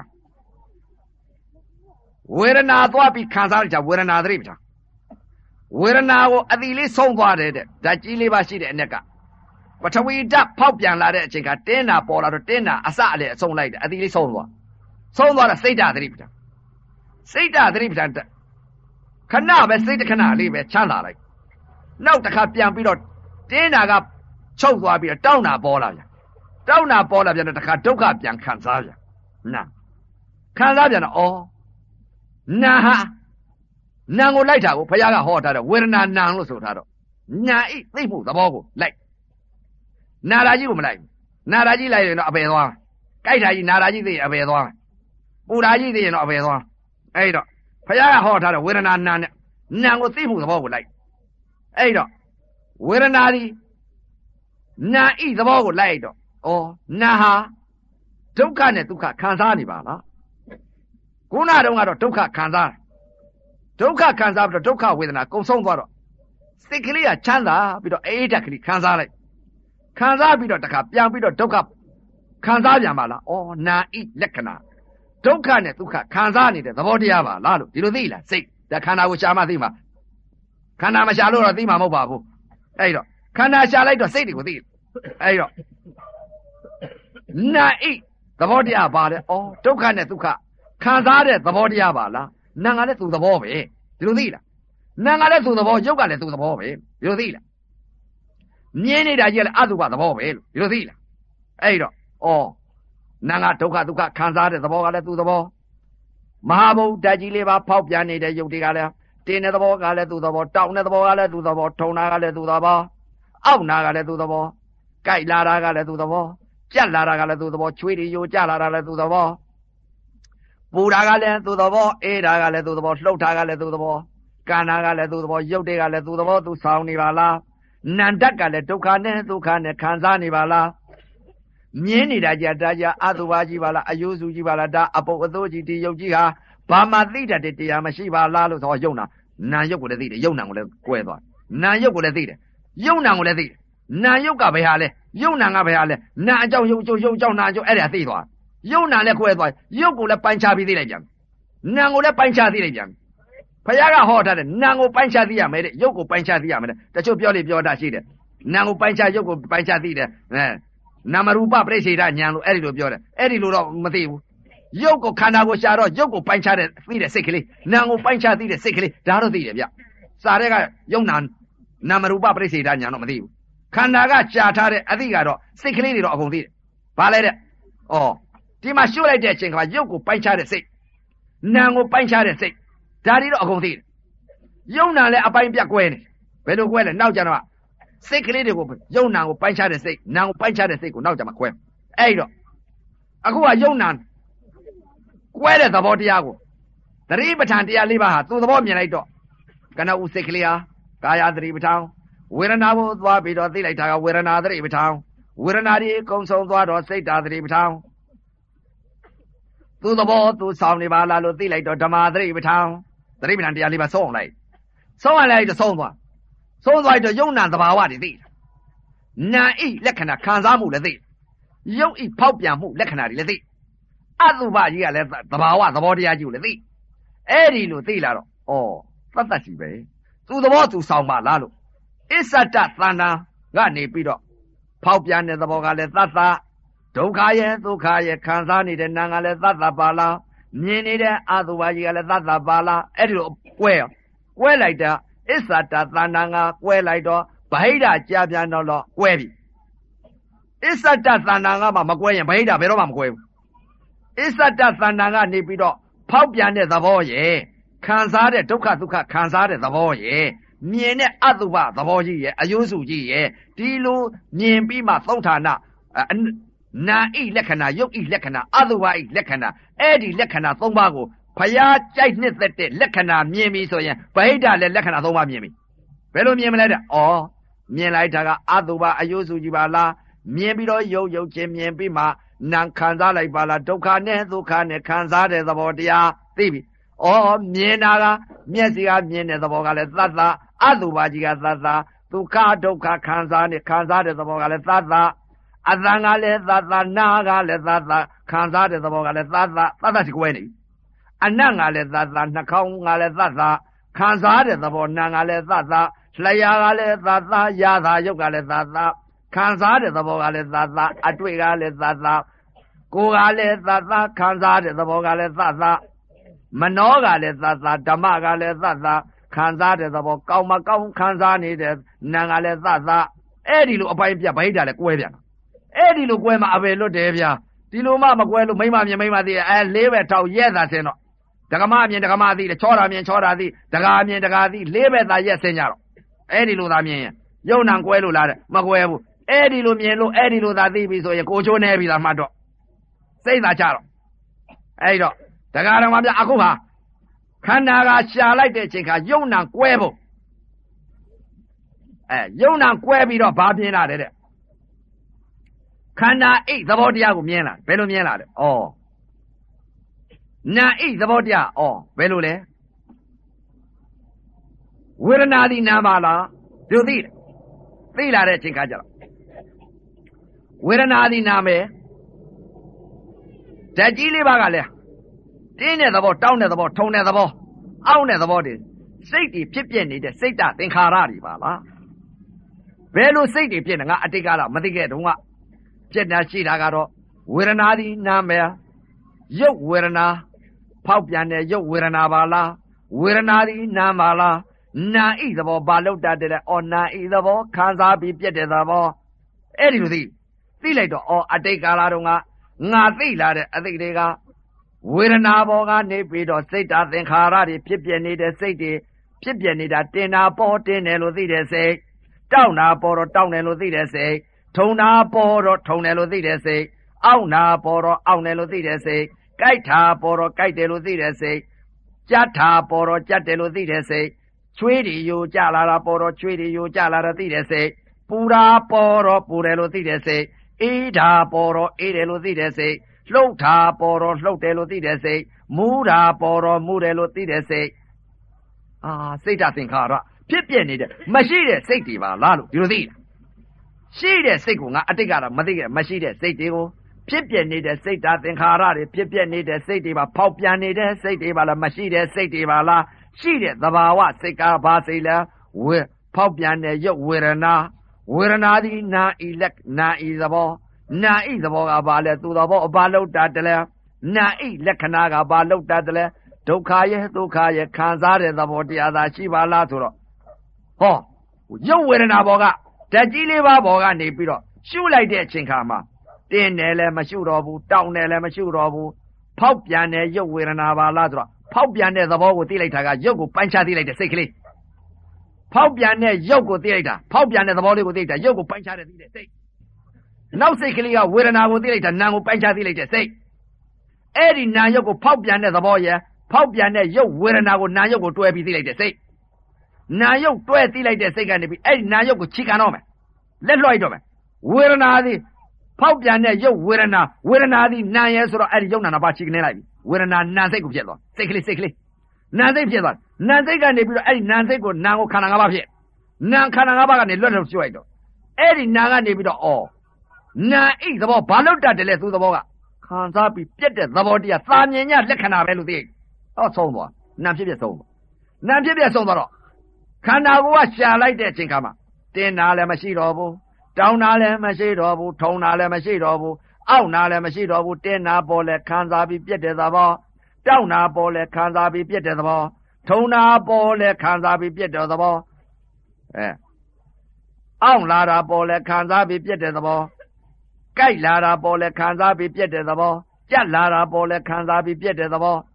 ဝေဒနာသွားပြီးခံစားကြဝေဒနာသတိပဋ္ဌာန်ဝေဒနာကိုအသီးလေးဆုံးသွားတယ်တဲ့ဓာတ်ကြီးလေးပါရှိတဲ့အနက်ကပထဝီဓာတ်ဖောက်ပြန်လာတဲ့အချိန်ကတင်းတာပေါ်လာတော့တင်းတာအစအလေအဆုံးလိုက်တယ်အသီးလေးဆုံးသွားဆုံးသွားတာစိတ်ဓာတ်သတိပဋ္ဌာန်စိတ်ဓာတ်သတိပဋ္ဌာန်ခဏပဲစိတ်တစ်ခဏလေးပဲချမ်းသာလိုက်နောက်တစ်ခါပြန်ပြီးတော့တင်းတာကချုပ်သွားပြီးတော့တောင်းတာပေါ်လာပြန်တောင်းတာပေါ်လာပြန်တော့တစ်ခါဒုက္ခပြန်ခံစားပြန်နာခံစားပြန်တော့ဩနာဟာနာကိုလိုက်တာကိုဘုရားကဟောထားတယ်ဝေဒနာနာလို့ဆိုထားတော့ညာဣသိမှုသဘောကိုလိုက်နာရာကြီးကိုမလိုက်နာရာကြီးလိုက်ရင်တော့အပယ်သွားကြိုက်တာကြီးနာရာကြီးသိရင်အပယ်သွားပူရာကြီးသိရင်တော့အပယ်သွားအဲ့တော့ဘုရားကဟောထားတယ်ဝေဒနာနာနဲ့နာကိုသိမှုသဘောကိုလိုက်အဲ့တော့ဝေဒနာဒီနာဣသဘောကိုလိုက်တော့ဩနာဟာဒုက္ခနဲ့ဒုက္ခခံစားနေပါလားခုနတုန်းကတော့ဒုက္ခခံစားဒုက္ခခံစားပြီးတော့ဒုက္ခဝေဒနာကုံဆုံးသွားတော့စိတ်ကလေးကချမ်းသာပြီးတော့အေးဓာတ်ကလေးခံစားလိုက်ခံစားပြီးတော့တခါပြန်ပြီးတော့ဒုက္ခခံစားပြန်ပါလားဩနာဣလက္ခဏာဒုက္ခနဲ့ဒုက္ခခံစားနေတဲ့သဘောတရားပါလားလို့ဒီလိုသိလားစိတ်ဒါခန္ဓာကိုရှာမှသိမှာခန္ဓာမရှာလို့တော့သိမှာမဟုတ်ပါဘူးအဲ့တော့ခန္ဓာရှာလိုက်တော့စိတ်တွေကိုသိအဲ့တော့နာဣသဘောတရားပါလေဩဒုက္ခနဲ့ဒုက္ခခံစားတဲ့သဘောတရားပါလားနာကလည်းသူသဘောပဲဒီလိုသိလားနာကလည်းသူသဘောရုပ်ကလည်းသူသဘောပဲဒီလိုသိလားမြင်နေတာကြီးကလည်းအတုပသဘောပဲလို့ဒီလိုသိလားအဲ့တော့ဩနာကဒုက္ခဒုက္ခခံစားတဲ့သဘောကလည်းသူသဘောမဟာဗုဒ္ဓကြီးလေးပါဖောက်ပြန်နေတဲ့ယုတ်တွေကလည်းတင်းတဲ့သဘောကလည်းသူသဘောတောင်းတဲ့သဘောကလည်းသူသဘောထုံတာကလည်းသူသဘောအောက်နာကလည်းသူသဘောကြိုက်လာတာကလည်းသူသဘောကြက်လာတာကလည်းသူသဘောချွေးတွေယိုကြလာတာလည်းသူသဘောပူတာကလည်းသူသဘောအေးတာကလည်းသူသဘောလှုပ်တာကလည်းသူသဘောကန္နာကလည်းသူသဘောရုပ်တွေကလည်းသူသဘောသူဆောင်နေပါလားနန္တကလည်းဒုက္ခနဲ့ဒုက္ခနဲ့ခံစားနေပါလားမြင်နေတာကြတာကြအတုပါကြီးပါလားအယုစုကြီးပါလားဒါအပုပ်အသိုးကြီးဒီရုပ်ကြီးဟာဘာမှသိတတ်တဲ့တရားမရှိပါလားလို့ဆိုရုပ်နာနာရုပ်ကိုလည်းသိတယ်ရုပ်နာကိုလည်းကွဲသွားနာရုပ်ကိုလည်းသိတယ်ရုပ်နာကိုလည်းသိတယ်နာရုပ်ကဘယ်ဟာလဲရုပ်နာကဘယ်ဟာလဲနာအကြောင်းရုပ်ကျုပ်ရုပ်ကြောင့်နာကျုပ်အဲ့ဒါသိသွားရုပ်နာလည်းကွဲသွားရုပ်ကိုလည်းပိုင်းခြားပြီးသိလိုက်ပြန်နာကိုလည်းပိုင်းခြားသိလိုက်ပြန်ဘုရားကဟောထားတယ်နာကိုပိုင်းခြားသိရမယ်တဲ့ရုပ်ကိုပိုင်းခြားသိရမယ်တဲ့တချို့ပြောလေပြောတာရှိတယ်နာကိုပိုင်းခြားရုပ်ကိုပိုင်းခြားသိတယ်အဲနာမရူပပရိစ္ဆေဒညာလို့အဲ့ဒီလိုပြောတယ်အဲ့ဒီလိုတော့မသိဘူးရုပ်ကိုခန္ဓာကိုရှာတော့ရုပ်ကိုပိုင်းခြားတဲ့သိတဲ့စိတ်ကလေးနာကိုပိုင်းခြားသိတဲ့စိတ်ကလေးဒါတော့သိတယ်ဗျစာတဲ့ကယုံနာနာမရူပပရိစ္ဆေဒညာတော့မသိဘူးခန္ဓာကရှာထားတဲ့အသိကတော့စိတ်ကလေးတွေတော့အကုန်သိတယ်ဘာလဲတဲ့ဩဒီမှာရှုလိုက်တဲ့အချိန်ကရုပ်ကိုပိုင်းခြားတဲ့စိတ်နာကိုပိုင်းခြားတဲ့စိတ်ဒါတွေတော့အကုန်သိတယ်ယုံနာလည်းအပိုင်းပြတ်ကွဲနေဘယ်လိုကွဲလဲနောက်ကြတော့စိတ်ကလေးတွေကိုယုံနာကိုပိုင်းခြားတဲ့စိတ်နာကိုပိုင်းခြားတဲ့စိတ်ကိုနောက်ကြမှာကွဲအဲ့တော့အခုကယုံနာကွဲတဲ့သဘောတရားကိုသတိပဋ္ဌာန်တရားလေးပါးဟာသူ့သဘောမြင်လိုက်တော့ကနဦးစိတ်ကလေးဟာကာယသတိပဋ္ဌာန်ဝေဒနာကိုသွားပြီးတော့သိလိုက်တာကဝေဒနာသတိပဋ္ဌာန်ဝေဒနာဒီကုံဆုံးသွားတော့စိတ်ဓာတ်သတိပဋ္ဌာန်သူသဘောသူဆောင်နေပါလားလို့သိလိုက်တော့ဓမ္မသတိပဋ္ဌာန်သတိပဋ္ဌာန်တရားလေးပါဆုံးအောင်လိုက်ဆုံးအောင်လိုက်တော့ဆုံးသွားဆုံးသွားတော့ယုံနာသဘာဝတွေသိနာဣလက္ခဏာခံစားမှုလည်းသိယုတ်ဣဖောက်ပြန်မှုလက္ခဏာတွေလည်းသိအတုပကြီးကလည်းသဘာဝသဘောတရားကြီးကိုလည်းသိအဲ့ဒီလိုသိလာတော့ဩသတ်တတ်စီပဲသူသဘောသူဆောင်ပါလားလို့အစ္ဆတသန္တာကနေပြီးတော့ဖောက်ပြန်တဲ့သဘောကလည်းသတ္တဒုက္ခရဲ့ဒုက္ခရဲ့ခံစားနေတဲ့နာကလည်းသတ္တပါလားမြင်နေတဲ့အတုပကြီးကလည်းသတ္တပါလားအဲ့ဒီလိုကွဲကွဲလိုက်တာအစ္ဆတသန္တာကကွဲလိုက်တော့ဗဟိတကြာပြန်တော့တော့ကွဲပြီအစ္ဆတသန္တာကမှမကွဲရင်ဗဟိတဘယ်တော့မှမကွဲဘူးအစ္ဆတသန္တာကနေပြီးတော့ဖောက်ပြန်တဲ့သဘောရဲ့ခံစားတဲ့ဒုက္ခဒုက္ခခံစားတဲ့သဘောရဲ့မြင်တဲ့အတုပသဘောကြီးရဲ့အယုစုကြီးရဲ့ဒီလိုမြင်ပြီးမှသုံးဌာနနာဣလက္ခဏာယုတ်ဣလက္ခဏာအတုပဣလက္ခဏာအဲ့ဒီလက္ခဏာသုံးပါးကိုဖယားကြိုက်နှစ်သက်တဲ့လက္ခဏာမြင်ပြီဆိုရင်ဗဟိတလည်းလက္ခဏာသုံးပါးမြင်ပြီဘယ်လိုမြင်မလဲတဲ့ဩမြင်လိုက်တာကအတုပအယုစုကြီးပါလားမြင်ပြီးတော့ယုတ်ယုတ်ချင်းမြင်ပြီးမှနာခံစားလိုက်ပါလားဒုက္ခနဲ့ဒုက္ခနဲ့ခံစားတဲ့သဘောတရားသိပြီဩမြင်တာကမျက်စိကမြင်တဲ့သဘောကလည်းသတ္တအတုပကြီးကသတ္တဒုက္ခဒုက္ခခံစားနေခံစားတဲ့သဘောကလည်းသတ္တအသံကလည်းသတ္တနာကလည်းသတ္တခံစားတဲ့သဘောကလည်းသတ္တသတ္တရှိကွဲနေအနတ်ကလည်းသတ္တနှာခေါင်းကလည်းသတ္တခံစားတဲ့သဘောနာကလည်းသတ္တလျှာကလည်းသတ္တရာသာယုတ်ကလည်းသတ္တခံစားတဲ့သဘောကလည်းသတ္တအတွေ့ကလည်းသတ္တကိုယ်ကလည်းသတ္တခံစားတဲ့သဘောကလည်းသတ္တမနောကလည်းသတ္တဓမ္မကလည်းသတ္တခံစားတဲ့သဘောကောင်းမကောင်းခံစားနေတဲ့နာကလည်းသတ္တအဲ့ဒီလိုအပိုင်းပြဗဟိတလည်းကွဲပြန်အဲ့ဒီလိုကွဲမှအဘယ်လွတ်တယ်ဗျာဒီလိုမှမကွဲလို့မိမမြင်မိမသိအဲလေးပဲထောက်ရက်သာဆင်းတော့ဒကမမြင်ဒကမသိတယ်ချောတာမြင်ချောတာသိဒကာမြင်ဒကာသိလေးပဲသာရက်ဆင်းကြတော့အဲ့ဒီလိုသာမြင်ရင်ယုံနာကွဲလို့လားတဲ့မကွဲဘူးအဲ့ဒီလိုမြင်လို့အဲ့ဒီလိုသာသိပြီဆိုရင်ကိုချိုးနေပြီလားမှတ်တော့စိတ်သာကြတော့အဲ့တော့ဒကာတော်မပြအခုဟာခန္ဓာကရှာလိုက်တဲ့အချိန်ခါယုံနာကွဲဖို့အဲယုံနာကွဲပြီးတော့ဘာမြင်လာတယ်တဲ့ခန္ဓာအိတ်သဘောတရားကိုမြင်လာဘယ်လိုမြင်လာလဲဩနာအိတ်သဘောတရားဩဘယ်လိုလဲဝေဒနာဒီနာပါလားသူသိတယ်သိလာတဲ့အချိန်ခါကျတော့ဝေဒနာဒီနာမယ်ဓာတ်ကြီးလေးပါကလည်းတင်းတဲ့သဘောတောင်းတဲ့သဘောထုံတဲ့သဘောအောင့်တဲ့သဘောတွေစိတ်တွေဖြစ်ပြနေတဲ့စိတ်တသင်္ခါရတွေပါလားဘယ်လိုစိတ်တွေဖြစ်နေငါအတိတ်ကတော့မသိခဲ့တုန်းကပြက်တာရှိတာကတော့ဝေဒနာဒီနာမယ်ရုပ်ဝေဒနာဖောက်ပြန်တဲ့ရုပ်ဝေဒနာပါလားဝေဒနာဒီနာပါလားနာဣသဘောဘာလို့တတ်တဲ့အော်နာဣသဘောခံစားပြီးပြက်တဲ့သဘောအဲ့ဒီလိုသိသိလိုက်တော့အော်အတိတ်ကာလတုန်းကငါသိလာတဲ့အသိတွေကဝေဒနာဘောကနေပြီးတော့စိတ်ဓာတ်သင်္ခါရတွေဖြစ်ပြနေတဲ့စိတ်တွေဖြစ်ပြနေတာတင်တာပေါ်တင်တယ်လို့သိတဲ့စိတ်တောက်တာပေါ်တော့တောက်တယ်လို့သိတဲ့စိတ်ထုံတာပေါ်တော့ထုံတယ်လို့သိတဲ့စိတ်အောင့်တာပေါ်တော့အောင့်တယ်လို့သိတဲ့စိတ်ကြိုက်တာပေါ်တော့ကြိုက်တယ်လို့သိတဲ့စိတ်ကြက်တာပေါ်တော့ကြက်တယ်လို့သိတဲ့စိတ်ချွေးတွေယိုကြလာတာပေါ်တော့ချွေးတွေယိုကြလာတာသိတဲ့စိတ်ပူတာပေါ်တော့ပူတယ်လို့သိတဲ့စိတ်အေးတာပေါ်တော့အေးတယ်လို့သိတဲ့စိတ်လှုပ်တာပေါ်တော့လှုပ်တယ်လို့သိတဲ့စိတ်မူးတာပေါ်တော့မူးတယ်လို့သိတဲ့စိတ်အာစိတ်ဓာတ်သင်္ခါရဖြစ်ပြနေတဲ့မရှိတဲ့စိတ်တွေပါလားလို့ဒီလိုသိတာရှိတဲ့စိတ်ကိုငါအတိတ်ကတော့မသိခဲ့မရှိတဲ့စိတ်တွေကိုဖြစ်ပြနေတဲ့စိတ်ဓာတ်သင်္ခါရတွေဖြစ်ပြနေတဲ့စိတ်တွေပါဖောက်ပြန်နေတဲ့စိတ်တွေပါလားမရှိတဲ့စိတ်တွေပါလားရှိတဲ့သဘာဝစိတ်ကဘာစိတ်လဲဝေဖောက်ပြန်တဲ့ရုပ်ဝေဒနာဝေဒနာဒီနာဤလက်နာဤသဘောနာဣသဘောကဘာလဲသူသဘောဘာလောက်တာတလဲနာဣလက္ခဏာကဘာလောက်တာတလဲဒုက္ခရဲ့ဒုက္ခရဲ့ခံစားတဲ့သဘောတရားသာရှိပါလားဆိုတော့ဟောရုပ်ဝေဒနာဘောကဓာတ်ကြီးလေးပါဘောကနေပြီးတော့ရှုလိုက်တဲ့အချိန်ခါမှာတင်းတယ်လည်းမရှုတော့ဘူးတောင်းတယ်လည်းမရှုတော့ဘူးဖောက်ပြန်တဲ့ရုပ်ဝေဒနာပါလားဆိုတော့ဖောက်ပြန်တဲ့သဘောကိုသိလိုက်တာကရုပ်ကိုပိုင်းခြားသိလိုက်တဲ့စိတ်ကလေးဖောက်ပြန်တဲ့ရုပ်ကိုသိလိုက်တာဖောက်ပြန်တဲ့သဘောလေးကိုသိလိုက်တာရုပ်ကိုပိုင်းခြားတဲ့သိတဲ့စိတ်နောက်စိတ်ကလေးကဝေဒနာကိုသိလိုက်တာနာမ်ကိုပိုင်းခြားသိလိုက်တဲ့စိတ်အဲ့ဒီနာမ်ရုပ်ကိုဖောက်ပြန်တဲ့သဘောရဲ့ဖောက်ပြန်တဲ့ရုပ်ဝေဒနာကိုနာမ်ရုပ်ကိုတွဲပြီးသိလိုက်တဲ့စိတ်နာယုတ်တွဲသိလိုက်တဲ့စိတ်ကနေပြီးအဲ့ဒီနာယုတ်ကိုချီကန်တော့မယ်လက်လွှိုက်တော့မယ်ဝေဒနာသည်ဖောက်ပြန်တဲ့ယုတ်ဝေဒနာဝေဒနာသည်နာရဲဆိုတော့အဲ့ဒီယုတ်နာနာပါချီကနေလိုက်ပြီဝေဒနာနာစိတ်ကိုဖြစ်သွားစိတ်ကလေးစိတ်ကလေးနာစိတ်ဖြစ်သွားနာစိတ်ကနေပြီးတော့အဲ့ဒီနာစိတ်ကိုနာကိုခန္ဓာ၅ပါးဖြစ်နာခန္ဓာ၅ပါးကနေလွတ်လို့ကျွတ်လိုက်တော့အဲ့ဒီနာကနေပြီးတော့အော်နာအိတ်သဘောဘာလို့တတ်တယ်လဲသူသဘောကခံစားပြီးပြက်တဲ့သဘောတရားသာမြင်ညလက္ခဏာပဲလို့သိဟောဆုံးသွားနာဖြစ်ဖြစ်ဆုံးသွားနာဖြစ်ဖြစ်ဆုံးသွားတော့ခန္ဓာကိုယ်ကရှာလိုက်တဲ့အချိန်ခါမှာတင်းနာလည်းမရှိတော့ဘူးတောင်းနာလည်းမရှိတော့ဘူးထုံနာလည်းမရှိတော့ဘူးအောက်နာလည်းမရှိတော့ဘူးတင်းနာပေါ်လဲခံစားပြီးပြက်တဲ့သဘောတောင်းနာပေါ်လဲခံစားပြီးပြက်တဲ့သဘောထုံနာပေါ်လဲခံစားပြီးပြက်တဲ့သဘောအဲအောက်လာတာပေါ်လဲခံစားပြီးပြက်တဲ့သဘောကြိုက်လာတာပေါ်လဲခံစားပြီးပြက်တဲ့သဘောကြက်လာတာပေါ်လဲခံစားပြီးပြက်တဲ့သဘော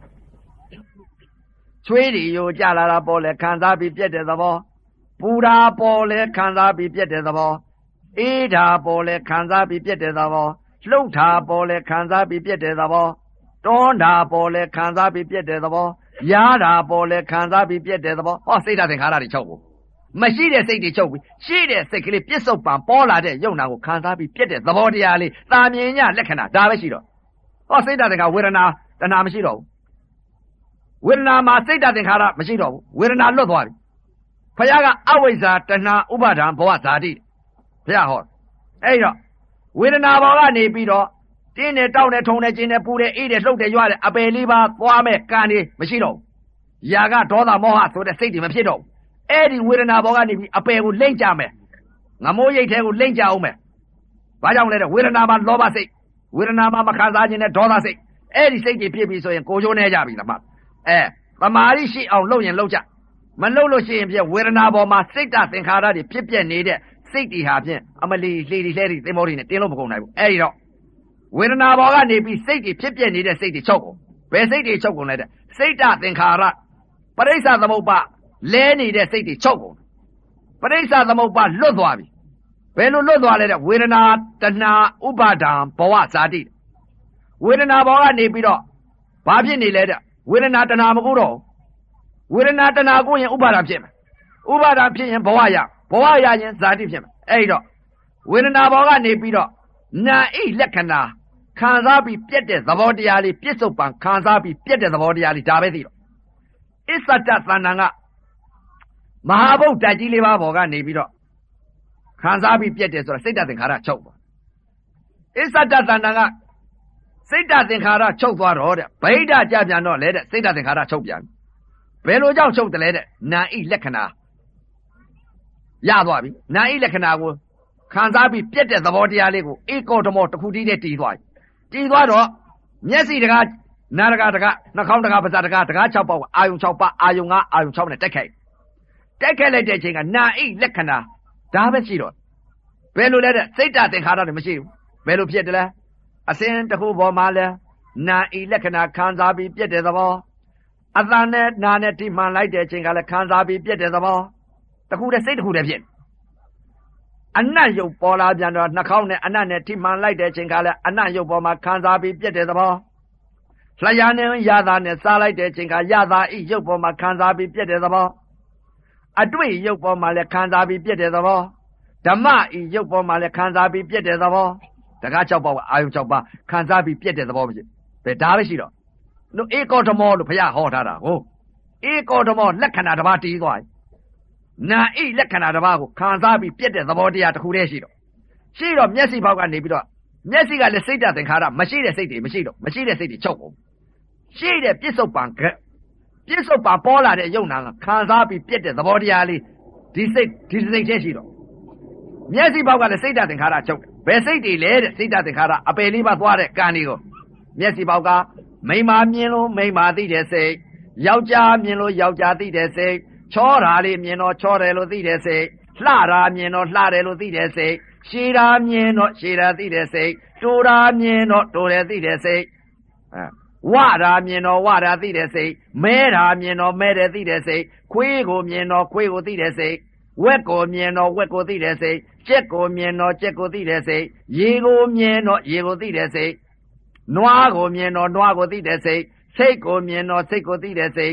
ချွေးရီယိုကြလာတာပေါ်လဲခံစားပြီးပြက်တဲ့သဘောပူတာပေါ်လဲခံစားပြီးပြက်တဲ့သဘောအေးတာပေါ်လဲခံစားပြီးပြက်တဲ့သဘောလှုပ်တာပေါ်လဲခံစားပြီးပြက်တဲ့သဘောတွန်းတာပေါ်လဲခံစားပြီးပြက်တဲ့သဘောရားတာပေါ်လဲခံစားပြီးပြက်တဲ့သဘောဟောစိတ်ဓာတ်သင်္ခါရတွေချုပ်ဘူးမရှိတဲ့စိတ်တွေချုပ်ပြီးရှိတဲ့စိတ်ကလေးပြစ္ဆုတ်ပံပေါ်လာတဲ့ယုံနာကိုခံစားပြီးပြက်တဲ့သဘောတရားလေးသာမြင်ညလက္ခဏာဒါပဲရှိတော့ဟောစိတ်ဓာတ်သင်္ခါရဝေဒနာတဏှာမရှိတော့ဘူးဝေဒနာမှာစိတ်ဓာတ်သင်္ခါရမရှိတော့ဘူးဝေဒနာလွတ်သွားပြီဘုရားကအဝိဇ္ဇာတဏှာဥပါဒံဘဝဇာတိဘုရားဟောအဲ့တော့ဝေဒနာဘောကနေပြီးတော့တင်းနဲ့တောက်နဲ့ထုံနဲ့ကျင်းနဲ့ပူနဲ့အေးနဲ့လှုပ်တယ်ရွာတယ်အပယ်လေးပါသွားမဲ့ကံတွေမရှိတော့ဘူးຢာကဒေါသမောဟဆိုတဲ့စိတ်တွေမဖြစ်တော့ဘူးအဲ့ဒီဝေဒနာဘောကနေပြီးအပယ်ကိုလိမ့်ကြမယ်ငမိုးရိတ်ထဲကိုလိမ့်ကြအောင်မယ်ဘာကြောင့်လဲတဲ့ဝေဒနာမှာလောဘစိတ်ဝေဒနာမှာမခံစားခြင်းနဲ့ဒေါသစိတ်အဲ့ဒီစိတ်တွေဖြစ်ပြီးဆိုရင်ကိုယ်ကျိုးနေကြပြီလားမအဲသမာဓိရှိအောင်လုပ်ရင်လုပ်ကြမလုပ်လို့ရှိရင်ပြဝေဒနာပေါ်မှာစိတ်တသင်္ခါရတွေဖြစ်ပြနေတဲ့စိတ်တွေဟာဖြင့်အမလီလှေတွေလှဲတွေသင်္ဘောတွေနဲ့တင်းလို့မကုန်နိုင်ဘူးအဲ့ဒီတော့ဝေဒနာပေါ်ကနေပြီးစိတ်တွေဖြစ်ပြနေတဲ့စိတ်တွေချုပ်ကုန်ဘယ်စိတ်တွေချုပ်ကုန်လဲတဲ့စိတ်တသင်္ခါရပရိစ္ဆသမုပ္ပါလဲနေတဲ့စိတ်တွေချုပ်ကုန်ပရိစ္ဆသမုပ္ပါလွတ်သွားပြီဘယ်လိုလွတ်သွားလဲတဲ့ဝေဒနာတဏှာဥပါဒံဘဝဇာတိဝေဒနာဘောကနေပြီးတော့ဘာဖြစ်နေလဲတဲ့ဝေဒနာတဏှာမကူတော့ဝေဒနာတဏှာကိုရင်ဥပါဒံဖြစ်မယ်ဥပါဒံဖြစ်ရင်ဘဝရဘဝရရင်ဇာတိဖြစ်မယ်အဲ့တော့ဝေဒနာဘောကနေပြီးတော့နာအိလက္ခဏာခံစားပြီးပြက်တဲ့သဘောတရားလေးပြစ္ဆုတ်ပံခံစားပြီးပြက်တဲ့သဘောတရားလေးဒါပဲသိတော့အစ္ဆတသဏ္ဍာန်ကမဟာဗုဒ္ဓကြီးလေးပါးဘောကနေပြီးတော့ခံစားပြီးပြက်တယ်ဆိုတာစိတ်တသင်္ခါရချုပ်သွားအစ္ဆတသဏ္ဍာန်ကစိတ်တသင်္ခါရချုပ်သွားတော့တဲ့ဗိဓာကြပြန်တော့လေတဲ့စိတ်တသင်္ခါရချုပ်ပြန်ဘယ်လိုကြောင့်ချုပ်တယ်လဲတဲ့နာဣလက္ခဏာရသွားပြီနာဣလက္ခဏာကိုခံစားပြီးပြက်တဲ့သဘောတရားလေးကိုဧကောဓမောတစ်ခုတည်းနဲ့တည်သွားပြီတည်သွားတော့မျက်စိတကားနာတကားတကားနှာခေါင်းတကားပါးစပ်တကားတကား၆ပေါက်အာယုံ၆ပါးအာယုံ၅အာယုံ၆နဲ့တက်ခိုက်တက်ခိုက်လိုက်တဲ့အချိန်ကနာဣလက္ခဏာဒါပဲရှိတော့ဘယ်လိုလဲတဲ့စိတ်တသင်္ခါရတွေမရှိဘူးဘယ်လိုဖြစ်တယ်လဲအစဉ်တစ်ခုပေါ်မှာလဲနာဣလက္ခဏာခံစားပြီးပြက်တဲ့သဘောအသံနဲ့နာနဲ့ထိမှန်လိုက်တဲ့အချိန်ကလည်းခံစားပြီးပြက်တဲ့သဘောတစ်ခုတည်းစိတ်တစ်ခုတည်းဖြစ်အနတ်ရုပ်ပေါ်လာပြန်တော့နှာခေါင်းနဲ့အနတ်နဲ့ထိမှန်လိုက်တဲ့အချိန်ကလည်းအနတ်ရုပ်ပေါ်မှာခံစားပြီးပြက်တဲ့သဘောလျှာနဲ့ရတာနဲ့စားလိုက်တဲ့အချိန်ကရတာဤရုပ်ပေါ်မှာခံစားပြီးပြက်တဲ့သဘောအတွေ့ရုပ်ပေါ်မှာလည်းခံစားပြီးပြက်တဲ့သဘောဓမ္မဤရုပ်ပေါ်မှာလည်းခံစားပြီးပြက်တဲ့သဘောတကား၆ပေါက်အာယုံ၆ပါးခံစားပြီးပြက်တဲ့သဘောမရှိဘယ်ဒါပဲရှိတော့တို့ဧကောဓမောလို့ဘုရားဟောထားတာဟုတ်ဧကောဓမောလက္ခဏာတစ်ပါးတည်သွားပြီနာဣလက္ခဏာတစ်ပါးကိုခံစားပြီးပြက်တဲ့သဘောတရားတစ်ခုတည်းရှိတော့ရှိတော့မျက်စိဘောက်ကနေပြီးတော့မျက်စိကလည်းစိတ်တသင်္ခါရမရှိတဲ့စိတ်တွေမရှိတော့မရှိတဲ့စိတ်တွေချုပ်ကုန်ရှိတဲ့ပြစ္ဆုတ်ပံကပြစ္ဆုတ်ပံပေါ်လာတဲ့ယုံနာကခံစားပြီးပြက်တဲ့သဘောတရားလေးဒီစိတ်ဒီစိတ်တည်းရှိတော့မျက်စိဘောက်ကလည်းစိတ်တသင်္ခါရချုပ်တယ်ဘယ်စိတ်တွေလဲတဲ့စိတ်တသင်္ခါရအပယ်လေးပါသွားတဲ့ကံတွေကိုမျက်စိဘောက်ကမိန်းမမြင်လို့မိန်းမသိတဲ့စိတ်ယောက်ျားမြင်လို့ယောက်ျားသိတဲ့စိတ်ချောတာလေးမြင်တော့ချောတယ်လို့သိတဲ့စိတ်လှတာမြင်တော့လှတယ်လို့သိတဲ့စိတ်ရှည်တာမြင်တော့ရှည်တာသိတဲ့စိတ်တိုးတာမြင်တော့တိုးတယ်သိတဲ့စိတ်အဲဝတာမြင်တော့ဝတာသိတဲ့စိတ်မဲတာမြင်တော့မဲတယ်သိတဲ့စိတ်ခွေးကိုမြင်တော့ခွေးကိုသိတဲ့စိတ်ဝက်ကိုမြင်တော့ဝက်ကိုသိတဲ့စိတ်ကြက်ကိုမြင်တော့ကြက်ကိုသိတဲ့စိတ်ရေကိုမြင်တော့ရေကိုသိတဲ့စိတ်နွားကိုမြင်တော့နွားကိုသိတဲ့စိတ်စိတ်ကိုမြင်တော့စိတ်ကိုသိတဲ့စိတ်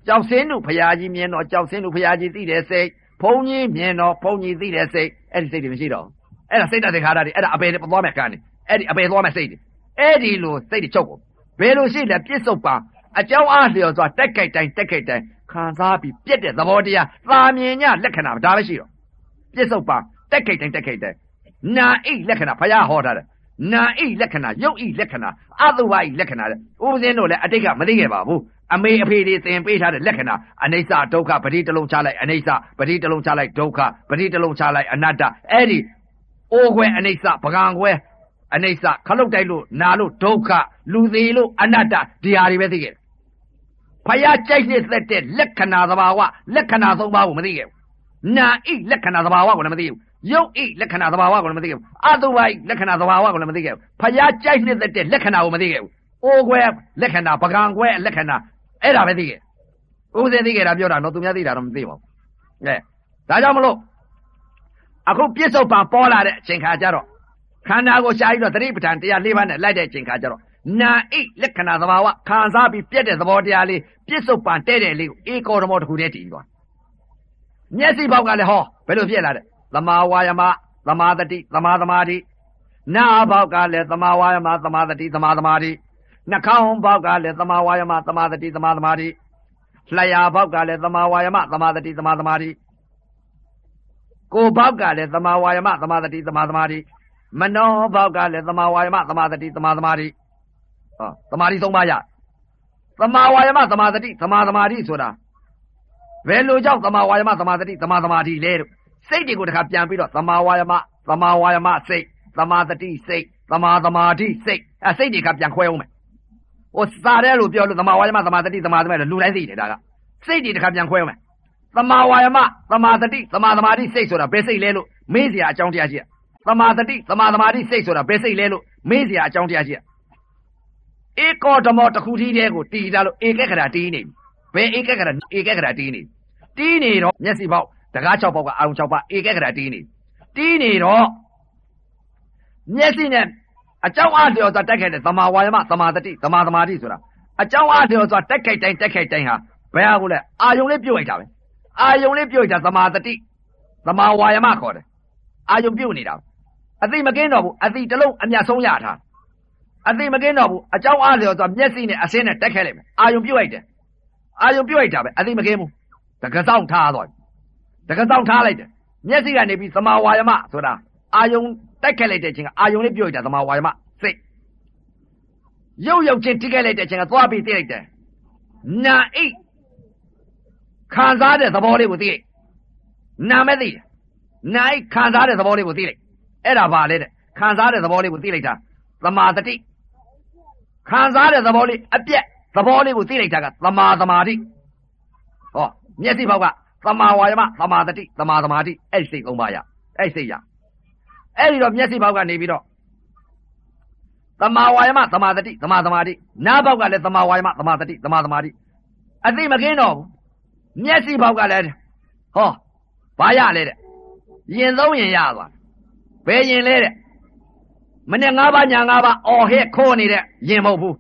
ကြောက်စင်းတို့ဖရာကြီးမြင်တော့ကြောက်စင်းတို့ဖရာကြီးသိတဲ့စိတ်ဘုံကြီးမြင်တော့ဘုံကြီးသိတဲ့စိတ်အဲ့ဒီစိတ်တွေမရှိတော့အဲ့ဒါစိတ်တခါတည်းအဲ့ဒါအပေသွားမဲ့ကန်းနေအဲ့ဒီအပေသွားမဲ့စိတ်တွေအဲ့ဒီလိုစိတ်တွေချုပ်ကုန်ဘယ်လိုရှိလဲပြစ္ဆုတ်ပံအကြောင်းအားလျော်စွာတက်ကြိုက်တိုင်းတက်ကြိုက်တိုင်းခံစားပြီးပြက်တဲ့သဘောတရားသာမြင်ညလက္ခဏာဒါပဲရှိတော့ပြစ္ဆုတ်ပံတက်ကြိုက်တိုင်းတက်ကြိုက်တိုင်းနာအိလက္ခဏာဖရာဟောထားတယ်နာအိလက္ခဏာရုပ်အိလက္ခဏာအတုဝအိလက္ခဏာတဲ့ဥပဇင်းတို့လည်းအတိတ်ကမသိခဲ့ပါဘူးအမေအဖေတွေသင်ပေးထားတဲ့လက္ခဏာအနိစ္စဒုက္ခပရိတလုံးချလိုက်အနိစ္စပရိတလုံးချလိုက်ဒုက္ခပရိတလုံးချလိုက်အနတ္တအဲ့ဒီအိုးခွဲအနိစ္စပကံခွဲအနိစ္စခလုတ်တိုက်လို့နာလို့ဒုက္ခလူသေးလို့အနတ္တဒီဟာတွေပဲသိခဲ့တယ်ဖယားကြိုက်နှစ်သက်တဲ့လက္ခဏာသဘာဝလက္ခဏာသုံးပါးကိုမသိခဲ့ဘူးနာဣလက္ခဏာသဘာဝကိုလည်းမသိဘူးရုပ်ဣလက္ခဏာသဘာဝကိုလည်းမသိခဲ့ဘူးအတုဝိလက္ခဏာသဘာဝကိုလည်းမသိခဲ့ဘူးဖယားကြိုက်နှစ်သက်တဲ့လက္ခဏာကိုမသိခဲ့ဘူးအိုးခွဲလက္ခဏာပကံခွဲလက္ခဏာအဲ့ဒါပဲသိခဲ့ဥပဇင်းသိခဲ့တာပြောတာတော့သူများသိတာတော့မသိပါဘူးအဲဒါကြောင့်မလို့အခုပြစ္ဆုတ်ပံပေါ်လာတဲ့အချိန်ခါကျတော့ခန္ဓာကိုရှားပြီးတော့သတိပဋ္ဌာန်တရား၄ပါးနဲ့လိုက်တဲ့အချိန်ခါကျတော့နာဣလက္ခဏာသဘာဝခံစားပြီးပြက်တဲ့သဘောတရားလေးပြစ္ဆုတ်ပံတဲ့တဲ့လေးကိုဧကောဓမောတစ်ခုတည်းတည်သွားမျက်စိဘောက်ကလည်းဟောဘယ်လိုဖြစ်လာတဲ့သမာဝါယမသမာသတိသမာသမာဓိနာဘောက်ကလည်းသမာဝါယမသမာသတိသမာသမာဓိနှာခေါင်းဘောက်ကလည်းသမာဝါယမသမာသတိသမာသမာဓိလျှာဘောက်ကလည်းသမာဝါယမသမာသတိသမာသမာဓိကိုယ်ဘောက်ကလည်းသမာဝါယမသမာသတိသမာသမာဓိမနောဘောက်ကလည်းသမာဝါယမသမာသတိသမာသမာဓိဟောသမာဓိသုံးပါးရသမာဝါယမသမာသတိသမာသမာဓိဆိုတာဘယ်လိုကြောင့်သမာဝါယမသမာသတိသမာသမာဓိလဲလို့စိတ်တွေကိုတခါပြန်ပြီးတော့သမာဝါယမသမာဝါယမစိတ်သမာသတိစိတ်သမာသမာဓိစိတ်အဲစိတ်တွေကပြန်ခွဲအောင်မယ်ဟိုစားတယ်လို့ပြောလို့သမာဝါယမသမာသတိသမာသမာဓိလူတိုင်းသိတယ်ဒါကစိတ်တွေတခါပြန်ခွဲအောင်မယ်သမာဝါယမသမာသတိသမာသမာဓိစိတ်ဆိုတာဘယ်စိတ်လဲလို့မေးစရာအကြောင်းတရားရှိရသမာသတိသမာသမာဓိစိတ်ဆိုတာဘယ်စိတ်လဲလို့မေးစရာအကြောင်းတရားရှိရဧကောဓမောတစ်ခုတည်းတည်းကိုတီးတာလို့ဧကက္ခရာတီးနေဘယ်ဧကက္ခရာဧကက္ခရာတီးနေတီးနေတော့မျက်စိပေါက်တကား၆ပေါက်ကအာရုံ၆ပါးဧကက္ခရာတီးနေတီးနေတော့မျက်စိနဲ့အကြောင်းအားလျော်စွာတိုက်ခိုက်တဲ့သမာဝါယမသမာသတိသမာသမာဓိဆိုတာအကြောင်းအားလျော်စွာတိုက်ခိုက်တိုင်းတိုက်ခိုက်တိုင်းဟာဘယ်ဟာကိုလဲအာယုံလေးပြုတ်လိုက်တာပဲအာယုံလေးပြုတ်လိုက်တာသမာသတိသမာဝါယမခေါ်တယ်အာယုံပြုတ်နေတာအသိမကင်းတော့ဘူးအသိတစ်လုံးအမြတ်ဆုံးရထားအသိမကင်းတော့ဘူးအကြောင်းအားလျော်စွာမျက်စိနဲ့အစင်းနဲ့တိုက်ခိုက်လိုက်မယ်အာယုံပြုတ်လိုက်တယ်အာယုံပြုတ်လိုက်တာပဲအသိမကင်းဘူးတကစောင်းထားသွားတကစောင်းထားလိုက်တယ်မျက်စိကနေပြီးသမာဝါယမဆိုတာအာယုံတိုက်ခိုက်လိုက်တဲ့ချင်းကအာယုံလေးပြုတ်လိုက်တာသမာဝါယမစိတ်ရုပ်ရုပ်ချင်းထိခိုက်လိုက်တဲ့ချင်းကသွားပြီးသိလိုက်တယ်နာဣခံစားတဲ့သဘောလေးကိုသိလိုက်နာမဲ့သိတယ်နာဣခံစားတဲ့သဘောလေးကိုသိလိုက်အဲ့ဒါပါလေတဲ့ခံစားတဲ့သဘောလေးကိုသိလိုက်တာသမာတတိခံစားတဲ့သဘောလေးအပြက်သဘောလေးကိုသိလိုက်တာကသမာသမာဓိဟောမျက်စိဘောက်ကသမာဝါယမသမာတတိသမာသမာဓိအဲ့စိတ်သုံးပါးရအဲ့စိတ်ရအဲ့ဒီတော့မျက်စိဘောက်ကနေပြီးတော့သမာဝါယမသမာတတိသမာသမာဓိနားဘောက်ကလည်းသမာဝါယမသမာတတိသမာသမာဓိအသိမကင်းတော့ဘူးမျက်စိဘောက်ကလည်းဟောဘာရလဲတဲ့ရင်သုံးရင်ရသွားဘယ်ရင်လဲတဲ့မနဲ့ငါးပါးညာငါးပါးအော်ဟဲ့ခိုးနေတဲ့ရင်မဟုတ်ဘူး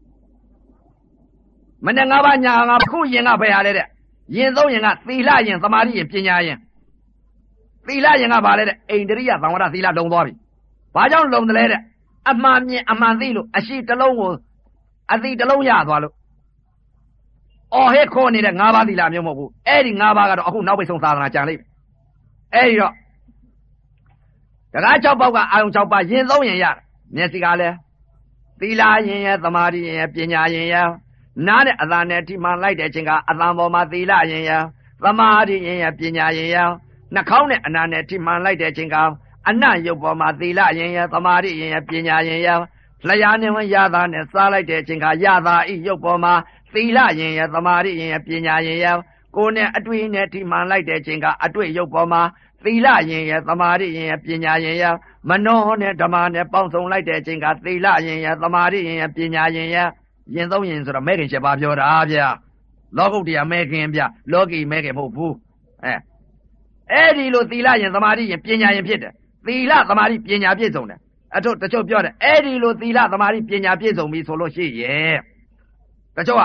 မနဲ့ငါးပါးညာငါးပါးခုရင်ကဘယ်ဟာလဲတဲ့ရင်သုံးရင်ကသီလရင်သမာဓိရင်ပညာရင်သီလရင်ကဘာလဲတဲ့အိန္ဒြိယသံဝရသီလလုံသွားပြီဘာကြောင့်လုံတယ်လဲတဲ့အမှန်မြင်အမှန်သိလို့အရှိတလုံးကိုအသိတလုံးရသွားလို့အော်ဟဲ့ခိုးနေတဲ့ငါးပါးသီလမျိုးမဟုတ်ဘူးအဲ့ဒီငါးပါးကတော့အခုနောက်ပိတ်ဆုံးသာသနာကြံလိမ့်မယ်အဲ့ဒီတော့တကား၆ပေါက်ကအာယုံ၆ပါးရင်သုံးရင်ရတယ်မျက်စိကလည်းသီလရင်ရဲ့သမာဓိရင်ရဲ့ပညာရင်ရဲ့နားနဲ့အသာနဲ့ထိမှန်လိုက်တဲ့အချိန်ကအသံပေါ်မှာသီလရင်ရဲ့သမာဓိရင်ရဲ့ပညာရင်ရဲ့နှာခေါင်းနဲ့အနာနဲ့ထိမှန်လိုက်တဲ့အချိန်ကအနံ့ရုပ်ပေါ်မှာသီလရင်ရဲ့သမာဓိရင်ရဲ့ပညာရင်ရဲ့လျှာနဲ့ရတာနဲ့စားလိုက်တဲ့အချိန်ကရတာဤရုပ်ပေါ်မှာသီလရင်ရဲ့သမာဓိရင်ရဲ့ပညာရင်ရဲ့ကိုယ်နဲ့အတွေ့နဲ့ထိမှန်လိုက်တဲ့အချိန်ကအတွေ့ရုပ်ပေါ်မှာသီလရင်ရဲ့သမာဓိရင်ရဲ့ပညာရင်ရဲ့မနောနဲ့ဓမ္မနဲ့ပေါင်းစုံလိုက်တဲ့အချိန်ကသီလရင်ရဲ့သမာဓိရင်ရဲ့ပညာရင်ရဲ့ရင်သုံးရင်ဆိုတော့မဲခင်ချက်ပါပြောတာဗျာလောကုတ္တရာမဲခင်ဗျလောကီမဲခင်မဟုတ်ဘူးအဲအဲ့ဒီလိုသီလရင်သမာဓိရင်ပညာရင်ဖြစ်တယ်သီလသမာဓိပညာပြည့်စုံတယ်အထုတချို့ပြောတယ်အဲ့ဒီလိုသီလသမာဓိပညာပြည့်စုံပြီဆိုလို့ရှိရဲ့တချို့က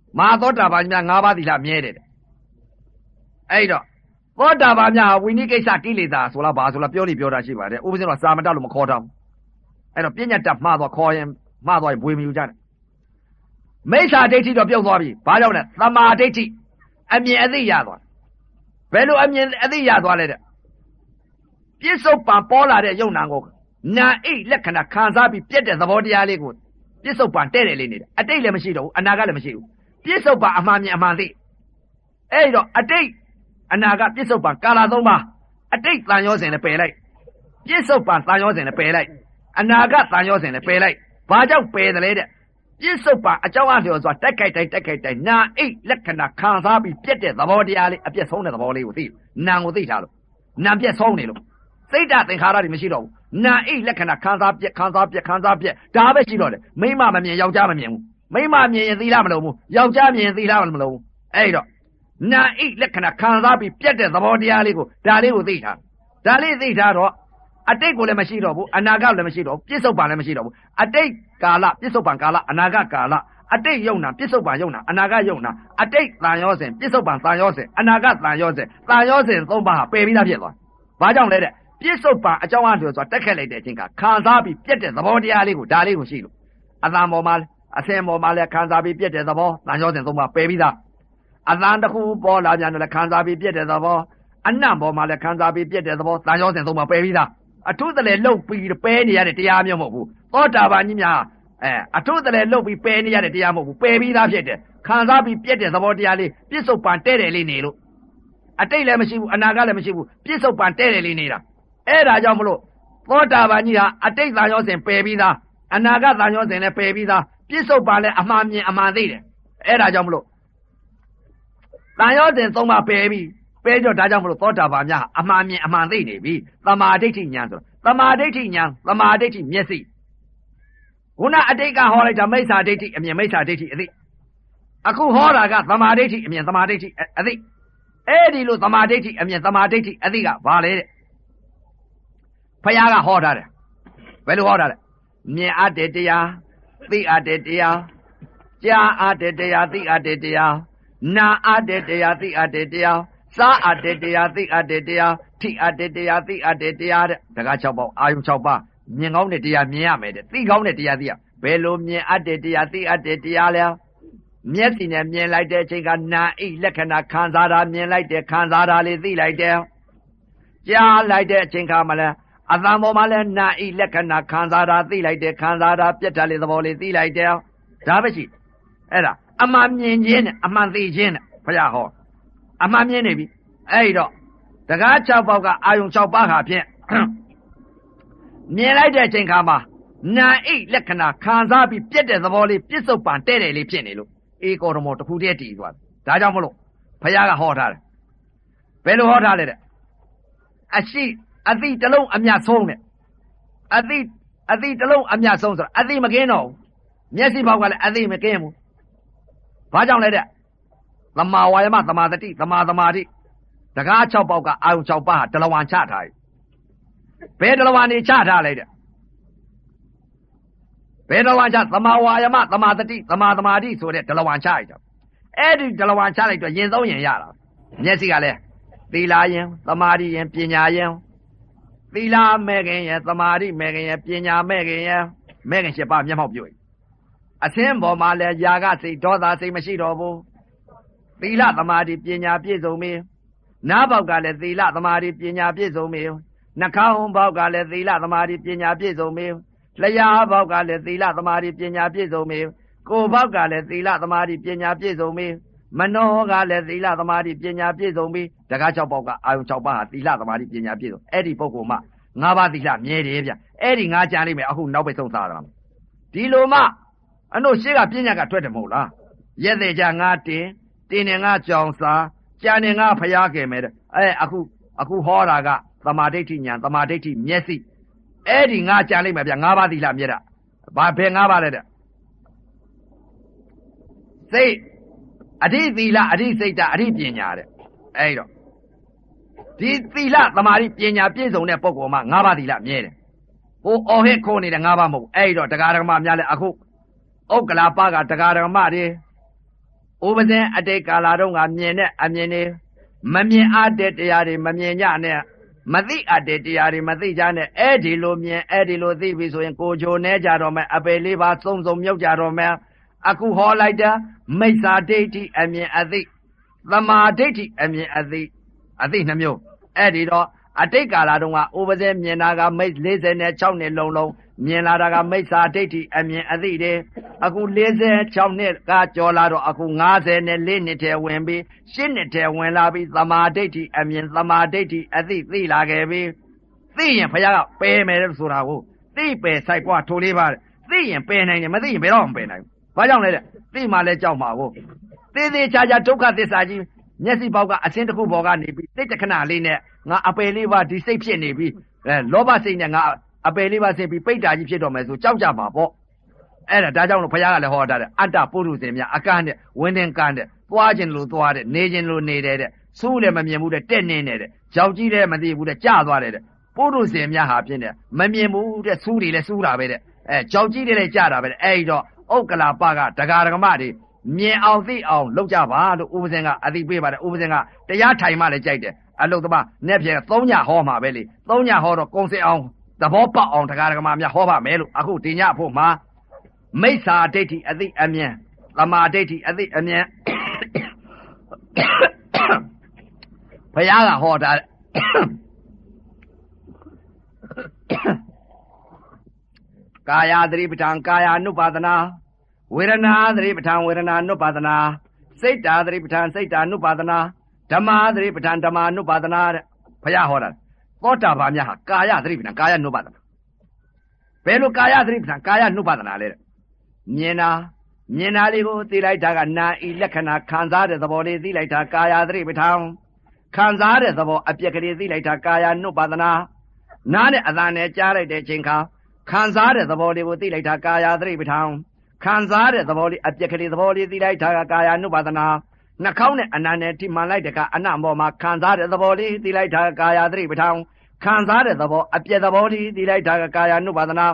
မာသောတာပန်များ၅ပါးသီလမြဲတယ်အဲ့တော့သောတာပန်များဝိနည်းကိစ္စကိလေသာဆိုလားဘာဆိုလားပြောနေပြောတာရှိပါတယ်ဥပဇင်းတော့စာမတတ်လို့မခေါ်တော့အဲ့တော့ပညာတတ်မှားသွားခေါ်ရင်မှားသွားရင်ဘွေမယူကြနဲ့မိစ္ဆာဒိဋ္ဌိတော့ပြုတ်သွားပြီဘာကြောင့်လဲသမာဓိဋ္ဌိအမြင်အသိရသွားဘယ်လိုအမြင်အသိရသွားလဲတဲ့ပြစ္ဆုတ်ပံပေါ်လာတဲ့ယုံနာကိုနာအိတ်လက္ခဏာခံစားပြီးပြက်တဲ့သဘောတရားလေးကိုပြစ္ဆုတ်ပံတဲ့တယ်လေးနေတယ်အတိတ်လည်းမရှိတော့ဘူးအနာကလည်းမရှိဘူးပြစ္ဆုတ်ပံအမှန်မြင်အမှန်သိအဲ့တော့အတိတ်အနာကပြစ္ဆုတ်ပံကာလသုံးပါအတိတ်တန်ရောစဉ်လည်းပယ်လိုက်ပြစ္ဆုတ်ပံတန်ရောစဉ်လည်းပယ်လိုက်အနာကတန်ရောစဉ်လည်းပယ်လိုက်ဘာကြောင့်ပယ်တယ်လဲတဲ့ပြစ္ဆုတ်ပံအကြောင်းအလျော်စွာတက်ခိုက်တိုင်းတက်ခိုက်တိုင်းနာအိတ်လက္ခဏာခံစားပြီးပြက်တဲ့သဘောတရားလေးအပြက်ဆုံးတဲ့သဘောလေးကိုသိနာကိုသိထားလို့နာပြက်ဆုံးနေလို့စိတ်ဓာတ်သင်္ခါရတွေမရှိတော့ဘူးနာအိတ်လက္ခဏာခံစားပြက်ခံစားပြက်ခံစားပြက်ဒါပဲရှိတော့တယ်မိမမမြင်ယောက်ျားမမြင်ဘူးမိမမြင်ရင်သီလမလုံးဘူးယောက်ျားမြင်ရင်သီလမလုံးဘူးအဲ့တော့နာအိတ်လက္ခဏာခံစားပြီးပြက်တဲ့သဘောတရားလေးကိုဒါလေးကိုသိထားဒါလေးသိထားတော့အတိတ်ကိုလည်းမရှိတော့ဘူးအနာဂတ်လည်းမရှိတော့ဘူးပြစ္ဆုတ်ပံလည်းမရှိတော့ဘူးအတိတ်ကာလပြစ္ဆုတ်ပံကာလအနာဂတ်ကာလအတိတ်ယုံနာပြစ္ဆုတ်ပံယုံနာအနာဂတ်ယုံနာအတိတ်တန်ရောစဉ်ပြစ္ဆုတ်ပံတန်ရောစဉ်အနာဂတ်တန်ရောစဉ်တန်ရောစဉ်သုံးပါးဟာပယ်ပြီးသားဖြစ်သွားဘာကြောင့်လဲတဲ့ပြစ္ဆုတ်ပံအကြောင်းအလျော်စွာတက်ခက်လိုက်တဲ့အချိန်ကခံစားပြီးပြက်တဲ့သဘောတရားလေးကိုဒါလေးကိုရှိလို့အသံပေါ်မှာအစင်ပေါ်မှာလည်းခံစားပြီးပြက်တဲ့သဘောတန်ရောစဉ်သုံးပါးပယ်ပြီးသားအသံတစ်ခုပေါ်လာပြန်တယ်ခံစားပြီးပြက်တဲ့သဘောအနံ့ပေါ်မှာလည်းခံစားပြီးပြက်တဲ့သဘောတန်ရောစဉ်သုံးပါးပယ်ပြီးသားအထုတလည်းလှုပ်ပြီးပဲနေရတဲ့တရားမျိုးမဟုတ်ဘူးသောတာပန်ကြီးများအဲအထုတလည်းလှုပ်ပြီးပဲနေရတဲ့တရားမဟုတ်ဘူးပယ်ပြီးသားဖြစ်တယ်ခံစားပြီးပြက်တဲ့သဘောတရားလေးပြစ္ဆုတ်ပံတဲ့တယ်လေးနေလို့အတိတ်လည်းမရှိဘူးအနာဂတ်လည်းမရှိဘူးပြစ္ဆုတ်ပံတဲ့တယ်လေးနေတာအဲ့ဒါကြောင့်မလို့သောတာပန်ကြီးဟာအတိတ်သံရောစဉ်ပယ်ပြီးသားအနာဂတ်သံရောစဉ်လည်းပယ်ပြီးသားပြစ္ဆုတ်ပံလည်းအမှန်မြင်အမှန်သိတယ်အဲ့ဒါကြောင့်မလို့သံရောစဉ်သုံးပါပယ်ပြီးပဲကြောဒါကြောင့်မလို့သောတာပန်များအမှန်မြင်အမှန်သိနေပြီသမာဓိဋ္ဌိဉာဏ်ဆိုသမာဓိဋ္ဌိဉာဏ်သမာဓိဋ္ဌိမျက်စိခုနအတိတ်ကဟောလိုက်တာမိစ္ဆာဒိဋ္ဌိအမြင်မိစ္ဆာဒိဋ္ဌိအသိအခုဟောတာကသမာဓိဋ္ဌိအမြင်သမာဓိဋ္ဌိအသိအဲ့ဒီလိုသမာဓိဋ္ဌိအမြင်သမာဓိဋ္ဌိအသိကဘာလဲတဲ့ဖယားကဟောထားတယ်ဘယ်လိုဟောထားလဲမြင်အပ်တဲ့တရားသိအပ်တဲ့တရားကြားအပ်တဲ့တရားသိအပ်တဲ့တရားနာအပ်တဲ့တရားသိအပ်တဲ့တရားစားအပ်တဲ့တရားသိအပ်တဲ့တရားထိအပ်တဲ့တရားသိအပ်တဲ့တရားတဲ့တကား၆ပေါက်အာယုံ၆ပါးမြင်ကောင်းတဲ့တရားမြင်ရမယ်တဲ့သိကောင်းတဲ့တရားသိရဘယ်လိုမြင်အပ်တဲ့တရားသိအပ်တဲ့တရားလဲမျက်စိနဲ့မြင်လိုက်တဲ့အချိန်ကနာအိလက္ခဏာခံစားတာမြင်လိုက်တဲ့ခံစားတာလေးသိလိုက်တယ်ကြားလိုက်တဲ့အချိန်ခါမှလည်းအသံပေါ်မှာလည်းနာအိလက္ခဏာခံစားတာသိလိုက်တယ်ခံစားတာပြက်တာလေးသဘောလေးသိလိုက်တယ်ဒါပဲရှိအဲ့ဒါအမှန်မြင်ခြင်းနဲ့အမှန်သိခြင်းနဲ့ဘုရားဟောအမှန်မြင်နေပြီအဲ့တော့တကား၆ပေါက်ကအာယုံ၆ပါးဟာဖြင့်မြင်လိုက်တဲ့အချိန်ခါမှာနာအိလက္ခဏာခံစားပြီးပြက်တဲ့သဘောလေးပြစ္ဆုတ်ပံတဲ့တယ်လေးဖြစ်နေလို့ဧကောဓမောတစ်ခုတည်းတည်သွားတယ်ဒါကြောင့်မလို့ဘုရားကဟောထားတယ်ဘယ်လိုဟောထားလဲတဲ့အရှိအသိတစ်လုံးအမြတ်ဆုံးနဲ့အသိအသိတစ်လုံးအမြတ်ဆုံးဆိုတာအသိမကင်းတော့ဘူးမျက်စိဘောက်ကလည်းအသိမကင်းဘူးဘာကြောင့်လဲတဲ့သမာဝါယမသမာသတိသမာသမာဓိတကား၆ပေါက်ကအာယုံ၆ပါးဟာဒလဝံချထားတယ်ဘယ်ဒလဝံနေချထားလိုက်တဲ့ဘယ်ဒလဝံချသမာဝါယမသမာသတိသမာသမာဓိဆိုတဲ့ဒလဝံချလိုက်တာအဲ့ဒီဒလဝံချလိုက်တော့ရင်သုံးရင်ရတာမျက်စိကလည်းသီလရင်သမာဓိရင်ပညာရင်သီလမဲ့ခင်ရင်သမာဓိမဲ့ခင်ရင်ပညာမဲ့ခင်ရင်မဲ့ခင်၈ပါးမျက်မှောက်ပြုတ်အသင်းပေါ်မှာလည်းຢာကစိတ်ဒေါသစိတ်မရှိတော့ဘူးသီလသမာဓိပညာပြည့်စုံပြီနားပေါက်ကလည်းသီလသမာဓိပညာပြည့်စုံပြီနှာခေါင်းပေါက်ကလည်းသီလသမာဓိပညာပြည့်စုံပြီလျှာပေါက်ကလည်းသီလသမာဓိပညာပြည့်စုံပြီကိုယ်ပေါက်ကလည်းသီလသမာဓိပညာပြည့်စုံပြီမနောကလည်းသီလသမာဓိပညာပြည့်စုံပြီတကား၆ပေါက်ကအာယုံ၆ပါးဟာသီလသမာဓိပညာပြည့်စုံအဲ့ဒီပုဂ္ဂိုလ်မှ၅ပါးသီလမြဲတယ်ဗျအဲ့ဒီ၅ကြံလိမ့်မယ်အခုနောက်ပိတ်ဆုံးစားတာဒီလိုမှအနို့ရှေ့ကပညာကထွက်တယ်မဟုတ်လားရက်တဲ့ကြငါတင်တင်နေငါကြောင်စာကြံနေငါဖျားခဲ့မယ်တဲ့အဲအခုအခုဟောတာကသမာဓိဋ္ဌိဉာဏ်သမာဓိဋ္ဌိမျက်စိအဲ့ဒီငါကြံလိမ့်မယ်ဗျ၅ပါးသီလမြဲတာဘာဘယ်၅ပါးလဲတဲ့စိတ်အဓိသီလအဓိစိတ်တအဓိပညာတဲ့အဲ့တော့ဒီသီလသမာဓိပညာပြည့်စုံတဲ့ပုဂ္ဂိုလ်မှ၅ပါးသီလမြဲတယ်ဟိုအော်ဟစ်ခိုးနေတဲ့၅ပါးမဟုတ်အဲ့တော့တရားဓမ္မများလဲအခုဥက္ကလာပကတရားဓမ္မတွေဥပဇင်အတိတ်ကာလတုန်းကမြင်တဲ့အမြင်တွေမမြင်အပ်တဲ့တရားတွေမမြင်ကြနဲ့မသိအပ်တဲ့တရားတွေမသိကြနဲ့အဲ့ဒီလိုမြင်အဲ့ဒီလိုသိပြီဆိုရင်ကိုဂျိုနေကြတော့မယ်အပေလေးပါစုံစုံမြုပ်ကြတော့မယ်အခုဟောလိုက်တာမိစ္ဆာဒိဋ္ဌိအမြင်အသိသမာဓိဋ္ဌိအမြင်အသိအသိနှမျိုးအဲ့ဒီတော့အတိတ်ကာလတုန်းကဥပဇင်မြင်တာကမိတ်၄၆နှစ်လုံးလုံးမြင်လာတာကမိစ္ဆာဒိဋ္ဌိအမြင်အသိတွေအခု၄၆နှစ်ကကြော်လာတော့အခု၅၄နှစ်ထဲဝင်ပြီး၈နှစ်ထဲဝင်လာပြီးသမာဓိဋ္ဌိအမြင်သမာဓိဋ္ဌိအသိသိလာခဲ့ပြီသိရင်ဘုရားကပယ်မယ်လို့ဆိုတာကိုသိပယ်ဆိုင်ကွာထိုးလေးပါသိရင်ပယ်နိုင်တယ်မသိရင်ဘယ်တော့မှပယ်နိုင်ဘူးဘာကြောင့်လဲတဲ့သိမှလည်းကြောက်မှာကိုသေသေးချာချာဒုက္ခသစ္စာကြီးမျက်စိပေါက်ကအစင်းတစ်ခုပေါ်ကနေပြီးစိတ်တခဏလေးနဲ့ငါအပယ်လေးပါဒီစိတ်ဖြစ်နေပြီအဲလောဘစိတ်နဲ့ငါအပယ်လေးပါစိတ်ပြီးပိဋ္ဌာကြီးဖြစ်တော့မယ်ဆိုကြောက်ကြမှာပေါ့အဲ့ဒါဒါကြောင့်လို့ဘုရားကလည်းဟောတာတဲ့အတ္တပုရုသေများအကန့်နဲ့ဝင်းတင်ကန့်တဲ့သွားခြင်းလို့သွားတဲ့နေခြင်းလို့နေတဲ့တဲ့စူးလည်းမမြင်ဘူးတဲ့တက်နေနေတဲ့ကြောက်ကြီးလည်းမသိဘူးတဲ့ကြာသွားတယ်တဲ့ပုရုသေများဟာဖြစ်နေမမြင်ဘူးတဲ့စူးတွေလည်းစူးတာပဲတဲ့အဲကြောက်ကြီးတွေလည်းကြာတာပဲတဲ့အဲ့တော့ဥက္ကလာပကဒကာဒကမတွေမြင်အောင်သိအောင်လုပ်ကြပါလို့ဥပဇင်ကအသိပေးပါတယ်ဥပဇင်ကတရားထိုင်မှလည်းကြိုက်တယ်အလုတ်သမားနဲ့ပြေသုံးညဟောမှာပဲလေသုံးညဟောတော့ကုံစင်အောင်သဘောပေါက်အောင်တရားဒကမများဟောပါမယ်လို့အခုဒီညဖို့မှာမိစ္ဆာဒိဋ္ဌိအသိအမြင်သမာဓိဋ္ဌိအသိအမြင်ဘုရားကဟောတာကာယသတိပဋ္ဌာန်ကာယ ानु ပါဒနာဝေဒနာသတိပဋ္ဌာန်ဝေဒနာ ानु ပါဒနာစိတ်ဓာသတိပဋ္ဌာန်စိတ်ဓာ ानु ပါဒနာဓမ္မသတိပဋ္ဌာန်ဓမ္မ ानु ပါဒနာတဲ့ဘုရားဟောတာသောတာပန်များဟာကာယသတိပဋ္ဌာန်ကာယ ानु ပါဒနာဘယ်လိုကာယသတိပဋ္ဌာန်ကာယ ानु ပါဒနာလဲတဲ့မြင်တာမြင်တာလေးကိုသိလိုက်တာကနာဤလက္ခဏာခံစားတဲ့သဘောလေးသိလိုက်တာကာယသတိပဋ္ဌာန်ခံစားတဲ့သဘောအပြက်ကလေးသိလိုက်တာကာယ ानु ပါဒနာနားနဲ့အသံနဲ့ကြားလိုက်တဲ့အချိန်ခါခံစားတဲ့သဘောလေးကိုသိလိုက်တာကာယသတိပဋ္ဌာန်ခံစားတဲ့သဘောလေးအပြက်ကလေးသဘောလေးသိလိုက်တာကကာယ ानु ပါဒနာနှာခေါင်းနဲ့အနံနဲ့ထိမှန်လိုက်တဲ့ကအနံ့ပေါ်မှာခံစားတဲ့သဘောလေးသိလိုက်တာကာယသတိပဋ္ဌာန်ခံစားတဲ့သဘောအပြက်သဘောလေးသိလိုက်တာကကာယ ानु ပါဒနာ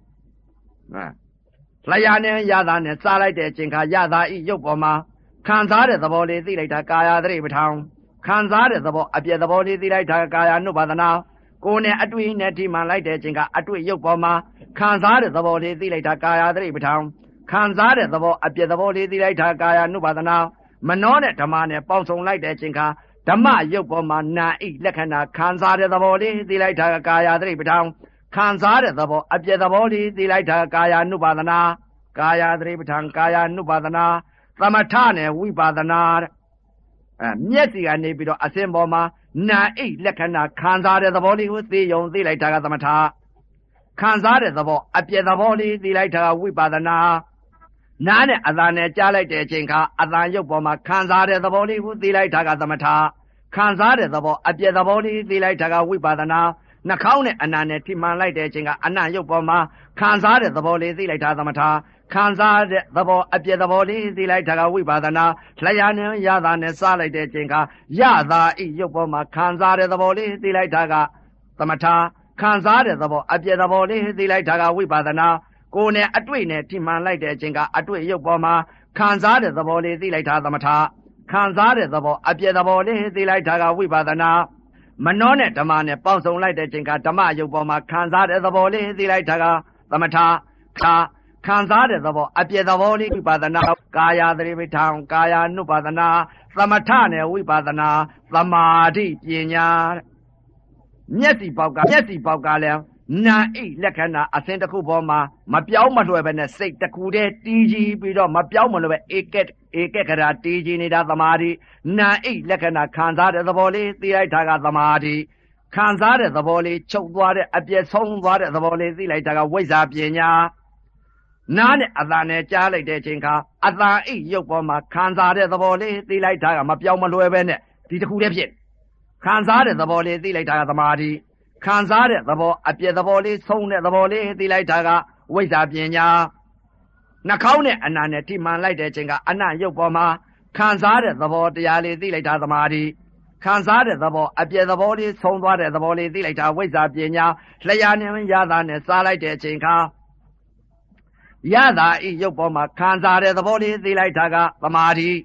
လျာနဲ့ရတာနဲ့စားလိုက်တဲ့အချိန်ခါရတာဤရုပ်ပေါ်မှာခံစားတဲ့သဘောလေးသိလိုက်တာကာယသတိပဋ္ဌာန်ခံစားတဲ့သဘောအပြက်သဘောလေးသိလိုက်တာကာယ ानु ပါဒနာကိုယ်နဲ့အတွေ့နဲ့ထိမှန်လိုက်တဲ့အချိန်ကအတွေ့ရုပ်ပေါ်မှာခံစားတဲ့သဘောလေးသိလိုက်တာကာယသတိပဋ္ဌာန်ခံစားတဲ့သဘောအပြက်သဘောလေးသိလိုက်တာကာယ ानु ပါဒနာမနောနဲ့ဓမ္မနဲ့ပေါင်းစုံလိုက်တဲ့အချိန်ခါဓမ္မရုပ်ပေါ်မှာနာဤလက္ခဏာခံစားတဲ့သဘောလေးသိလိုက်တာကာယသတိပဋ္ဌာန်ခံစားတဲ့သဘောအပြက်သဘောလေးသိလိုက်တာကာယ ानु ပါဒနာကာယသတိပဋ္ဌာန်ကာယ ानु ပါဒနာသမထနဲ့ဝိပါဒနာတဲ့အဲမျက်စိကနေပြီးတော့အစင်ပေါ်မှာနာအိတ်လက္ခဏာခံစားတဲ့သဘောလေးကိုသိယုံသိလိုက်တာကသမထခံစားတဲ့သဘောအပြည့်သဘောလေးသိလိုက်တာကဝိပါဒနာနားနဲ့အသံနဲ့ကြားလိုက်တဲ့အချိန်ခါအသံရုပ်ပေါ်မှာခံစားတဲ့သဘောလေးကိုသိလိုက်တာကသမထခံစားတဲ့သဘောအပြည့်သဘောလေးသိလိုက်တာကဝိပါဒနာနှာခေါင်းနဲ့အနံနဲ့ထိမှန်လိုက်တဲ့အချိန်ကအနံ့ရုပ်ပေါ်မှာခံစားတဲ့သဘောလေးသိလိုက်တာသမထခံစားတဲ့သဘောအပြည့်သဘောလေးသိလိုက်တာကဝိပါဒနာလျာနဲ့ရတာနဲ့စားလိုက်တဲ့အချိန်ကရတာဤရုပ်ပေါ်မှာခံစားတဲ့သဘောလေးသိလိုက်တာကသမထခံစားတဲ့သဘောအပြည့်သဘောလေးသိလိုက်တာကဝိပါဒနာကိုယ်နဲ့အတွေ့နဲ့ထိမှန်လိုက်တဲ့အချိန်ကအတွေ့ရုပ်ပေါ်မှာခံစားတဲ့သဘောလေးသိလိုက်တာသမထခံစားတဲ့သဘောအပြည့်သဘောလေးသိလိုက်တာကဝိပါဒနာမနောနဲ့ဓမ္မနဲ့ပေါင်းစုံလိုက်တဲ့အချိန်ကဓမ္မရုပ်ပေါ်မှာခံစားတဲ့သဘောလေးသိလိုက်တာကသမထသာခံစားတဲ့သဘောအပြည့်သဘောလေးဝိပါဒနာကာယသတိပဋ္ဌာန်ကာယ ानु ပါဒနာသမထနဲ့ဝိပါဒနာသမာဓိပညာမျက်စိပေါက်ကမျက်စိပေါက်ကလည်းနာဣလက္ခဏာအစဉ်တစ်ခုပေါ်မှာမပြောင်းမလွယ်ပဲနဲ့စိတ်တစ်ခုတည်းတည်ကြည်ပြီးတော့မပြောင်းမလွယ်ပဲဧကက်ဧကက်ကရာတည်ကြည်နေတာသမာဓိနာဣလက္ခဏာခံစားတဲ့သဘောလေးသိလိုက်တာကသမာဓိခံစားတဲ့သဘောလေးချုပ်သွားတဲ့အပြည့်ဆုံးသွားတဲ့သဘောလေးသိလိုက်တာကဝိဇ္ဇာပညာနားနဲ့အသံနဲ့ကြားလိုက်တဲ့အချိန်ခါအသံအိရုပ်ပေါ်မှာခံစားတဲ့သဘောလေးသိလိုက်တာကမပြောင်းမလွယ်ပဲနဲ့ဒီတစ်ခုတည်းဖြစ်ခံစားတဲ့သဘောလေးသိလိုက်တာကသမာဓိခံစားတဲ့သဘောအပြည့်သဘောလေးဆုံးတဲ့သဘောလေးသိလိုက်တာကဝိဇ္ဇာပညာနှာခေါင်းနဲ့အနံနဲ့ထိမှန်လိုက်တဲ့အချိန်ကအနံ့ရုပ်ပေါ်မှာခံစားတဲ့သဘောတရားလေးသိလိုက်တာသမာဓိခံစားတဲ့သဘောအပြည့်သဘောလေးဆုံးသွားတဲ့သဘောလေးသိလိုက်တာဝိဇ္ဇာပညာလျာနဲ့ရတာနဲ့စားလိုက်တဲ့အချိန်ခါရတာဤရုပ်ပေါ်မှာခံစားတဲ့သဘောလေးသိလိုက်တာကသမာဓိ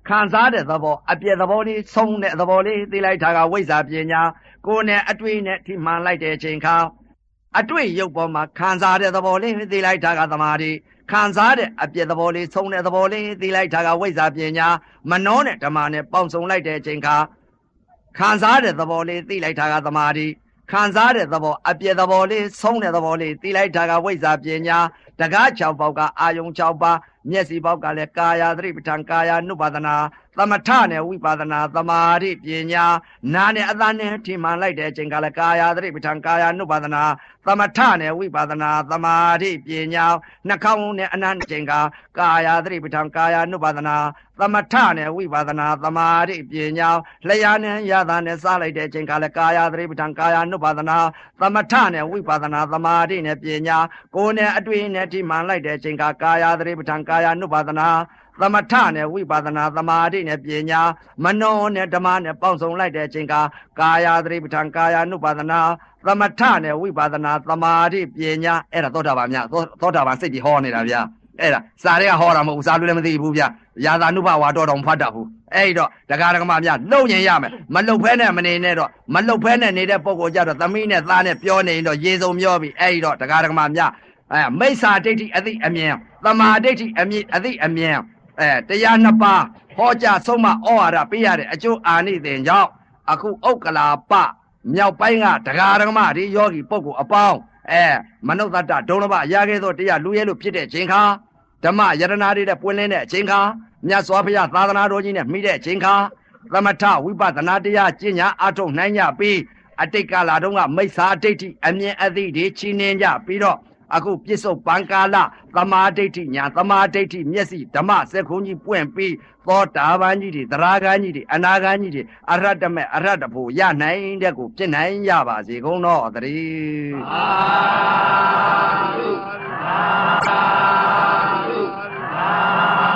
ခံစားတဲ့သဘောအပြည့်သဘောလေးဆုံးတဲ့သဘောလေးသိလိုက်တာကဝိဇ္ဇာပညာကိုယ်နဲ့အတွေ့နဲ့ထိမှန်လိုက်တဲ့အချိန်ခါအတွေ့ရုပ်ပေါ်မှာခံစားတဲ့သဘောလေးသိလိုက်တာကသမာဓိခံစားတဲ့အပြည့်သဘောလေးဆုံးတဲ့သဘောလေးသိလိုက်တာကဝိဇ္ဇာပညာမနှောနဲ့ဓမ္မနဲ့ပေါင်းစုံလိုက်တဲ့အချိန်ခါခံစားတဲ့သဘောလေးသိလိုက်တာကသမာဓိခံစားတဲ့သဘောအပြည့်သဘောလေးဆုံးတဲ့သဘောလေးသိလိုက်တာကဝိဇ္ဇာပညာတကား၆ပေါက်ကအာယုံ၆ပါးမျက်စိပေါက်ကလည်းကာယသတိပဋ္ဌာန်ကာယ ानु ပါဒနာသမထနဲ့ဝိပါဒနာသမာဓိပညာနာနဲ့အသနဲ့ထိမှန်လိုက်တဲ့အချိန်ကလည်းကာယသတိပဋ္ဌာန်ကာယ ानु ပါဒနာသမထနဲ့ဝိပါဒနာသမာဓိပညာနှာခေါင်းနဲ့အနန္တချိန်ကကာယသတိပဋ္ဌာန်ကာယ ानु ပါဒနာသမထနဲ့ဝိပါဒနာသမာဓိပညာလျာနဲ့ရတာနဲ့စားလိုက်တဲ့အချိန်ကလည်းကာယသတိပဋ္ဌာန်ကာယ ानु ပါဒနာသမထနဲ့ဝိပါဒနာသမာဓိနဲ့ပညာကိုယ်နဲ့အတွေ့နဲ့ထိမှန်လိုက်တဲ့အချိန်ကကာယသတိပဋ္ဌာန်ကာယ ानु ပါဒနာသမထနဲ့ဝိပါဒနာသမာဓိနဲ့ပညာမနောနဲ့ဓမ္မနဲ့ပေါင်းစုံလိုက်တဲ့အချိန်ကကာယသတိပဋ္ဌာန်ကာယ ानु ပါဒနာသမထနဲ့ဝိပါဒနာသမာဓိပညာအဲ့ဒါသောတာပန်များသောတာပန်စိတ်ကြီးဟောနေတာဗျာအဲ့ဒါစာတွေကဟောတာမဟုတ်ဘူးစာလို့လည်းမသိဘူးဗျာယာသာနုဘဝါတော့တော့မဖတ်တတ်ဘူးအဲ့တော့ဒကာဒကမများလုံရင်ရမယ်မလုံဖဲနဲ့မနေနဲ့တော့မလုံဖဲနဲ့နေတဲ့ပုံကိုကြတော့သမီးနဲ့သားနဲ့ပြောနေရင်တော့ရေစုံမျောပြီအဲ့တော့ဒကာဒကမများအဲမိစ္ဆာဒိဋ္ဌိအသိအမြင်သမာဓိဋ္ဌိအမြင်အသိအမြင်အဲတရားနှစ်ပါးဟောကြားဆုံးမဩဝါဒပေးရတဲ့အကျိုးအာနိသင်ကြောင့်အခုဥက္ကလာပမြောက်ပိုင်းကဒကာဒကမဒီယောဂီပုဂ္ဂိုလ်အပေါင်းအဲမနုဿတ္တဒုံလဘရခဲ့သောတရားလူရဲလို့ဖြစ်တဲ့ချိန်ခါဓမ္မယရနာတွေနဲ့ပွင့်လင်းတဲ့အချိန်ခါမြတ်စွာဘုရားသာသနာတော်ကြီးနဲ့မိတဲ့အချိန်ခါသမထဝိပဿနာတရားကျင့်ညာအထုတ်နိုင်ကြပြီးအတိတ်ကာလတုန်းကမိစ္ဆာဒိဋ္ဌိအမြင်အသိတွေချီးနှင်းကြပြီးတော့အခုပြစ္ဆုတ်ပံကာလသမာဓိဋ္ဌိညာသမာဓိဋ္ဌိမျက်စိဓမ္မစက်ခုံးကြီးပွင့်ပြီးသောတာပန်ကြီးတွေသရဂန်ကြီးတွေအနာဂန်ကြီးတွေအရဟတမေအရဟတဖို့ရနိုင်တဲ့ကိုဖြစ်နိုင်ရပါစေကုန်တော့သတည်းသာဓုသာဓုသာ